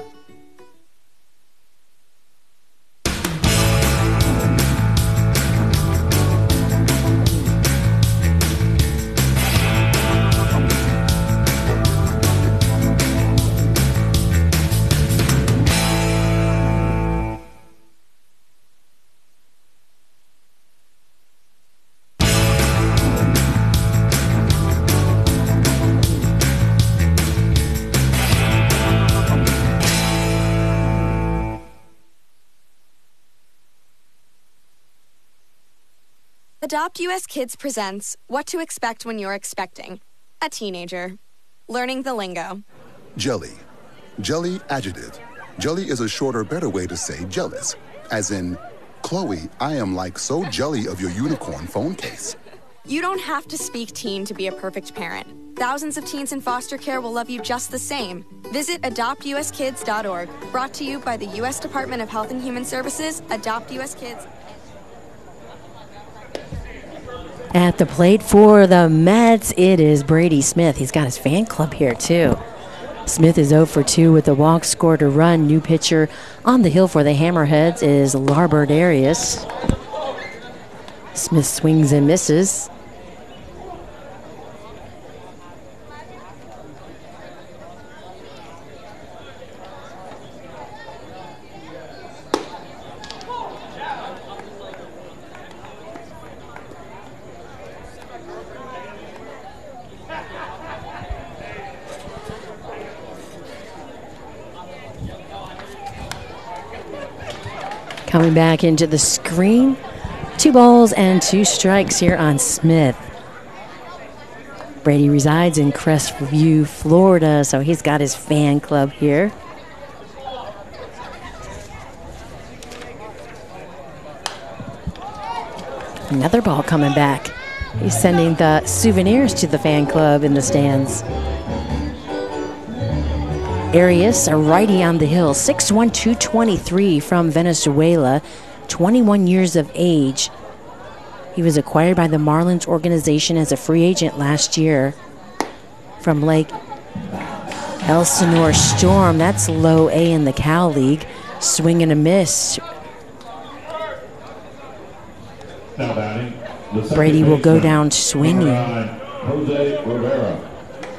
Adopt U S Kids presents What to Expect When You're Expecting a Teenager. Learning the Lingo. Jelly. Jelly adjective. Jelly is a shorter, better way to say jealous. As in, Chloe, I am like so jelly of your unicorn phone case. You don't have to speak teen to be a perfect parent. Thousands of teens in foster care will love you just the same. Visit adopt U S kids dot org. Brought to you by the U S Department of Health and Human Services, Adopt U S Kids. At the plate for the Mets, it is Brady Smith. He's got his fan club here, too. Smith is oh for two with a walk, scored a run. New pitcher on the hill for the Hammerheads is Larbert Arias. Smith swings and misses. Coming back into the screen. Two balls and two strikes here on Smith. Brady resides in Crestview, Florida, so he's got his fan club here. Another ball coming back. He's sending the souvenirs to the fan club in the stands. Arias, a righty on the hill, six one, two twenty-three from Venezuela, twenty-one years of age. He was acquired by the Marlins organization as a free agent last year from Lake Elsinore Storm. That's low A in the Cal League. Swing and a miss. Brady will go down swinging. Jose Rivera.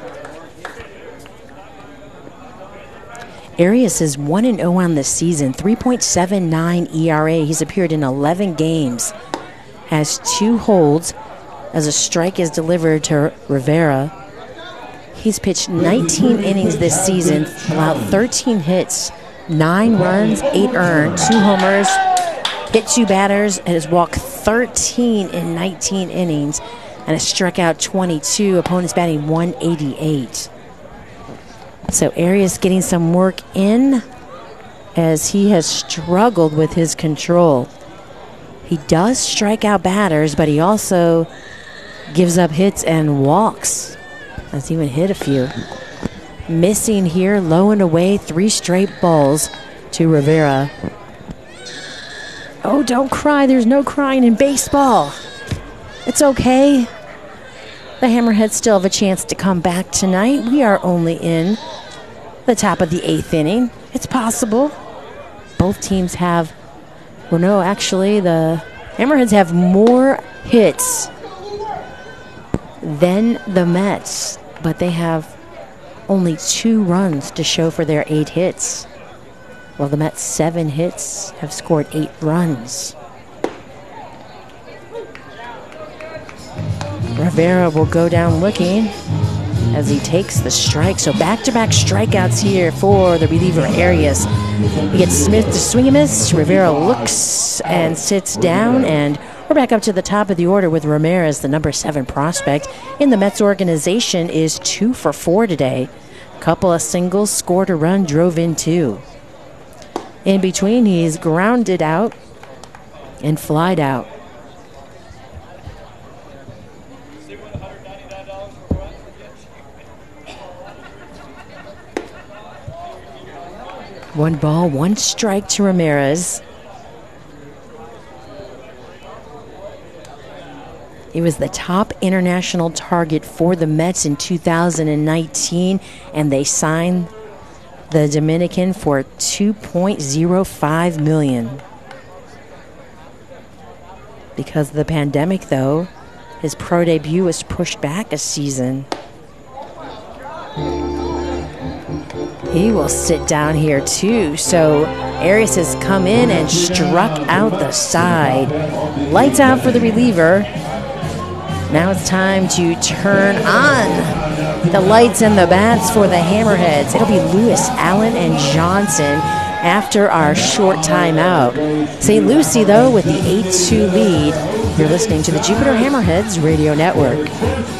Arias is one and oh on the season, three point seven nine E R A. He's appeared in eleven games, has two holds as a strike is delivered to Rivera. He's pitched nineteen innings this season, allowed thirteen hits, nine runs, eight earned, two homers, hit two batters, and has walked thirteen in nineteen innings, and has struck out twenty-two, opponents batting one eighty-eight. So Arias getting some work in as he has struggled with his control. He does strike out batters, but he also gives up hits and walks. Has even hit a few. Missing here, low and away, three straight balls to Rivera. Oh, don't cry. There's no crying in baseball. It's okay. The Hammerheads still have a chance to come back tonight. We are only in the top of the eighth inning. It's possible. Both teams have, well, no, actually, the Hammerheads have more hits than the Mets, but they have only two runs to show for their eight hits. While the Mets' seven hits have scored eight runs. Rivera will go down looking as he takes the strike. So back-to-back strikeouts here for the reliever Arias. He gets Smith to swing and miss. Rivera looks and sits down, and we're back up to the top of the order with Ramirez, the number seven prospect in the Mets organization, is two for four today. Couple of singles, scored a run, drove in two. In between, he's grounded out and flied out. One ball, one strike to Ramirez. He was the top international target for the Mets in two thousand nineteen, and they signed the Dominican for two point oh five million dollars. Because of the pandemic, though, his pro debut was pushed back a season. He will sit down here too. So Arias has come in and struck out the side. Lights out for the reliever. Now it's time to turn on the lights and the bats for the Hammerheads. It'll be Lewis, Allen, and Johnson after our short timeout. Saint Lucie, though, with the eight two lead. You're listening to the Jupiter Hammerheads Radio Network.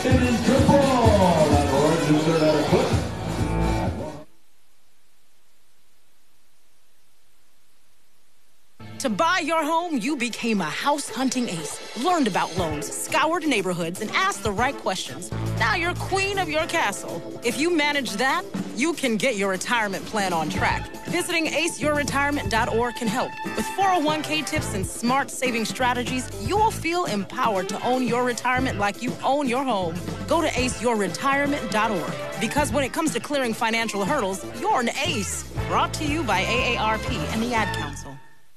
To buy your home, you became a house hunting ace. Learned about loans, scoured neighborhoods, and asked the right questions. Now you're queen of your castle. If you manage that, you can get your retirement plan on track. Visiting ace your retirement dot org can help. With four oh one k tips and smart saving strategies, you'll feel empowered to own your retirement like you own your home. Go to ace your retirement dot org. Because when it comes to clearing financial hurdles, you're an ace. Brought to you by A A R P and the Ad Council.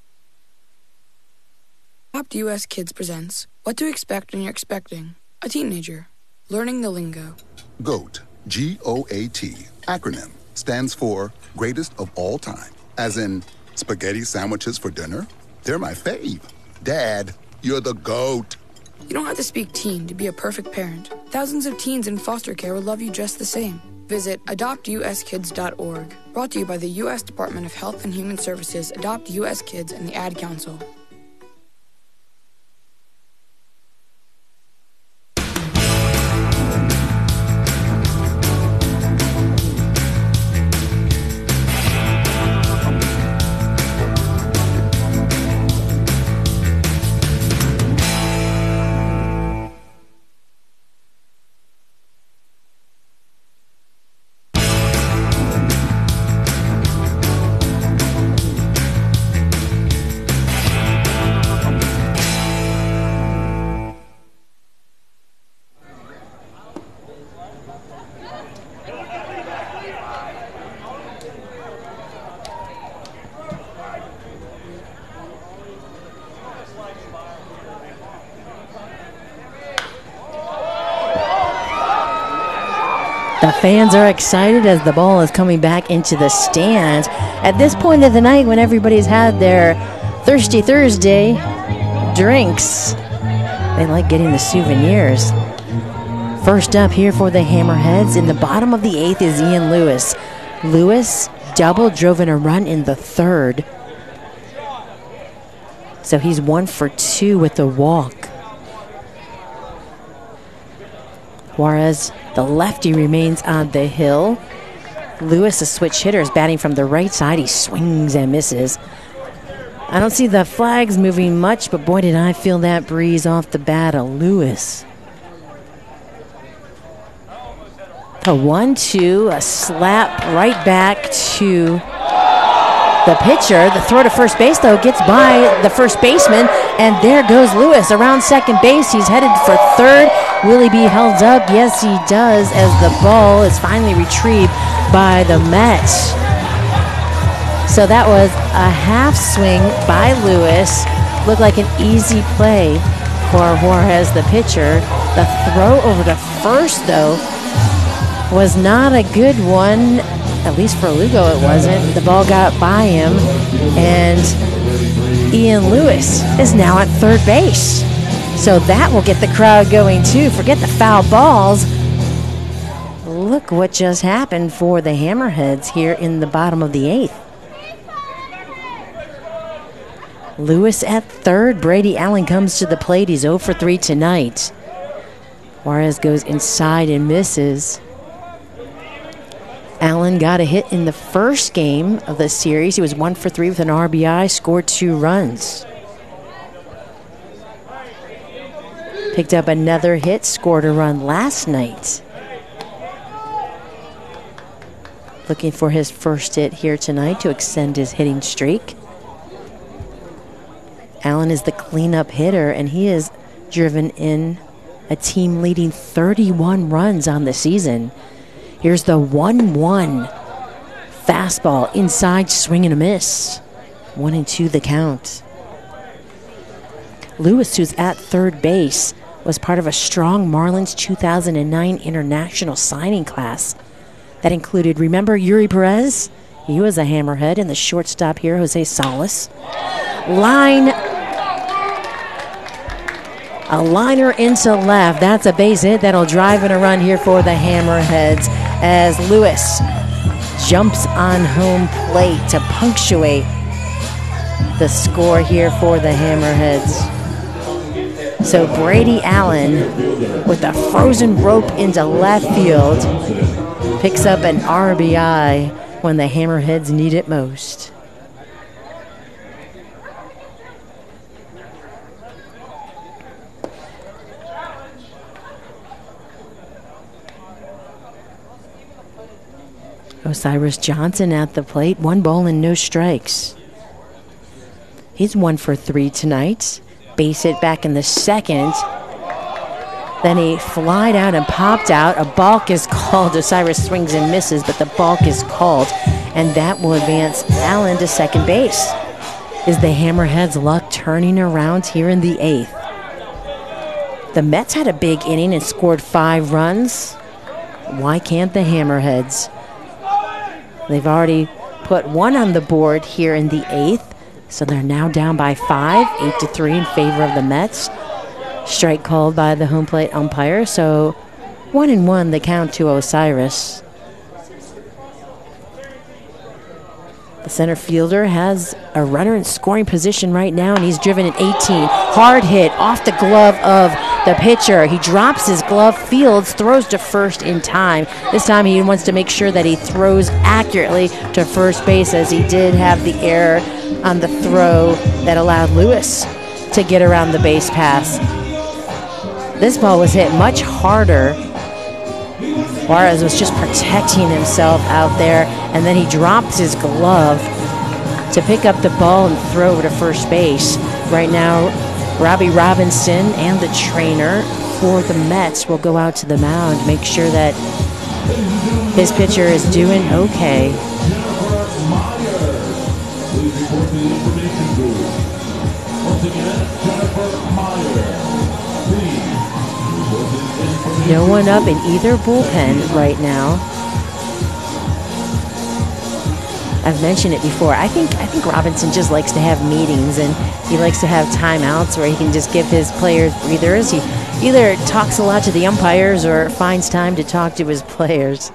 Adopt U S Kids presents What to Expect When You're Expecting a Teenager. Learning the Lingo. GOAT, G O A T, acronym, stands for Greatest of All Time. As in, spaghetti sandwiches for dinner? They're my fave. Dad, you're the GOAT. You don't have to speak teen to be a perfect parent. Thousands of teens in foster care will love you just the same. Visit adopt U S kids dot org. Brought to you by the U S Department of Health and Human Services, Adopt U S Kids, and the Ad Council. The fans are excited as the ball is coming back into the stands. At this point of the night, when everybody's had their Thirsty Thursday drinks, they like getting the souvenirs. First up here for the Hammerheads in the bottom of the eighth is Ian Lewis. Lewis double drove in a run in the third. So he's one for two with the walk. Juarez, the lefty, remains on the hill. Lewis, a switch hitter, is batting from the right side. He swings and misses. I don't see the flags moving much, but boy, did I feel that breeze off the bat of Lewis. A one two, a slap right back to the pitcher. The throw to first base, though, gets by the first baseman, and there goes Lewis around second base. He's headed for third. Will he be held up? Yes, he does, as the ball is finally retrieved by the Mets. So that was a half swing by Lewis. Looked like an easy play for Juarez, the pitcher. The throw over to first, though, was not a good one. At least for Lugo it wasn't. The ball got by him, and Ian Lewis is now at third base. So that will get the crowd going too. Forget the foul balls. Look what just happened for the Hammerheads here in the bottom of the eighth. Lewis at third. Brady Allen comes to the plate. He's oh for three tonight. Juarez goes inside and misses. Allen got a hit in the first game of the series. He was one for three with an R B I, scored two runs. Picked up another hit, scored a run last night. Looking for his first hit here tonight to extend his hitting streak. Allen is the cleanup hitter, and he has driven in a team leading thirty-one runs on the season. Here's the one one. Fastball inside, swing and a miss. One and two the count. Lewis, who's at third base, was part of a strong Marlins two thousand nine international signing class that included, remember Yuri Perez? He was a Hammerhead, and the shortstop here, Jose Salas. Line, a liner into left. That's a base hit that'll drive in a run here for the Hammerheads as Lewis jumps on home plate to punctuate the score here for the Hammerheads. So Brady Allen with a frozen rope into left field picks up an R B I when the Hammerheads need it most. Osiris Johnson at the plate, one ball and no strikes. He's one for three tonight. Base hit back in the second. Then he flied out and popped out. A balk is called. Osiris swings and misses, but the balk is called, and that will advance Allen to second base. Is the Hammerheads' luck turning around here in the eighth? The Mets had a big inning and scored five runs. Why can't the Hammerheads? They've already put one on the board here in the eighth, so they're now down by five, eight to three in favor of the Mets. Strike called by the home plate umpire, so one and one the count to Osiris. The center fielder has a runner in scoring position right now, and he's driven an eighteen. Hard hit off the glove of the pitcher. He drops his glove, Fields throws to first in time. This time he wants to make sure that he throws accurately to first base, as he did have the error on the throw that allowed Lewis to get around the base pass. This ball was hit much harder. Juarez was just protecting himself out there, and then he dropped his glove to pick up the ball and throw over to first base. Right now, Robbie Robinson and the trainer for the Mets will go out to the mound, make sure that his pitcher is doing okay. No one up in either bullpen right now. I've mentioned it before. I think I think Robinson just likes to have meetings, and he likes to have timeouts where he can just give his players breathers. He either talks a lot to the umpires or finds time to talk to his players.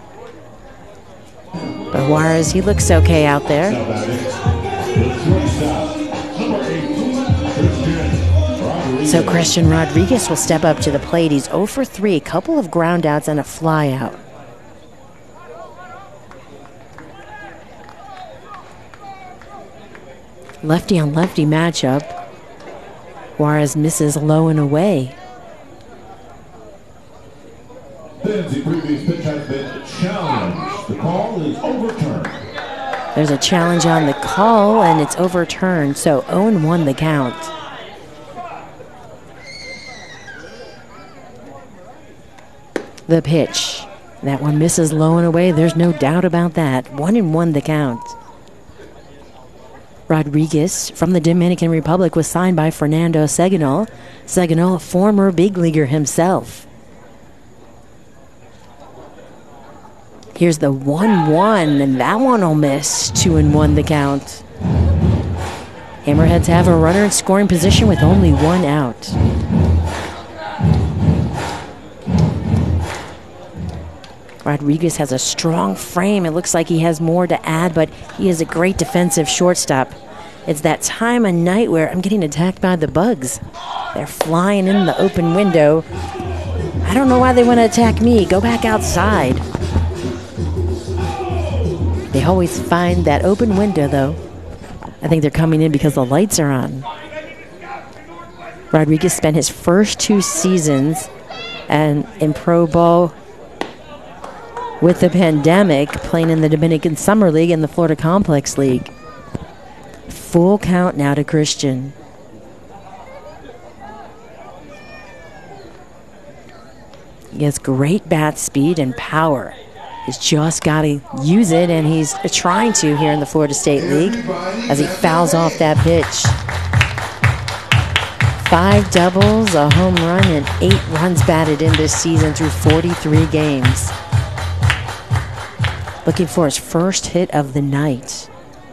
But Juarez, he looks okay out there. So Christian Rodriguez will step up to the plate. He's oh for three, a couple of ground outs and a fly out. Lefty on lefty matchup. Juarez misses low and away. The previous pitch has been challenged. The call is overturned. There's a challenge on the call, and it's overturned, so oh and one the count. The pitch. That one misses low and away. There's no doubt about that. One and one the count. Rodriguez from the Dominican Republic was signed by Fernando Seganol. Seganol, a former big leaguer himself. Here's the one one, and that one will miss. Two and one the count. Hammerheads have a runner in scoring position with only one out. Rodriguez has a strong frame. It looks like he has more to add, but he is a great defensive shortstop. It's that time of night where I'm getting attacked by the bugs. They're flying in the open window. I don't know why they want to attack me. Go back outside. They always find that open window, though. I think they're coming in because the lights are on. Rodriguez spent his first two seasons and in pro ball with the pandemic, playing in the Dominican Summer League and the Florida Complex League. Full count now to Christian. He has great bat speed and power. He's just got to use it, and he's trying to here in the Florida State League as he fouls off that pitch. Five doubles, a home run, and eight runs batted in this season through forty-three games. Looking for his first hit of the night.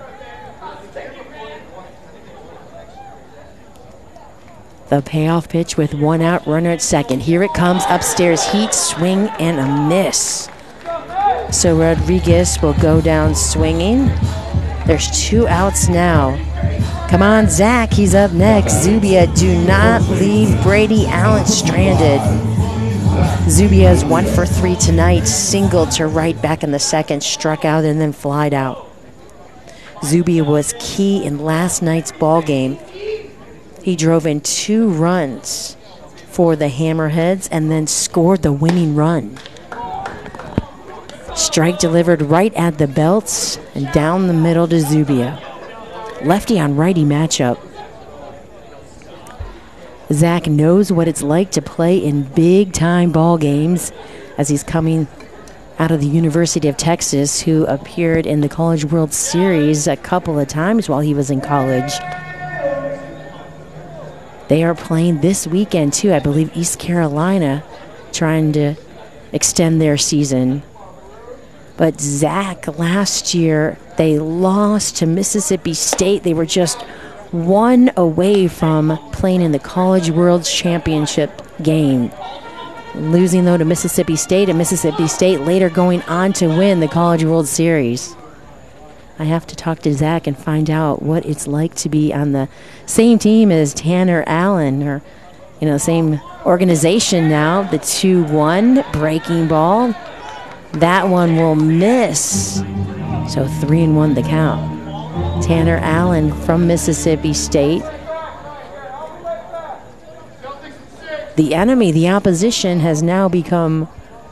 The payoff pitch with one out, runner at second. Here it comes, upstairs, heat, swing, and a miss. So Rodriguez will go down swinging. There's two outs now. Come on, Zach, he's up next. Zubia, do not leave Brady Allen stranded. Zubia is one for three tonight. Single to right back in the second, struck out and then flied out. Zubia was key in last night's ball game. He drove in two runs for the Hammerheads and then scored the winning run. Strike delivered right at the belts and down the middle to Zubia. Lefty on righty matchup. Zach knows what it's like to play in big-time ball games as he's coming out of the University of Texas, who appeared in the College World Series a couple of times while he was in college. They are playing this weekend, too. I believe East Carolina trying to extend their season. But Zach, last year, they lost to Mississippi State. They were just one away from playing in the College World Championship game. Losing, though, to Mississippi State, and Mississippi State later going on to win the College World Series. I have to talk to Zach and find out what it's like to be on the same team as Tanner Allen, or, you know, same organization now. The two one breaking ball. That one will miss. So three and one the count. Tanner Allen from Mississippi State. The enemy, the opposition, has now become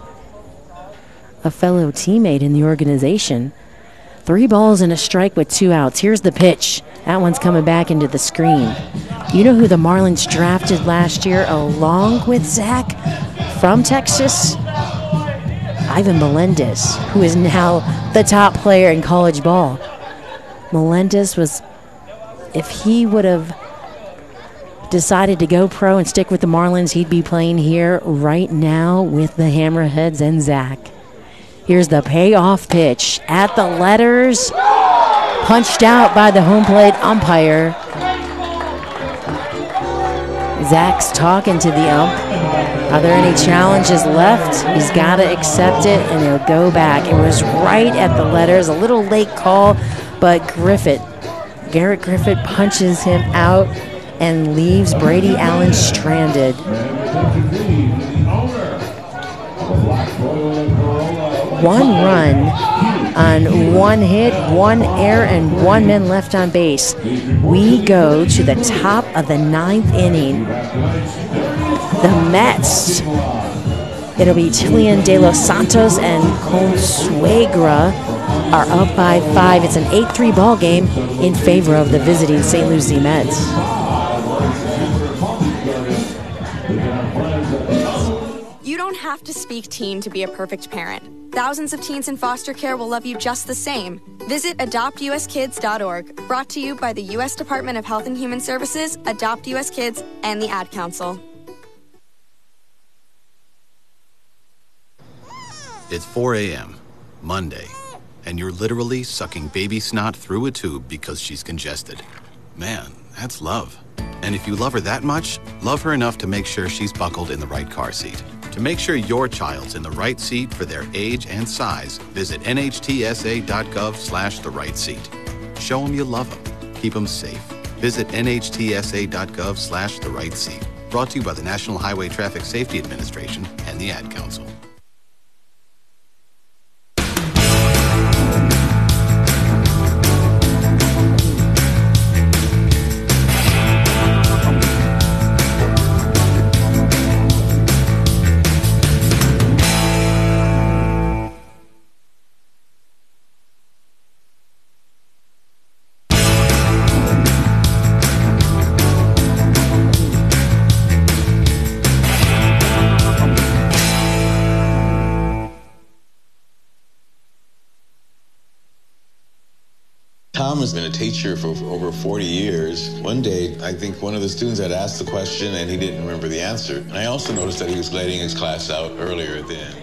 a fellow teammate in the organization. Three balls and a strike with two outs. Here's the pitch. That one's coming back into the screen. You know who the Marlins drafted last year along with Zach from Texas? Ivan Melendez, who is now the top player in college ball. Melendez was, if he would have decided to go pro and stick with the Marlins, he'd be playing here right now with the Hammerheads and Zach. Here's the payoff pitch at the letters, punched out by the home plate umpire. Zach's talking to the ump. Are there any challenges left? He's got to accept it, and he'll go back. It was right at the letters, a little late call, but Griffith, Garrett Griffith punches him out and leaves Brady Allen stranded. One run on one hit, one error, and one man left on base. We go to the top of the ninth inning. The Mets, it'll be Tilian De Los Santos and Consuegra are up by five. It's an eight three ball game in favor of the visiting Saint Lucie Mets. You don't have to speak teen to be a perfect parent. Thousands of teens in foster care will love you just the same. Visit adopt u s kids dot org, brought to you by the U S Department of Health and Human Services, Adopt U S Kids, and the Ad Council. It's four a.m. Monday, and you're literally sucking baby snot through a tube because she's congested. Man, that's love. And if you love her that much, love her enough to make sure she's buckled in the right car seat. To make sure your child's in the right seat for their age and size, visit nhtsa.gov slash the right seat. Show them you love them. Keep them safe. Visit nhtsa.gov slash the right seat. Brought to you by the National Highway Traffic Safety Administration and the Ad Council. Tom has been a teacher for over forty years. One day, I think one of the students had asked the question and he didn't remember the answer. And I also noticed that he was letting his class out earlier at the end.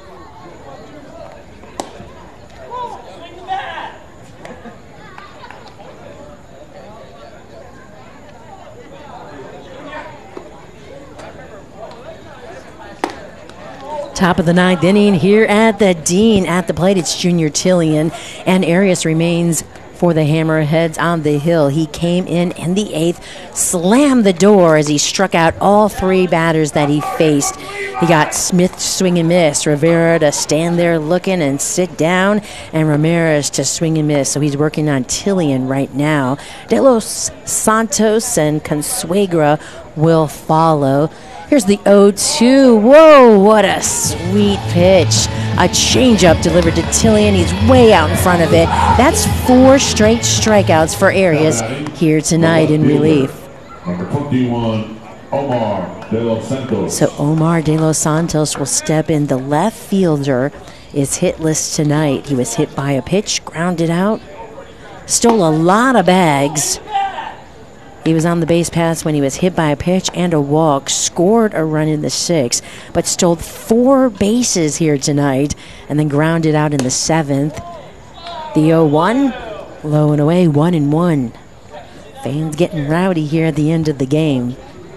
Top of the ninth inning here at the Dean. At the plate, it's Junior Tillian, and Arias remains for the Hammerheads on the hill. He came in in the eighth, slammed the door as he struck out all three batters that he faced. He got Smith swing and miss, Rivera to stand there looking and sit down, and Ramirez to swing and miss. So he's working on Tillian right now. De Los Santos and Consuegra will follow. Here's the oh two. Whoa, what a sweet pitch. A changeup delivered to Tillian. He's way out in front of it. That's four straight strikeouts for Arias here tonight in relief. Number twenty-one, Omar De Los Santos. So Omar De Los Santos will step in. The left fielder is hitless tonight. He was hit by a pitch, grounded out, stole a lot of bags. He was on the base paths when he was hit by a pitch and a walk, scored a run in the sixth, but stole four bases here tonight and then grounded out in the seventh. The oh one, low and away, one and one. Fans getting rowdy here at the end of the game.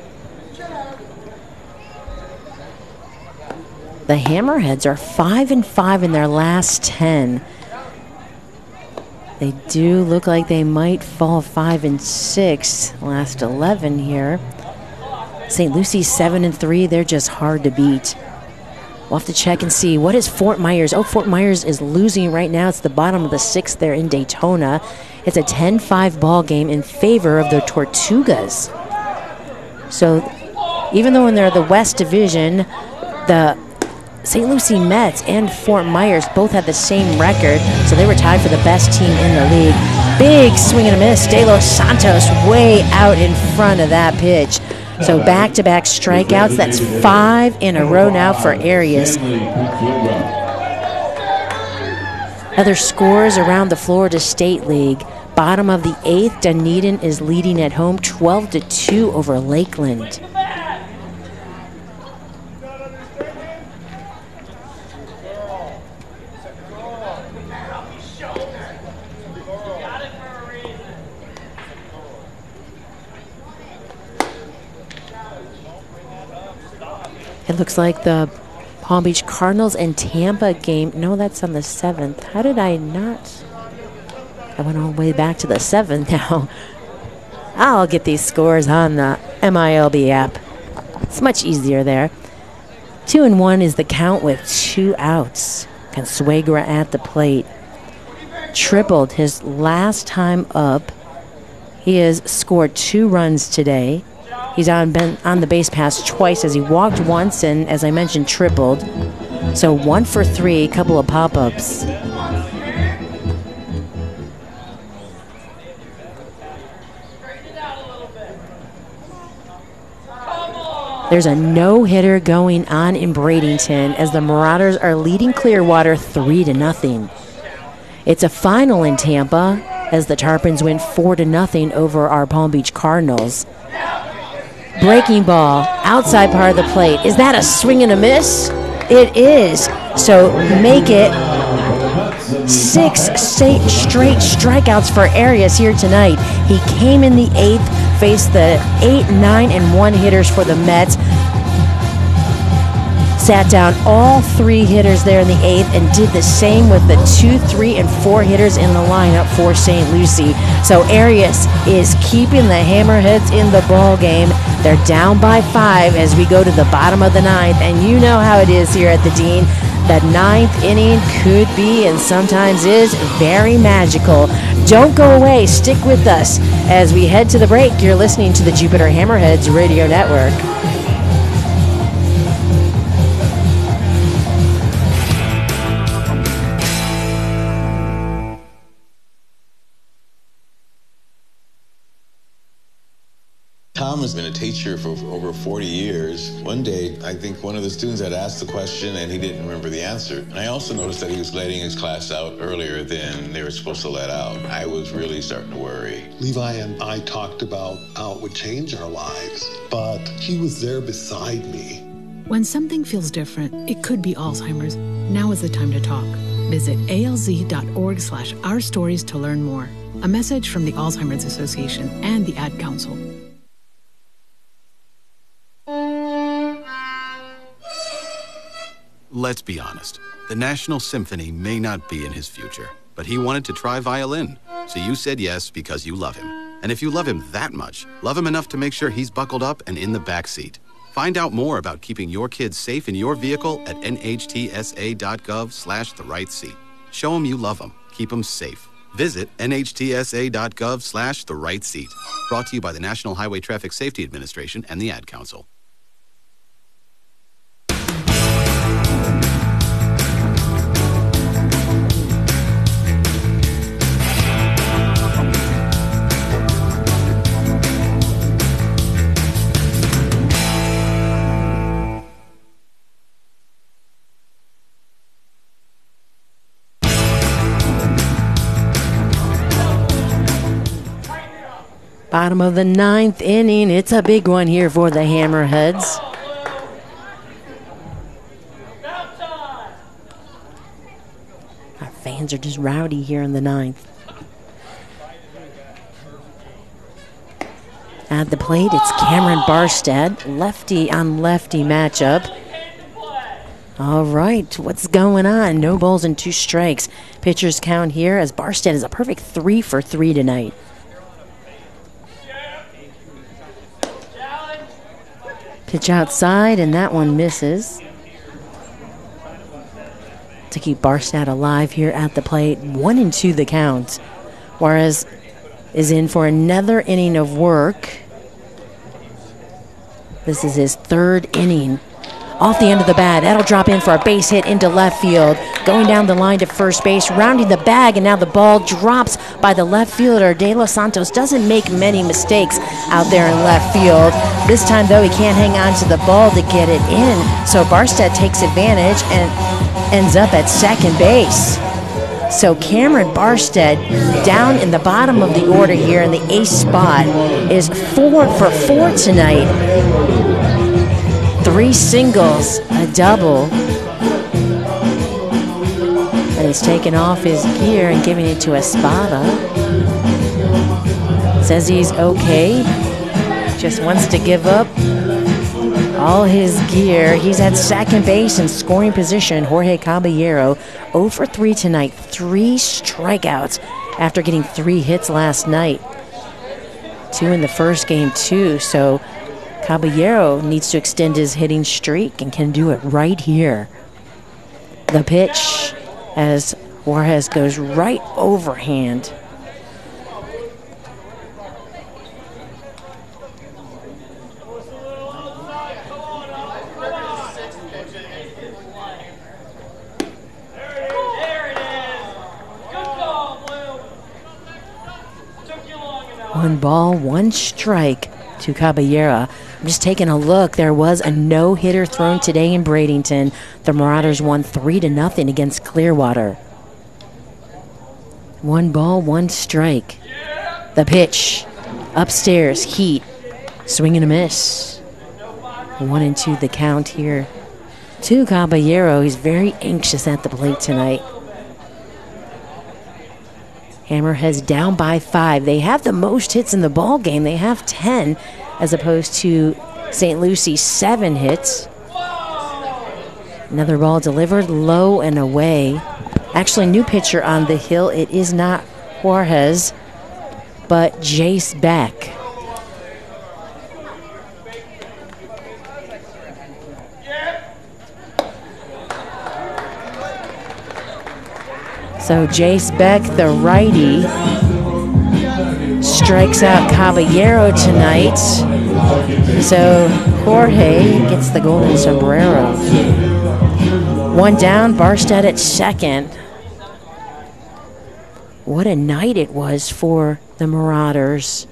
The Hammerheads are five and five in their last ten. They do look like they might fall five and six last eleven here. Saint Lucie seven and three. They're just hard to beat. We'll have to check and see. What is Fort Myers? Oh, Fort Myers is losing right now. It's the bottom of the sixth there in Daytona. It's a ten five ball game in favor of the Tortugas. So even though they're the West Division, the Saint Lucie Mets and Fort Myers both had the same record, so they were tied for the best team in the league. Big swing and a miss. De Los Santos way out in front of that pitch. So back-to-back strikeouts. That's five in a row now for Arias. Other scores around the Florida State League. Bottom of the eighth, Dunedin is leading at home twelve to two over Lakeland. It looks like the Palm Beach Cardinals and Tampa game. No, that's on the seventh. How did I not? I went all the way back to the seventh now. I'll get these scores on the M I L B app. It's much easier there. Two and one is the count with two outs. Consuegra at the plate. Tripled his last time up. He has scored two runs today. He's on ben, on the base pass twice as he walked once and, as I mentioned, tripled. So one for three, a couple of pop-ups. There's a no-hitter going on in Bradenton as the Marauders are leading Clearwater three to nothing. It's a final in Tampa as the Tarpons win four to nothing over our Palm Beach Cardinals. Breaking ball, outside part of the plate. Is that a swing and a miss? It is. So make it six straight strikeouts for Arias here tonight. He came in the eighth, faced the eight, nine, and one hitters for the Mets. Sat down all three hitters there in the eighth and did the same with the two, three, and four hitters in the lineup for Saint Lucie. So Arias is keeping the Hammerheads in the ball game. They're down by five as we go to the bottom of the ninth, and you know how it is here at the Dean. That ninth inning could be and sometimes is very magical. Don't go away. Stick with us as we head to the break. You're listening to the Jupiter Hammerheads Radio Network. Tom has been a teacher for over forty years. One day, I think one of the students had asked the question and he didn't remember the answer. And I also noticed that he was letting his class out earlier than they were supposed to let out. I was really starting to worry. Levi and I talked about how it would change our lives, but he was there beside me. When something feels different, it could be Alzheimer's. Now is the time to talk. Visit alz.org slash our stories to learn more. A message from the Alzheimer's Association and the Ad Council. Let's be honest. The National Symphony may not be in his future, but he wanted to try violin. So you said yes because you love him. And if you love him that much, love him enough to make sure he's buckled up and in the back seat. Find out more about keeping your kids safe in your vehicle at nhtsa.gov slash the right seat. Show him you love him. Keep him safe. Visit nhtsa.gov slash the right seat. Brought to you by the National Highway Traffic Safety Administration and the Ad Council. Bottom of the ninth inning. It's a big one here for the Hammerheads. Our fans are just rowdy here in the ninth. At the plate, it's Cameron Barstead. Lefty on lefty matchup. All right, what's going on? No balls and two strikes. Pitcher's count here as Barstead is a perfect three for three tonight. Pitch outside, and that one misses. To keep Barstead alive here at the plate. One and two the count. Juarez is in for another inning of work. This is his third inning. Off the end of the bat, that'll drop in for a base hit into left field. Going down the line to first base, rounding the bag, and now the ball drops by the left fielder. De Los Santos doesn't make many mistakes out there in left field. This time, though, he can't hang on to the ball to get it in. So Barstead takes advantage and ends up at second base. So Cameron Barstead, down in the bottom of the order here in the ace spot, is four for four tonight. Three singles, a double. And he's taking off his gear and giving it to Espada. Says he's okay. Just wants to give up all his gear. He's at second base in scoring position. Jorge Caballero, oh for three tonight. Three strikeouts after getting three hits last night. Two in the first game, too. So Caballero needs to extend his hitting streak and can do it right here. The pitch as Juarez goes right overhand. One ball, one strike to Caballero. I'm just taking a look. There was a no-hitter thrown today in Bradenton. The Marauders won three to nothing against Clearwater. One ball, one strike. The pitch. Upstairs, Heat. Swing and a miss. One and two the count here to Caballero. He's very anxious at the plate tonight. Hammerheads down by five. They have the most hits in the ball game. They have ten, as opposed to Saint Lucy's seven hits. Another ball delivered low and away. Actually, new pitcher on the hill. It is not Juarez, but Jace Beck. So Jace Beck, the righty, strikes out Caballero tonight. So Jorge gets the golden sombrero. One down, Barstead at second. What a night it was for the Marauders.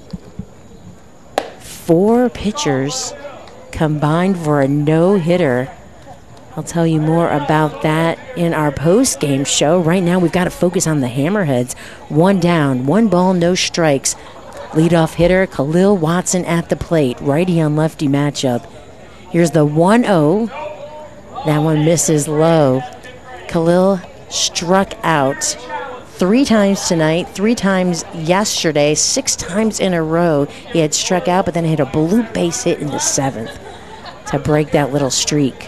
Four pitchers combined for a no-hitter. I'll tell you more about that in our post-game show. Right now, we've got to focus on the Hammerheads. One down, one ball, no strikes. Leadoff hitter, Khalil Watson at the plate. Righty on lefty matchup. Here's the one oh. That one misses low. Khalil struck out three times tonight, three times yesterday, six times in a row. He had struck out, but then hit a bloop base hit in the seventh to break that little streak.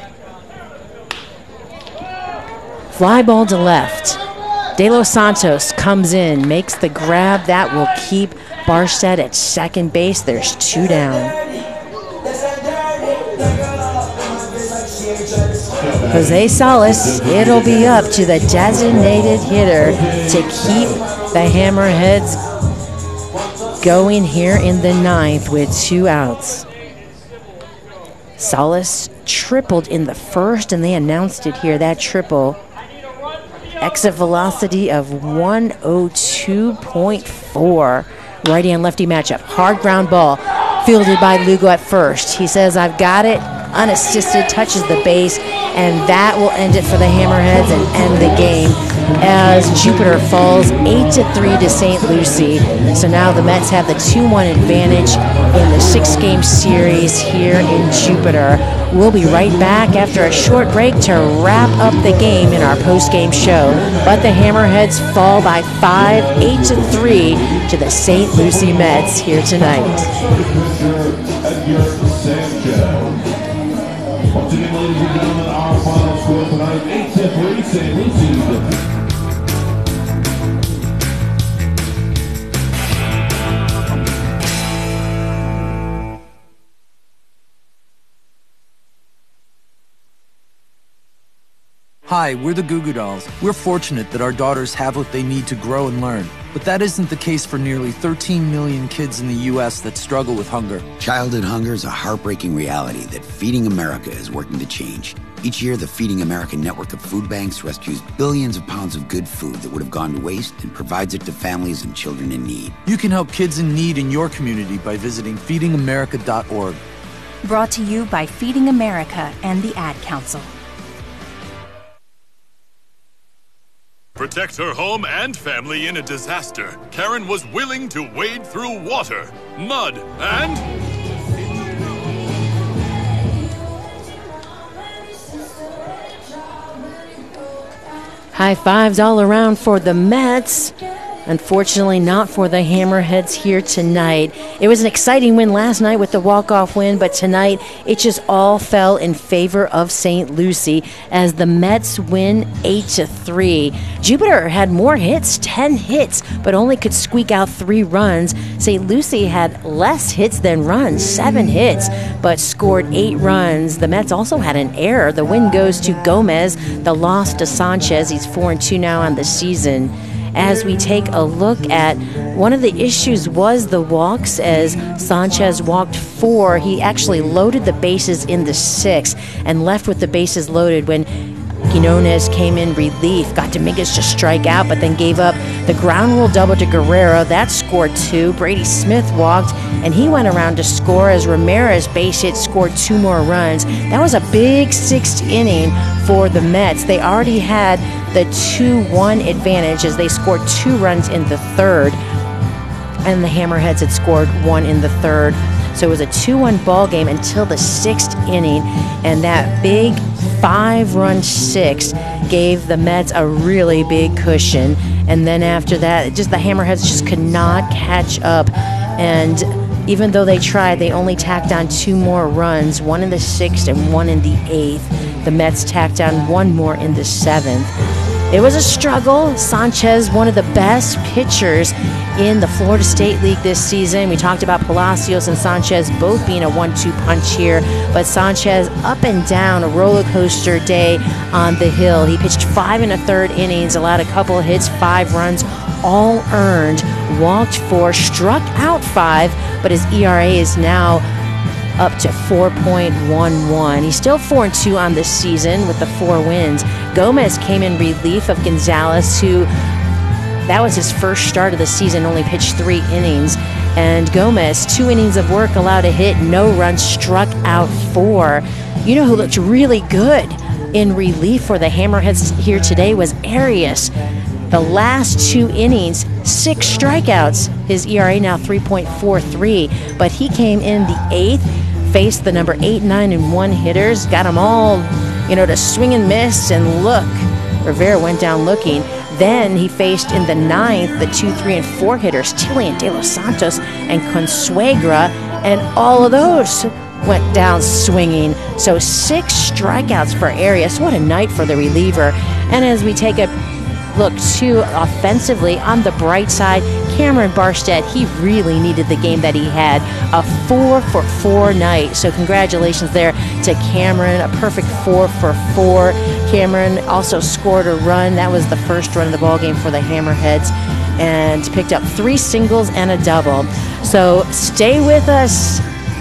Fly ball to left. De Los Santos comes in, makes the grab. That will keep Barstead at second base. There's two down. Jose Salas, it'll be up to the designated hitter to keep the Hammerheads going here in the ninth with two outs. Salas tripled in the first, and they announced it here, that triple. Exit velocity of one oh two point four. Righty and lefty matchup. Hard ground ball fielded by Lugo at first. He says, I've got it. Unassisted, touches the base, and that will end it for the Hammerheads and end the game as Jupiter falls eight to three to Saint Lucie. So now the Mets have the two one advantage in the six-game series here in Jupiter. We'll be right back after a short break to wrap up the game in our post-game show. But the Hammerheads fall by five, eight to three to the Saint Lucie Mets here tonight. Once again, ladies and gentlemen, our final score tonight, eight to three, Saint Lucie. Hi, we're the Goo Goo Dolls. We're fortunate that our daughters have what they need to grow and learn. But that isn't the case for nearly thirteen million kids in the U S that struggle with hunger. Childhood hunger is a heartbreaking reality that Feeding America is working to change. Each year, the Feeding America network of food banks rescues billions of pounds of good food that would have gone to waste and provides it to families and children in need. You can help kids in need in your community by visiting feeding america dot org. Brought to you by Feeding America and the Ad Council. Protect her home and family in a disaster. Karen was willing to wade through water, mud, and... High fives all around for the Mets. Unfortunately, not for the Hammerheads here tonight. It was an exciting win last night with the walk-off win, but tonight it just all fell in favor of Saint Lucie as the Mets win eight to three. Jupiter had more hits, ten hits, but only could squeak out three runs. Saint Lucie had less hits than runs, seven hits, but scored eight runs. The Mets also had an error. The win goes to Gomez, the loss to Sanchez. He's four and two now on the season. As we take a look at one of the issues was the walks, as Sanchez walked four. He actually loaded the bases in the sixth and left with the bases loaded when Quinones came in relief. Got Dominguez to strike out, but then gave up the ground rule double to Guerrero. That scored two. Brady Smith walked, and he went around to score as Ramirez base hit, scored two more runs. That was a big sixth inning for the Mets. They already had the two one advantage as they scored two runs in the third, and the Hammerheads had scored one in the third. So it was a two one ball game until the sixth inning, and that big five-run sixth gave the Mets a really big cushion. And then after that, just the Hammerheads just could not catch up. And even though they tried, they only tacked on two more runs, one in the sixth and one in the eighth. The Mets tacked on one more in the seventh. It was a struggle. Sanchez, one of the best pitchers in the Florida State League this season. We talked about Palacios and Sanchez both being a one two punch here, but Sanchez up and down, a roller coaster day on the hill. He pitched five and a third innings, allowed a couple of hits, five runs, all earned, walked four, struck out five, but his E R A is now up to four point one one. He's still four and two on this season with the four wins. Gomez came in relief of Gonzalez, who that was his first start of the season, only pitched three innings. And Gomez, two innings of work, allowed a hit, no runs, struck out four. You know who looked really good in relief for the Hammerheads here today was Arias. The last two innings, six strikeouts. His E R A now three point four three, but he came in the eighth, faced the number eight, nine, and one hitters, got them all, you know, to swing and miss, and look, Rivera went down looking. Then he faced in the ninth the two, three, and four hitters, Tillian, De Los Santos, and Consuegra, and all of those went down swinging. So six strikeouts for Arias. What a night for the reliever. And as we take a look too offensively, on the bright side, Cameron Barstead, he really needed the game that he had. A four for four night. So congratulations there to Cameron. A perfect four for four. Cameron also scored a run. That was the first run of the ball game for the Hammerheads, and picked up three singles and a double. So stay with us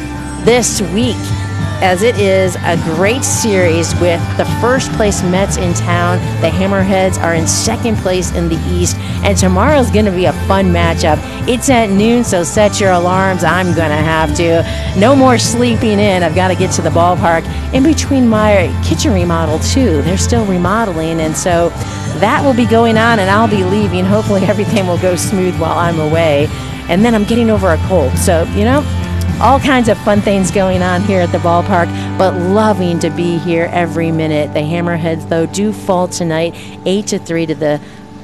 this week, as it is a great series with the first place Mets in town. The Hammerheads are in second place in the East, and tomorrow's going to be a fun matchup. It's at noon, so set your alarms. I'm going to have to. No more sleeping in. I've got to get to the ballpark. In between my kitchen remodel, too. They're still remodeling, and so that will be going on, and I'll be leaving. Hopefully everything will go smooth while I'm away. And then I'm getting over a cold, so, you know, all kinds of fun things going on here at the ballpark, but loving to be here every minute. The Hammerheads, though, do fall tonight, eight to three to the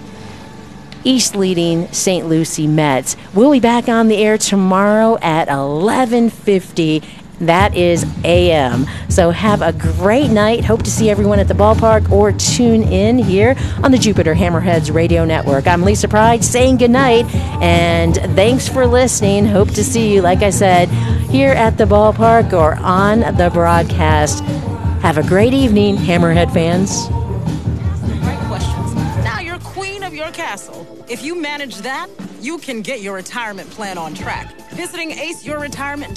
East-leading Saint Lucie Mets. We'll be back on the air tomorrow at eleven fifty. That is A M. So have a great night. Hope to see everyone at the ballpark or tune in here on the Jupiter Hammerheads Radio Network. I'm Lisa Pride saying goodnight, and thanks for listening. Hope to see you, like I said, here at the ballpark or on the broadcast. Have a great evening, Hammerhead fans. Right questions. Now you're queen of your castle. If you manage that, you can get your retirement plan on track. Visiting ace your retirement